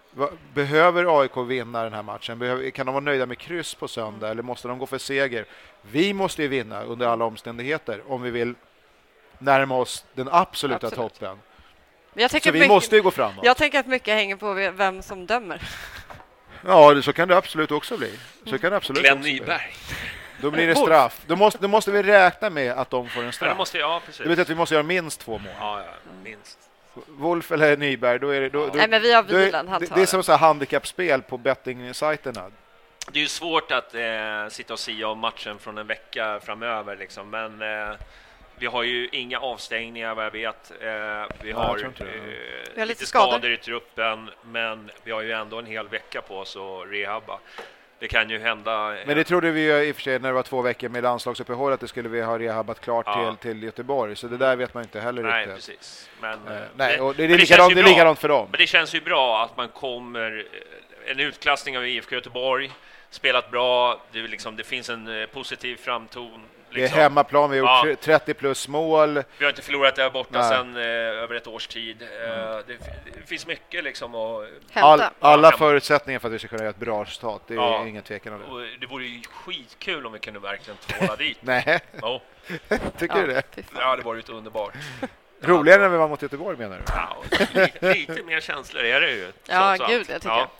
[SPEAKER 5] Behöver A I K vinna den här matchen? Behöver, kan de vara nöjda med kryss på söndag eller måste de gå för seger? Vi måste ju vinna under alla omständigheter om vi vill närma oss den absoluta
[SPEAKER 7] Absolut.
[SPEAKER 5] toppen.
[SPEAKER 7] Jag
[SPEAKER 5] så vi
[SPEAKER 7] mycket,
[SPEAKER 5] måste ju gå framåt.
[SPEAKER 7] Jag tänker att mycket hänger på vem som dömer.
[SPEAKER 5] Ja, så kan det absolut också bli. Så kan det absolut
[SPEAKER 6] Glenn Nyberg.
[SPEAKER 5] Då blir det straff. Då måste, då måste vi räkna med att de får en straff.
[SPEAKER 6] Ja, måste, ja, precis.
[SPEAKER 5] Det betyder att vi måste göra minst två mål.
[SPEAKER 6] Ja, ja, minst.
[SPEAKER 5] Wolf eller Nyberg, då är det... Då, då,
[SPEAKER 7] Nej, men vi har vilan,
[SPEAKER 5] det, det är som så här handikappspel på betting-sajterna.
[SPEAKER 6] det är ju svårt att eh, sitta och sia om matchen från en vecka framöver liksom, men eh, vi har ju inga avstängningar vad jag vet. Eh, vi, har,
[SPEAKER 7] ja,
[SPEAKER 6] eh,
[SPEAKER 7] vi har
[SPEAKER 6] lite skador. skador i truppen, men vi har ju ändå en hel vecka på oss att rehabba. Det kan ju hända.
[SPEAKER 5] Men det trodde vi ju i och för sig när det var två veckor med landslagsuppehåll att det skulle vi ha rehabbat klart
[SPEAKER 6] ja.
[SPEAKER 5] till, till Göteborg. Så det där vet man inte heller
[SPEAKER 6] nej,
[SPEAKER 5] riktigt.
[SPEAKER 6] Precis. Men,
[SPEAKER 5] eh, nej, och det,
[SPEAKER 6] det,
[SPEAKER 5] är likadant, det är likadant för dem.
[SPEAKER 6] Men det känns ju bra att man kommer, en utklassning av I F K Göteborg, spelat bra, det, är liksom, det finns en eh, positiv framton. Liksom.
[SPEAKER 5] Det är hemmaplan, vi har gjort
[SPEAKER 6] ja.
[SPEAKER 5] trettio plus mål.
[SPEAKER 6] Vi har inte förlorat där borta sedan eh, över ett års tid. Eh,
[SPEAKER 5] mm.
[SPEAKER 6] det, det finns mycket liksom att
[SPEAKER 5] All, alla ja, förutsättningar för att vi ska kunna göra ett bra resultat. Det är ja. ingen tvekan om det.
[SPEAKER 6] Och det vore ju skitkul om vi kunde verkligen tvåla dit.
[SPEAKER 5] Nej,
[SPEAKER 6] oh.
[SPEAKER 5] tycker
[SPEAKER 6] ja.
[SPEAKER 5] du det?
[SPEAKER 6] Ja, det var ju underbart.
[SPEAKER 5] Roligare när vi var mot Göteborg, menar du?
[SPEAKER 6] Ja, lite, lite mer känslor är det ju.
[SPEAKER 7] Ja, gud, jag tycker
[SPEAKER 6] ja.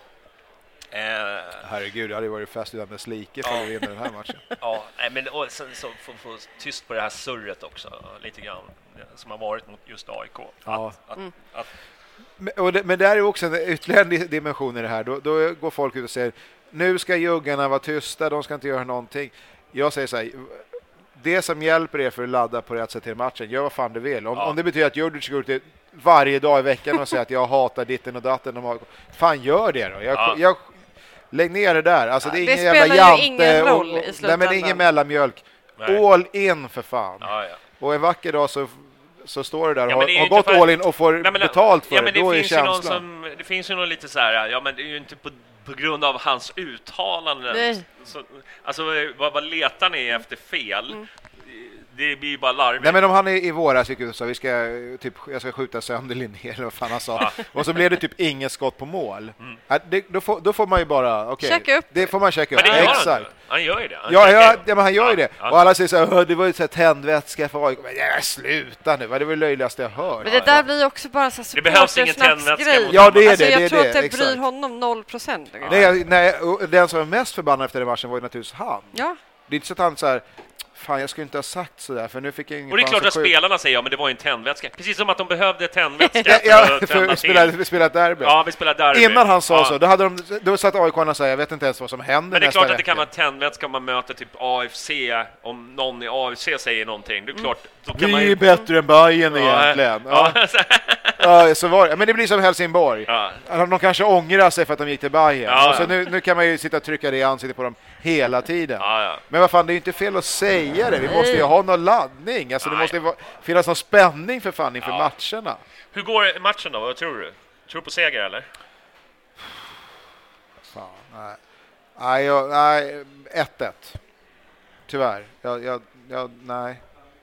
[SPEAKER 5] Eh, Herregud, det hade ju varit fest utan dess like
[SPEAKER 6] ja.
[SPEAKER 5] för att vinna den här matchen.
[SPEAKER 6] Ja, men och sen så får få tyst på det här surret också lite grann som har varit mot just A I K.
[SPEAKER 5] Ja.
[SPEAKER 6] Att, att,
[SPEAKER 7] mm.
[SPEAKER 6] att,
[SPEAKER 5] men, och det, men det är ju också en ytterligare dimension i det här. Då, då går folk ut och säger nu ska juggarna vara tysta, de ska inte göra någonting. Jag säger så här, det som hjälper er för att ladda på rätt sätt till matchen, gör vad fan du vill. Om, ja. om det betyder att Djurdjic går ut varje dag i veckan och säger att jag hatar ditten och datten, de har, fan gör det då. Jag,
[SPEAKER 6] ja.
[SPEAKER 5] jag lägg ner det där. Alltså, det är
[SPEAKER 7] det
[SPEAKER 5] ingen jävla jante
[SPEAKER 7] ingen roll
[SPEAKER 5] och, och,
[SPEAKER 7] i slutändan.
[SPEAKER 5] nej, men det är ingen mellanmjölk. Nej. All in för fan.
[SPEAKER 6] Ja, ja.
[SPEAKER 5] Och en vacker dag så, så står det där
[SPEAKER 6] ja,
[SPEAKER 5] och
[SPEAKER 6] det
[SPEAKER 5] har gått
[SPEAKER 6] för...
[SPEAKER 5] all in och får nej, men, betalt för
[SPEAKER 6] ja,
[SPEAKER 5] det.
[SPEAKER 6] Men det.
[SPEAKER 5] Då
[SPEAKER 6] Finns
[SPEAKER 5] är
[SPEAKER 6] ju någon
[SPEAKER 5] känslan.
[SPEAKER 6] som, det finns ju någon lite så här, ja men det är ju inte på, på grund av hans uttalanden. Så, alltså vad, vad letar ni efter fel? Mm. Det blir ju bara larvigt.
[SPEAKER 5] Nej, men om han är i våras gick ut och sa vi ska typ jag ska skjuta sönder Linnér eller vad fan han sa. Ja. Och så blev det typ inget skott på mål. Mm. Det, då, får, då får man ju bara okej. Okay, det får man checka upp.
[SPEAKER 6] Men det gör
[SPEAKER 5] exakt.
[SPEAKER 6] Han, han gör ju det. Han
[SPEAKER 5] ja, ja, ja, men han gör
[SPEAKER 6] ja,
[SPEAKER 5] ju det.
[SPEAKER 6] ja.
[SPEAKER 5] Och alla säger så här, det var ju så här tändvätska för A I K. Men ja, sluta nu. Det var det löjligaste jag hört.
[SPEAKER 7] Men det där blir också bara så här
[SPEAKER 6] det behövs ingen tändvätska.
[SPEAKER 5] Ja, det är
[SPEAKER 7] alltså,
[SPEAKER 5] det.
[SPEAKER 7] Jag
[SPEAKER 5] det,
[SPEAKER 7] tror
[SPEAKER 5] det,
[SPEAKER 7] att det
[SPEAKER 5] exakt.
[SPEAKER 7] bryr honom noll procent.
[SPEAKER 5] Ja. Nej, nej, den som var mest förbannad efter den matchen var ju naturligtvis han.
[SPEAKER 7] Ja.
[SPEAKER 5] Det är inte så att han så här fan, jag skulle inte ha sagt så där för nu fick jag ingen.
[SPEAKER 6] Och det är klart att spelarna säger ja, men det var ju en tändvätska. Precis som att de behövde tändvätska
[SPEAKER 5] ja, ja,
[SPEAKER 6] för,
[SPEAKER 5] för att spela, vi spelat derby.
[SPEAKER 6] Ja, vi spelade derby.
[SPEAKER 5] Innan han sa
[SPEAKER 6] ja.
[SPEAKER 5] så, då hade de då satt A I K och sa jag vet inte ens vad som händer.
[SPEAKER 6] Men det är
[SPEAKER 5] nästa
[SPEAKER 6] klart att
[SPEAKER 5] vecka.
[SPEAKER 6] det kan vara tändvätska om man möter typ A F C, om någon i A F C säger någonting. Det är klart, då kan
[SPEAKER 5] vi
[SPEAKER 6] man ju...
[SPEAKER 5] är bättre än Bayern ja, egentligen. Ja. Ja. Ja, så var det. Men det blir som Helsingborg. Ja. De kanske ångrar sig för att de gick till Bayern.
[SPEAKER 6] Ja,
[SPEAKER 5] och så nu, nu kan man ju sitta och trycka det i ansiktet på dem hela tiden.
[SPEAKER 6] Ja, ja.
[SPEAKER 5] Men vad fan, det är ju inte fel att säga det. Vi måste ju ha någon laddning. Alltså, det måste ju finnas någon spänning för fan inför ja. matcherna.
[SPEAKER 6] Hur går matchen då? Vad tror du? Tror du på seger eller?
[SPEAKER 5] Fan, nej. Nej, jag, nej, ett ett. Tyvärr. Jag, jag, jag, nej.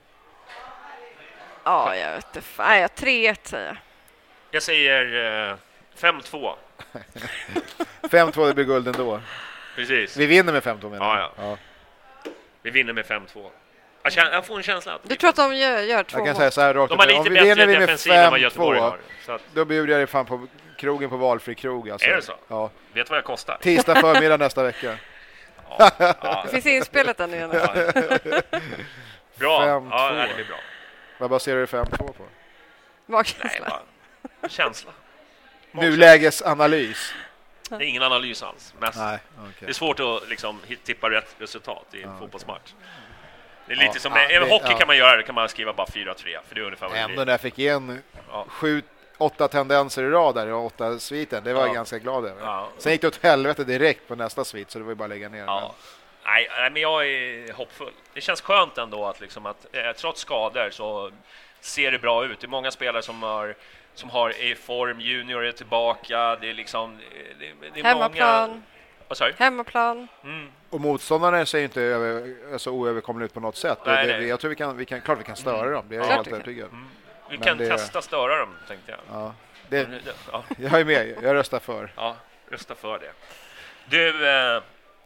[SPEAKER 7] Ja, jag vet inte. Fan, jag tre ett säger jag.
[SPEAKER 6] Jag säger eh, fem två.
[SPEAKER 5] fem två, det blir guld ändå.
[SPEAKER 6] Precis.
[SPEAKER 5] Vi vinner med fem två menar
[SPEAKER 6] ja, ja. ja. Vi vinner med fem två. Jag, känner, jag får en känsla att...
[SPEAKER 7] Du tror att de gör, gör två
[SPEAKER 5] Jag kan säga så här rakt.
[SPEAKER 6] De har lite
[SPEAKER 5] om
[SPEAKER 6] bättre
[SPEAKER 5] vi
[SPEAKER 6] defensiv än vad Göteborg har.
[SPEAKER 5] Så att... Då bjuder jag dig fan på krogen på valfri krog. Alltså.
[SPEAKER 6] Är det så?
[SPEAKER 5] Ja.
[SPEAKER 6] Vet vad jag kostar?
[SPEAKER 5] Tisdag förmiddag nästa vecka.
[SPEAKER 6] Ja, ja.
[SPEAKER 7] Det finns inspelet ännu igen.
[SPEAKER 6] Ja. Bra. Ja, det blir bra.
[SPEAKER 5] Vad baserar du fem två på?
[SPEAKER 7] Magkänsla.
[SPEAKER 6] Nej, känsla.
[SPEAKER 5] Nulägesanalys.
[SPEAKER 6] Det är ingen analys alls. Mest.
[SPEAKER 5] Nej, okay.
[SPEAKER 6] Det är svårt att liksom, tippa rätt resultat i en ja, fotbollsmatch. Det är lite
[SPEAKER 5] ja,
[SPEAKER 6] som
[SPEAKER 5] ja,
[SPEAKER 6] även
[SPEAKER 5] det,
[SPEAKER 6] hockey
[SPEAKER 5] ja.
[SPEAKER 6] kan man göra, det kan man skriva bara fyra tre för det är ungefär vad det
[SPEAKER 5] ändå
[SPEAKER 6] blir.
[SPEAKER 5] när jag fick igen ja. sju, åtta tendenser i rad där och åtta sviten, det var ja. jag ganska glad över. Ja. Sen gick det åt helvete direkt på nästa svit så det var ju bara att lägga ner.
[SPEAKER 6] Ja. Men... Nej, nej, men jag är hoppfull. Det känns skönt ändå att, liksom att eh, trots skador så ser det bra ut. Det är många spelare som har som har i form, junior är tillbaka, det är liksom det, det är
[SPEAKER 7] hemmaplan.
[SPEAKER 6] Många... Vad sa du?
[SPEAKER 7] Hemmaplan.
[SPEAKER 6] Mm.
[SPEAKER 5] Och motståndarna ser inte över, alltså oöverkomliga ut på något sätt.
[SPEAKER 6] Nej,
[SPEAKER 5] det,
[SPEAKER 6] nej.
[SPEAKER 5] Jag tror vi kan, vi kan, klart vi kan störa
[SPEAKER 6] mm.
[SPEAKER 5] dem. Det är
[SPEAKER 6] ja,
[SPEAKER 5] helt övertygad.
[SPEAKER 6] Mm. Vi Men kan det... testa störa dem, tänkte jag.
[SPEAKER 5] Ja. Det, ja. Jag är med, jag röstar för.
[SPEAKER 6] Ja, rösta för det. Du, eh...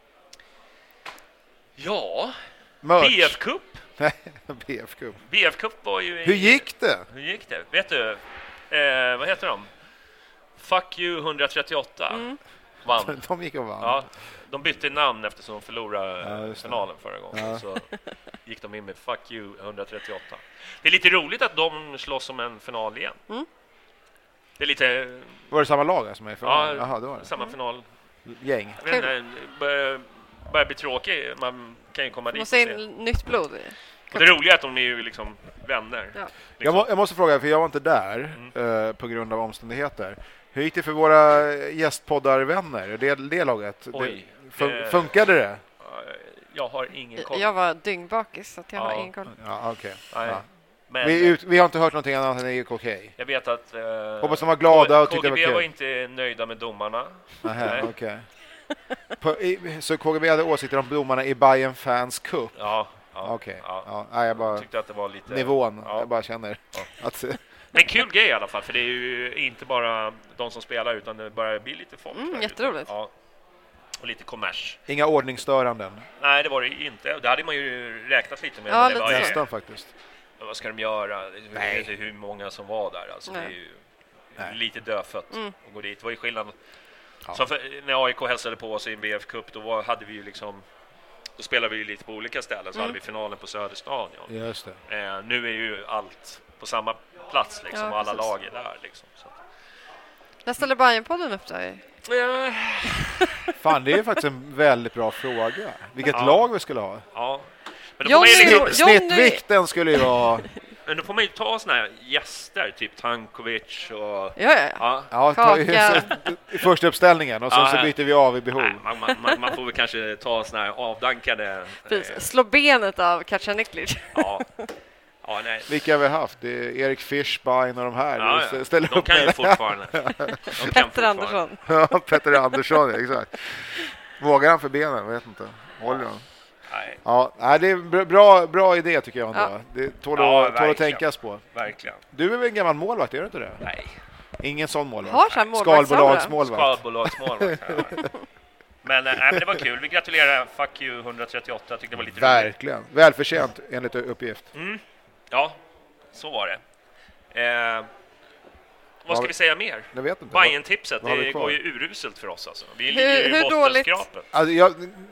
[SPEAKER 6] ja,
[SPEAKER 5] Merch.
[SPEAKER 6] B F-cup.
[SPEAKER 5] Nej, B F-cup.
[SPEAKER 6] B F-cup var ju...
[SPEAKER 5] Hur gick det?
[SPEAKER 6] Hur gick det? Vet du, eh, vad heter de? Fuck you etthundratrettioåtta. Mm. Vann.
[SPEAKER 5] De gick och vann.
[SPEAKER 6] Ja, de bytte namn eftersom de förlorade
[SPEAKER 5] ja,
[SPEAKER 6] finalen förra gången.
[SPEAKER 5] Ja.
[SPEAKER 6] Så gick de in med Fuck you etthundratrettioåtta. Det är lite roligt att de slåss om en final igen.
[SPEAKER 7] Mm.
[SPEAKER 6] Det är lite...
[SPEAKER 5] Var det samma lag som är i final?
[SPEAKER 6] Ja,
[SPEAKER 5] Aha, det var det.
[SPEAKER 6] samma final.
[SPEAKER 5] Gäng.
[SPEAKER 6] Men, börjar bli tråkig. Man kan ju komma dit och
[SPEAKER 7] se.
[SPEAKER 6] se.
[SPEAKER 7] Nytt blod.
[SPEAKER 6] Och det roliga är att de är ju liksom vänner. Ja. Liksom.
[SPEAKER 5] Jag, må, jag måste fråga, för jag var inte där mm. eh, på grund av omständigheter. Hur gick det för våra gästpoddarvänner? Det, det laget?
[SPEAKER 6] Oj,
[SPEAKER 5] det, fun, det, funkade det?
[SPEAKER 6] Jag har ingen koll.
[SPEAKER 7] Jag var dyngbakis så att jag
[SPEAKER 6] ja.
[SPEAKER 7] har ingen koll.
[SPEAKER 5] Ja, okay. ja.
[SPEAKER 6] Men,
[SPEAKER 5] vi, ut, vi har inte hört någonting annat än det gick okej. Okay.
[SPEAKER 6] Jag vet att... Uh,
[SPEAKER 5] Hoppas de var glada och tyckte det var kul.
[SPEAKER 6] K G B var inte nöjda med domarna.
[SPEAKER 5] Aha, okay. på, i, så K G B hade åsikter om domarna i Bayern Fans Cup?
[SPEAKER 6] Ja. ja
[SPEAKER 5] okej. Okay.
[SPEAKER 6] Ja.
[SPEAKER 5] Ja, jag bara...
[SPEAKER 6] tyckte att det var lite...
[SPEAKER 5] Nivån,
[SPEAKER 6] ja.
[SPEAKER 5] jag bara känner
[SPEAKER 6] ja.
[SPEAKER 5] att...
[SPEAKER 6] Men kul grej i alla fall, för det är ju inte bara de som spelar utan det börjar bli lite folk.
[SPEAKER 7] Mm, jätteroligt.
[SPEAKER 6] Ja. Och lite kommers.
[SPEAKER 5] Inga ordningsstöranden?
[SPEAKER 6] Nej, det var det inte. Det hade man ju räknat lite med.
[SPEAKER 7] Ja,
[SPEAKER 6] det var
[SPEAKER 5] nästan
[SPEAKER 6] ju,
[SPEAKER 5] faktiskt.
[SPEAKER 6] Vad ska de göra? Jag vet inte hur många som var där. Alltså, det är ju Nej. lite dödfött mm. att gå dit. Det var ju skillnad. Ja. Så för, när A I K hälsade på oss i en B F-cup, då var, hade vi ju liksom... Då spelade vi ju lite på olika ställen. Så mm. hade vi finalen på Söderstadion.
[SPEAKER 5] Just det.
[SPEAKER 6] Eh, nu är ju allt på samma plats liksom, ja, och alla lag är där liksom. Så.
[SPEAKER 7] När ställer Bayern-podden upp där?
[SPEAKER 6] Ja.
[SPEAKER 5] Fan, det är faktiskt en väldigt bra fråga. Vilket ja. lag vi skulle ha.
[SPEAKER 6] Ja.
[SPEAKER 5] Men då Johnny, liksom, snittvikten skulle ju vara...
[SPEAKER 6] Men då får man ju ta såna här gäster, typ Tankovic och...
[SPEAKER 7] Ja, ja,
[SPEAKER 5] ja. ja ta, i första uppställningen och sen ja, så byter vi av i behov.
[SPEAKER 6] Nej, man, man, man, man får väl kanske ta såna här avdankade...
[SPEAKER 7] Precis, slå benet av Kacaniklic.
[SPEAKER 6] Ja. Ja, nej.
[SPEAKER 5] Vilka har vi haft? Det är Erik Fischbein och de här.
[SPEAKER 6] Ja, ja. De upp kan ju fortfarande. De
[SPEAKER 7] kan Petter fortfarande. Andersson.
[SPEAKER 5] Ja, Petter Andersson, exakt. Vågar han för benen? Jag vet inte. Håller han?
[SPEAKER 6] Nej.
[SPEAKER 5] Ja, det är bra, bra idé tycker jag ändå. Ja. Det tål,
[SPEAKER 6] ja,
[SPEAKER 5] tål att tänkas på.
[SPEAKER 6] Verkligen.
[SPEAKER 5] Du är väl en gammal målvakt, är du inte det?
[SPEAKER 6] Nej.
[SPEAKER 5] Ingen sån målvakt?
[SPEAKER 7] Har så här
[SPEAKER 5] Skalbolagsmålvakt.
[SPEAKER 6] Skalbolagsmålvakt. Men, äh, men det var kul. Vi gratulerar Fuck You etthundratrettioåtta. Jag tyckte det var lite
[SPEAKER 5] Verkligen. Roligt. Välförtjänt enligt uppgift.
[SPEAKER 6] Mm. Ja, så var det. Eh, vad ska vi, vi säga mer?
[SPEAKER 5] Jag vet inte.
[SPEAKER 6] Bayern-tipset, det går ju uruselt för oss. Alltså. Vi
[SPEAKER 7] hur,
[SPEAKER 6] ligger ju i
[SPEAKER 7] bottenskrapet.
[SPEAKER 5] Alltså, jag...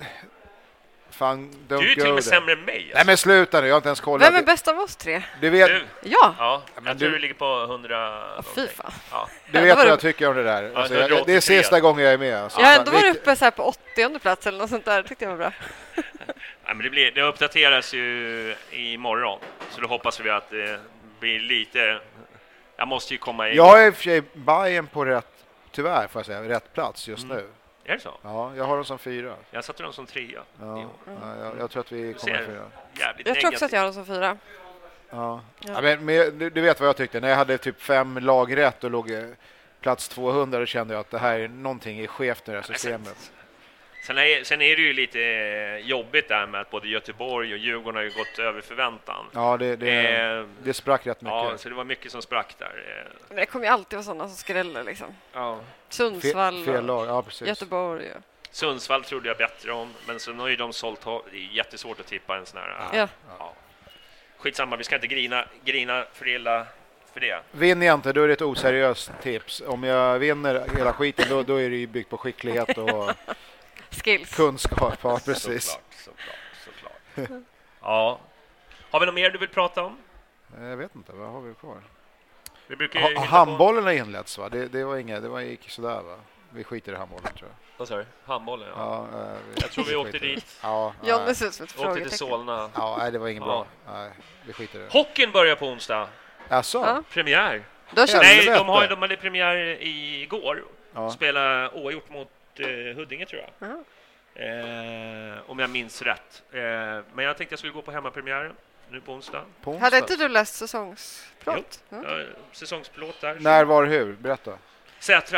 [SPEAKER 5] Fan,
[SPEAKER 6] du är ju till och med sämre än mig. Alltså.
[SPEAKER 5] Nej, men sluta nu, jag har inte ens kollat.
[SPEAKER 7] Vem är bäst av oss tre?
[SPEAKER 5] Du vet...
[SPEAKER 6] Du.
[SPEAKER 7] Ja.
[SPEAKER 6] ja jag tror du... du ligger på hundra...
[SPEAKER 7] Oh, fy fan.
[SPEAKER 6] Ja.
[SPEAKER 5] Du vet vad jag tycker om det där. Ja, alltså, jag, det är sista gången jag är med. Alltså.
[SPEAKER 7] Jag har ändå varit uppe så här på åttionde plats eller något sånt där. Det tyckte jag var bra.
[SPEAKER 6] Nej, men det, blir, det uppdateras ju imorgon. Så då hoppas vi att det blir lite... Jag måste ju komma in.
[SPEAKER 5] Jag har i och för sig Bayern på rätt, tyvärr får jag säga, rätt plats just mm. nu.
[SPEAKER 6] Är det så?
[SPEAKER 5] Ja, jag har dem som fyra.
[SPEAKER 6] Jag satte dem som trea.
[SPEAKER 5] Ja, mm. ja jag, jag tror att vi kommer fyra.
[SPEAKER 7] Jag negativt. tror också att jag har dem som fyra.
[SPEAKER 5] Ja, ja. ja men, men du, du vet vad jag tyckte. När jag hade typ fem lag rätt och låg plats tvåhundra, då kände jag att det här är någonting är skevt i det här systemet.
[SPEAKER 6] Sen är, sen är det ju lite jobbigt där med att både Göteborg och Djurgården har ju gått över förväntan.
[SPEAKER 5] Ja, det, det, eh, det sprack rätt mycket.
[SPEAKER 6] Ja, så det var mycket som sprack där.
[SPEAKER 7] Det kommer ju alltid vara sådana som skräller liksom.
[SPEAKER 6] Ja.
[SPEAKER 7] Sundsvall,
[SPEAKER 5] fel, fel lag. Ja, precis.
[SPEAKER 7] Göteborg. Ja.
[SPEAKER 6] Sundsvall trodde jag bättre om, men så har ju de sålt. Det är jättesvårt att tippa en sån här.
[SPEAKER 7] Ja.
[SPEAKER 6] Ja. Skitsamma, vi ska inte grina, grina för illa för det.
[SPEAKER 5] Vinner jag inte, då är det ett oseriöst tips. Om jag vinner hela skiten, då, då är det ju byggt på skicklighet och
[SPEAKER 7] skills.
[SPEAKER 5] Kunskap. Ja, precis.
[SPEAKER 6] Såklart, såklart, såklart. Ja. Har vi något mer du vill prata om?
[SPEAKER 5] Jag vet inte, vad har vi kvar?
[SPEAKER 6] Vi brukar
[SPEAKER 5] ha, handbollen har inletts, va? Det, det var inga, det var gick sådär, va? Vi skiter i handbollen, tror jag.
[SPEAKER 6] Vad sa du? Handbollen, ja.
[SPEAKER 5] ja äh,
[SPEAKER 6] jag tror vi åkte dit.
[SPEAKER 5] Ja,
[SPEAKER 7] John är ut
[SPEAKER 6] vi åkte till Solna.
[SPEAKER 5] Ja, nej, det var inget ja. bra. Nej, vi skiter i det.
[SPEAKER 6] Hockeyn börjar på onsdag.
[SPEAKER 5] Alltså? Ja.
[SPEAKER 6] Premiär.
[SPEAKER 7] Nej,
[SPEAKER 6] de, har, de hade premiär igår. Ja. Spela oavgjort mot uh, Huddinge, tror jag. Uh-huh. Eh, om jag minns rätt. Eh, men jag tänkte jag skulle gå på hemmapremiären nu på onsdag. På onsdag.
[SPEAKER 7] Hade inte du läst säsongsplåt?
[SPEAKER 6] Mm. Ja, säsongsplåt där.
[SPEAKER 5] När, var, hur? Berätta.
[SPEAKER 6] Sätra.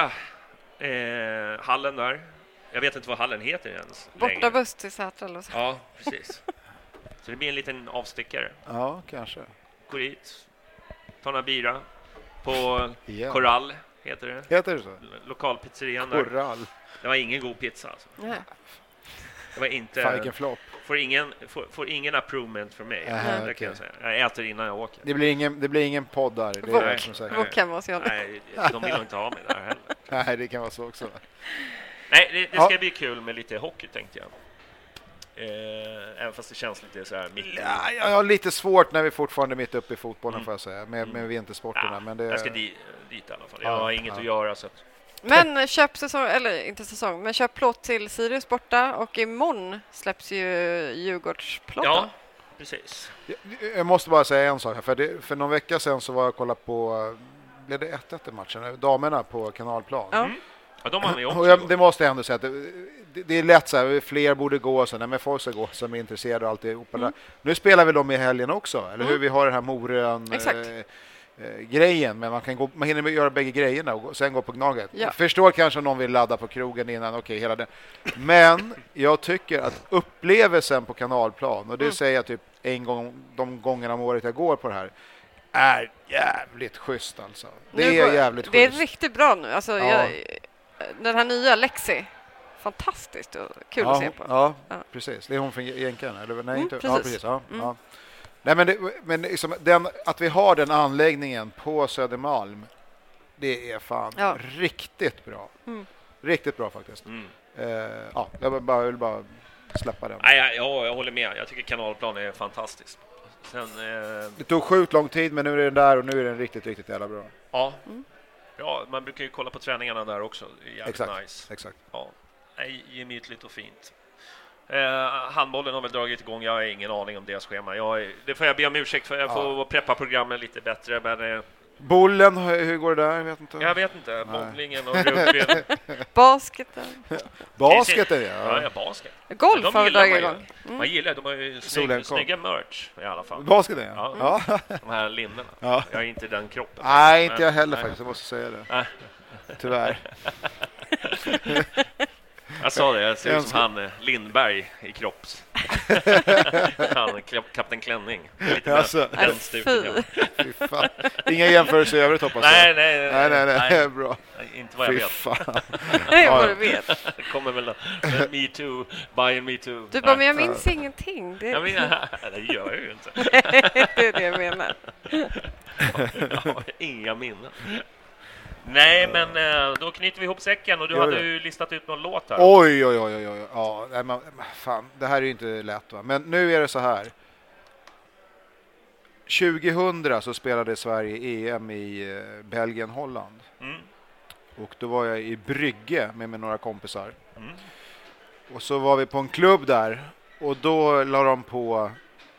[SPEAKER 6] Eh, hallen där. Jag vet inte vad hallen heter ens.
[SPEAKER 7] Borta buss till Sätra eller så.
[SPEAKER 6] Ja, precis. Så det blir en liten avstickare.
[SPEAKER 5] Ja, kanske.
[SPEAKER 6] Går dit. Tar några bira. På
[SPEAKER 5] yeah.
[SPEAKER 6] Korall heter det.
[SPEAKER 5] Heter det så?
[SPEAKER 6] Lokalpizzerian
[SPEAKER 5] där. Korall.
[SPEAKER 6] Det var ingen god pizza alltså.
[SPEAKER 7] Nej.
[SPEAKER 6] Det var inte...
[SPEAKER 5] Fan, vilken flopp.
[SPEAKER 6] Får ingen, får, får ingen approvement för mig.
[SPEAKER 5] Aha,
[SPEAKER 6] det
[SPEAKER 5] okay.
[SPEAKER 6] kan jag säga. Jag äter innan jag åker.
[SPEAKER 5] Det blir ingen, det blir ingen podd där. Det
[SPEAKER 7] Vok,
[SPEAKER 5] är som sagt.
[SPEAKER 7] Vok hemma hos
[SPEAKER 6] Nej, de vill inte ha mig där heller.
[SPEAKER 5] Nej, det kan vara så också.
[SPEAKER 6] Nej, det, det ska
[SPEAKER 5] ja.
[SPEAKER 6] bli kul med lite hockey, tänkte jag. Eh, även fast det känns lite så här mitt i.
[SPEAKER 5] Ja, jag har lite svårt när vi fortfarande är mitt uppe i fotbollen, mm. får jag säga. Med, med
[SPEAKER 6] mm.
[SPEAKER 5] vintersporterna.
[SPEAKER 6] Ja,
[SPEAKER 5] men det...
[SPEAKER 6] Jag ska dit, dit i alla fall. Jag ja, har inget ja. att göra. Så att...
[SPEAKER 7] Men köp säsong, eller inte säsong, men köp plåt till Sirius borta och imorgon släpps ju Djurgårdsplåten.
[SPEAKER 6] Ja, precis.
[SPEAKER 5] Jag, jag måste bara säga en sak här, för, det, för någon vecka sedan så var jag och kollade på, blev det ett ett i matchen, damerna på Kanalplan.
[SPEAKER 7] Ja.
[SPEAKER 6] Mm. Ja, de har också
[SPEAKER 5] och jag, det måste jag ändå säga att det, det, det är lätt så här, fler borde gå så, nej, men folk ska gå som är intresserade och alltihopa. Mm. Nu spelar vi dem i helgen också, eller mm. hur? Vi har den här Morön eh, eh, grejen, men man kan gå, man hinner göra bägge grejerna och gå, sen gå på Gnaget.
[SPEAKER 7] Ja.
[SPEAKER 5] Jag förstår kanske om någon vill ladda på krogen innan, okej, okay, hela det. Men jag tycker att upplevelsen på Kanalplan, och det mm. säger jag typ en gång de gångerna om året jag går på det här, är jävligt schysst alltså. Det
[SPEAKER 7] nu
[SPEAKER 5] är
[SPEAKER 7] går,
[SPEAKER 5] jävligt schysst.
[SPEAKER 7] Det är riktigt bra nu. Alltså,
[SPEAKER 5] ja.
[SPEAKER 7] jag, den här nya Lexi, fantastiskt och kul
[SPEAKER 5] ja,
[SPEAKER 7] att se på.
[SPEAKER 5] Ja, ja, precis. Det är hon från Jänkarna, eller nej,
[SPEAKER 7] mm,
[SPEAKER 5] inte.
[SPEAKER 7] Precis.
[SPEAKER 5] Ja, precis. Ja,
[SPEAKER 7] mm.
[SPEAKER 5] ja. Nej, men det, men liksom, den, att vi har den anläggningen på Södermalm, det är fan ja. riktigt bra. Mm. Riktigt bra faktiskt. Mm. Uh, ja, jag vill bara, jag vill bara släppa den.
[SPEAKER 6] Nej, jag, jag, jag håller med. Jag tycker Kanalplan är fantastiskt. Sen, eh...
[SPEAKER 5] det tog sjukt lång tid, men nu är den där och nu är den riktigt, riktigt jävla bra.
[SPEAKER 6] Ja, mm. ja, man brukar ju kolla på träningarna där också. Det är jävligt
[SPEAKER 5] exakt.
[SPEAKER 6] Nice.
[SPEAKER 5] Exakt.
[SPEAKER 6] Ja, gemytligt och fint. Eh, handbollen har väl dragit igång. Jag har ingen aning om deras schema. Jag är, det får jag be om ursäkt för. Jag får ja. preppa programmen lite bättre. Men, eh...
[SPEAKER 5] bollen, hur går det där? Jag vet inte.
[SPEAKER 6] Jag vet inte. Bowlingen och rugbyn.
[SPEAKER 7] Basketen.
[SPEAKER 5] Basketen, ja.
[SPEAKER 6] Ja, ja, basket.
[SPEAKER 7] Golf
[SPEAKER 6] de
[SPEAKER 7] har dragit igång.
[SPEAKER 6] Mm. Man gillar, de har ju snygga, snygga merch i alla fall.
[SPEAKER 5] Basketen, ja.
[SPEAKER 6] ja.
[SPEAKER 5] ja.
[SPEAKER 6] De här linnena.
[SPEAKER 5] Ja.
[SPEAKER 6] Jag är inte den kroppen.
[SPEAKER 5] Nej, inte jag heller faktiskt. Jag måste säga det. Tyvärr.
[SPEAKER 6] Jag sa det, jag ser ut som han Lindberg i kropps. Han, Kapten Klänning. Lite
[SPEAKER 5] alltså,
[SPEAKER 6] den
[SPEAKER 5] fy fan. Inga jämförelser i övrigt hoppas jag.
[SPEAKER 6] Nej, nej, nej.
[SPEAKER 5] Nej, nej, nej. nej. Bra.
[SPEAKER 6] Nej, inte vad jag
[SPEAKER 5] fy
[SPEAKER 6] vet.
[SPEAKER 5] Fan.
[SPEAKER 7] Nej, vad du vet.
[SPEAKER 6] Det kommer väl Me Too, Bayern Me Too.
[SPEAKER 7] Du bara, men jag minns ingenting. Det,
[SPEAKER 6] jag menar, det gör jag ju inte.
[SPEAKER 7] Det är det jag menar.
[SPEAKER 6] Jag har inga minnen. Nej, men då knyter vi ihop säcken och du hade ju listat ut någon låt här.
[SPEAKER 5] Oj, oj, oj, oj. Ja, nej, men, fan, det här är ju inte lätt, va? Men nu är det så här. tjugohundra så spelade Sverige E M i Belgien, Holland. Mm. Och då var jag i Brygge med, med några kompisar. Mm. Och så var vi på en klubb där. Och då la de på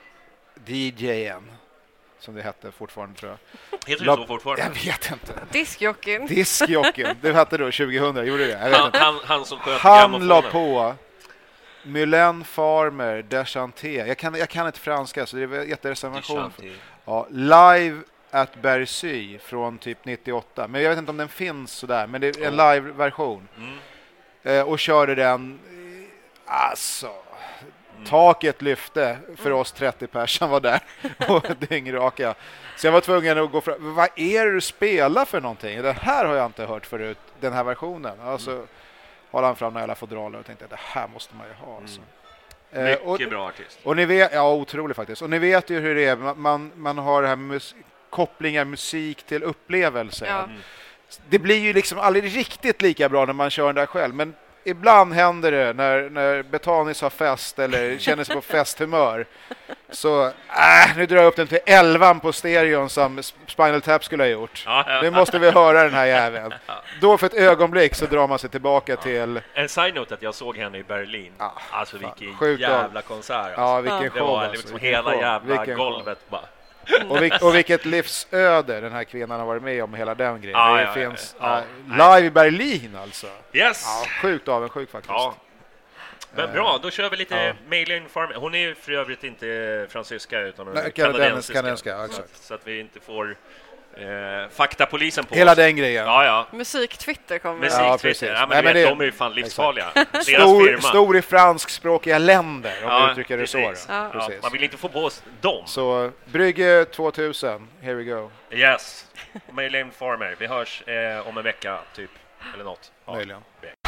[SPEAKER 5] D J:en. Som det hette fortfarande, tror jag.
[SPEAKER 6] Heter det så fortfarande?
[SPEAKER 5] Jag vet inte.
[SPEAKER 7] Diskjocken.
[SPEAKER 5] Diskjocken. Det hette då tjugohundra, gjorde det? Jag vet
[SPEAKER 6] han,
[SPEAKER 5] inte.
[SPEAKER 6] Han, han som sköt
[SPEAKER 5] Han la på Mylène Farmer, Deschanté. Jag kan, jag kan inte franska, så det är jättereservation. Ja, Live at Bercy från typ nittioåtta. Men jag vet inte om den finns sådär. Men det är en live-version. Mm. Eh, och körde den... Alltså... Taket lyfte för oss trettio personer var där och dyngraka. Så jag var tvungen att gå fram. Vad är det du spelar för någonting? Det här har jag inte hört förut, den här versionen. Alltså mm. håller han fram några fodraler och tänkte att det här måste man ju ha. Alltså.
[SPEAKER 6] Mm. Mycket
[SPEAKER 5] eh, och,
[SPEAKER 6] bra artist.
[SPEAKER 5] Och ni vet, ja, otroligt faktiskt. Och ni vet ju hur det är. Man, man har det här med mus- kopplingar musik till upplevelse. Ja. Mm. Det blir ju liksom aldrig riktigt lika bra när man kör den där själv. Men ibland händer det när, när Betanis har fest eller känner sig på festhumör. Så äh, nu drar jag upp den till elvan på stereon som Spinal Tap skulle ha gjort. Ja, ja. Nu måste vi höra den här jäveln. Ja. Då för ett ögonblick så drar man sig tillbaka ja. till...
[SPEAKER 6] En side note att jag såg henne i Berlin. Ja, alltså vilken
[SPEAKER 5] Sjukt
[SPEAKER 6] jävla konsert. Alltså.
[SPEAKER 5] Ja, vilken
[SPEAKER 6] det
[SPEAKER 5] show.
[SPEAKER 6] var
[SPEAKER 5] Alltså.
[SPEAKER 6] liksom hela show. Jävla vilken golvet show. Bara.
[SPEAKER 5] Och, vil- och vilket livsöde den här kvinnan har varit med om, hela den grejen.
[SPEAKER 6] Ah,
[SPEAKER 5] det
[SPEAKER 6] ja,
[SPEAKER 5] finns
[SPEAKER 6] ja,
[SPEAKER 5] ja. uh, live i Berlin alltså.
[SPEAKER 6] Yes.
[SPEAKER 5] Ja, sjukt avundsjuk faktiskt. Ja.
[SPEAKER 6] Men bra, då kör vi lite ja. Mailing Farm. Hon är ju för övrigt inte fransyska utan Nej, kanadensiska.
[SPEAKER 5] kanadensiska ja,
[SPEAKER 6] så, så att vi inte får eh, faktapolisen på
[SPEAKER 5] hela
[SPEAKER 6] oss.
[SPEAKER 5] Den grejen.
[SPEAKER 6] Ja, ja.
[SPEAKER 7] Musik-Twitter kommer.
[SPEAKER 6] Musik-Twitter. Ja, ja, men Nej, men vet, det, de är ju fan livsfarliga.
[SPEAKER 5] Stor, stor i franskspråkiga länder, om ja, du uttrycker det så.
[SPEAKER 6] Ja. Ja, man vill inte få på oss dem.
[SPEAKER 5] Så Brygge tvåtusen, here we go.
[SPEAKER 6] Yes, Mailing Farmer. Vi hörs eh, om en vecka, typ. Eller något. Ja.
[SPEAKER 5] Möjligen.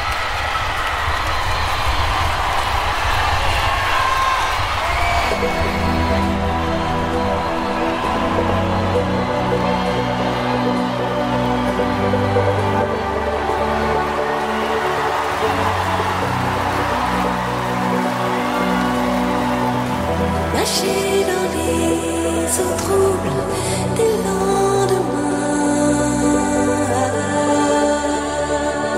[SPEAKER 10] Nager dans les eaux troubles des lendemains.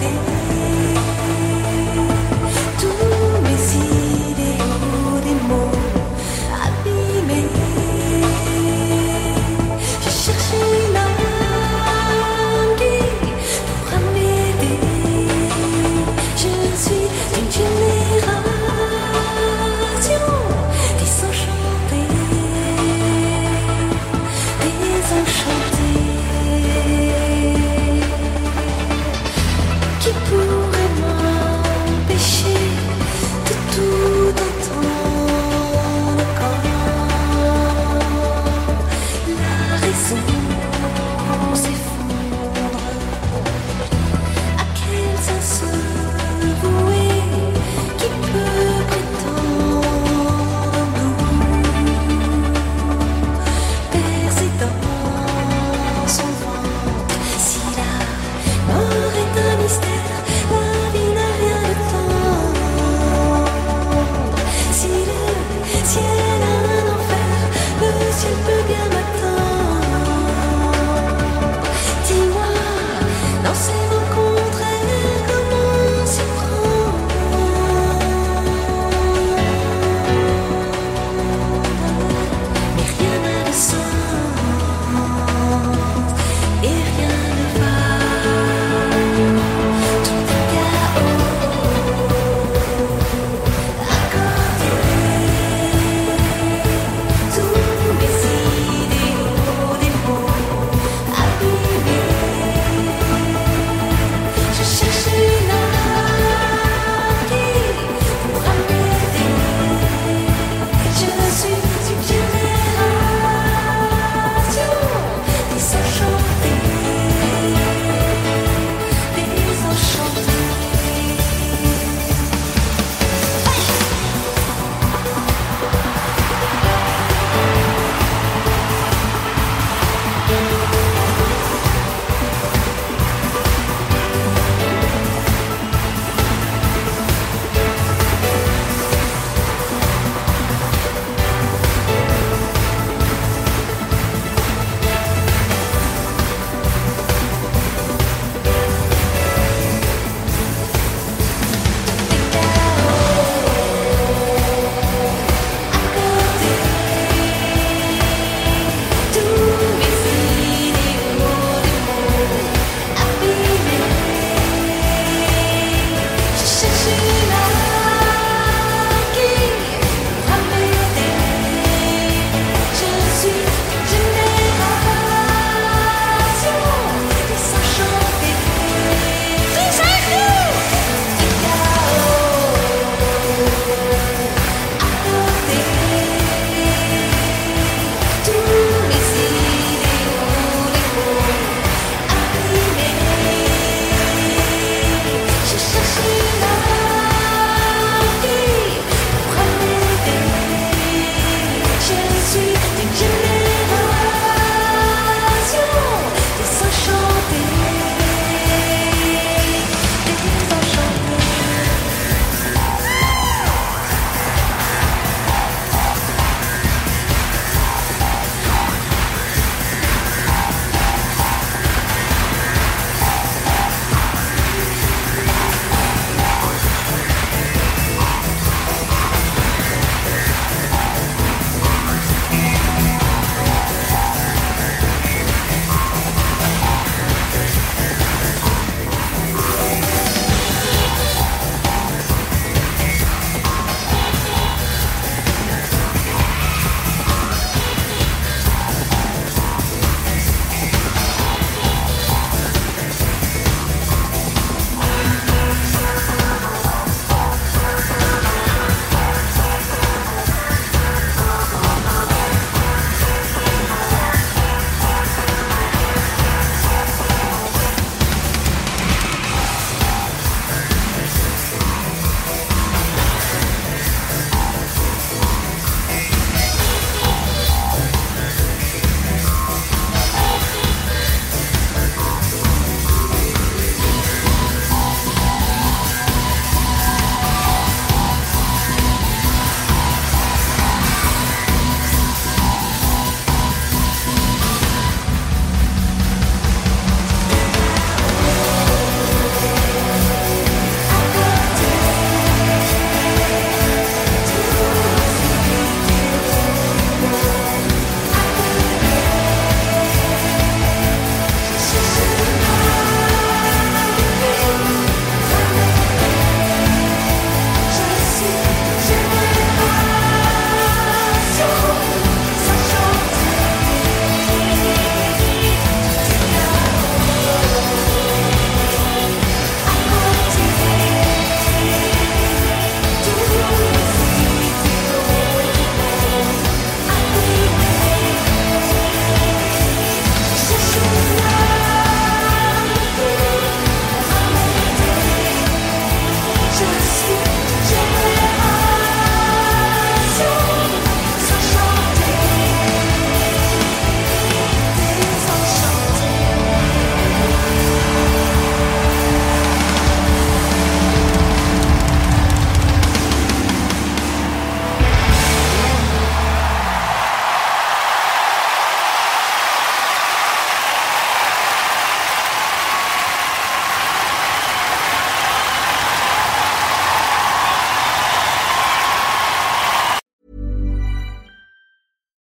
[SPEAKER 10] tous mes idéaux, des mots abîmés. J'ai cherché une anguille pour m'aider. Je suis d'une génération désenchantée, désenchantée. Qui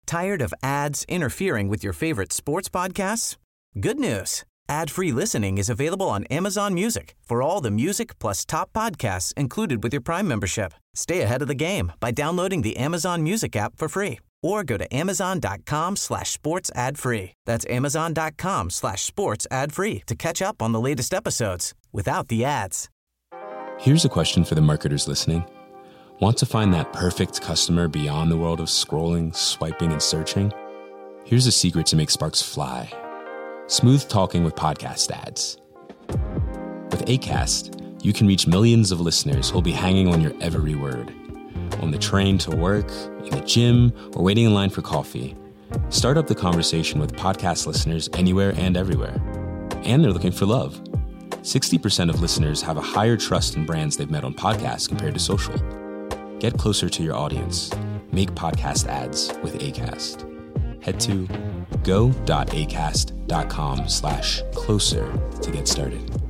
[SPEAKER 4] Tired of ads interfering with your favorite sports podcasts? Good news. Ad-free listening is available on Amazon Music for all the music plus top podcasts included with your Prime membership. Stay ahead of the game by downloading the Amazon Music app for free or go to amazon.com slash sports ad free. That's amazon.com slash sports ad free to catch up on the latest episodes without the ads.
[SPEAKER 11] Here's a question for the marketers listening. Want to find that perfect customer beyond the world of scrolling, swiping, and searching? Here's a secret to make sparks fly. Smooth talking with podcast ads. With Acast, you can reach millions of listeners who'll be hanging on your every word. On the train to work, in the gym, or waiting in line for coffee. Start up the conversation with podcast listeners anywhere and everywhere. And they're looking for love. sixty percent of listeners have a higher trust in brands they've met on podcasts compared to social. Get closer to your audience. Make podcast ads with Acast. Head to go.acast.com slash closer to get started.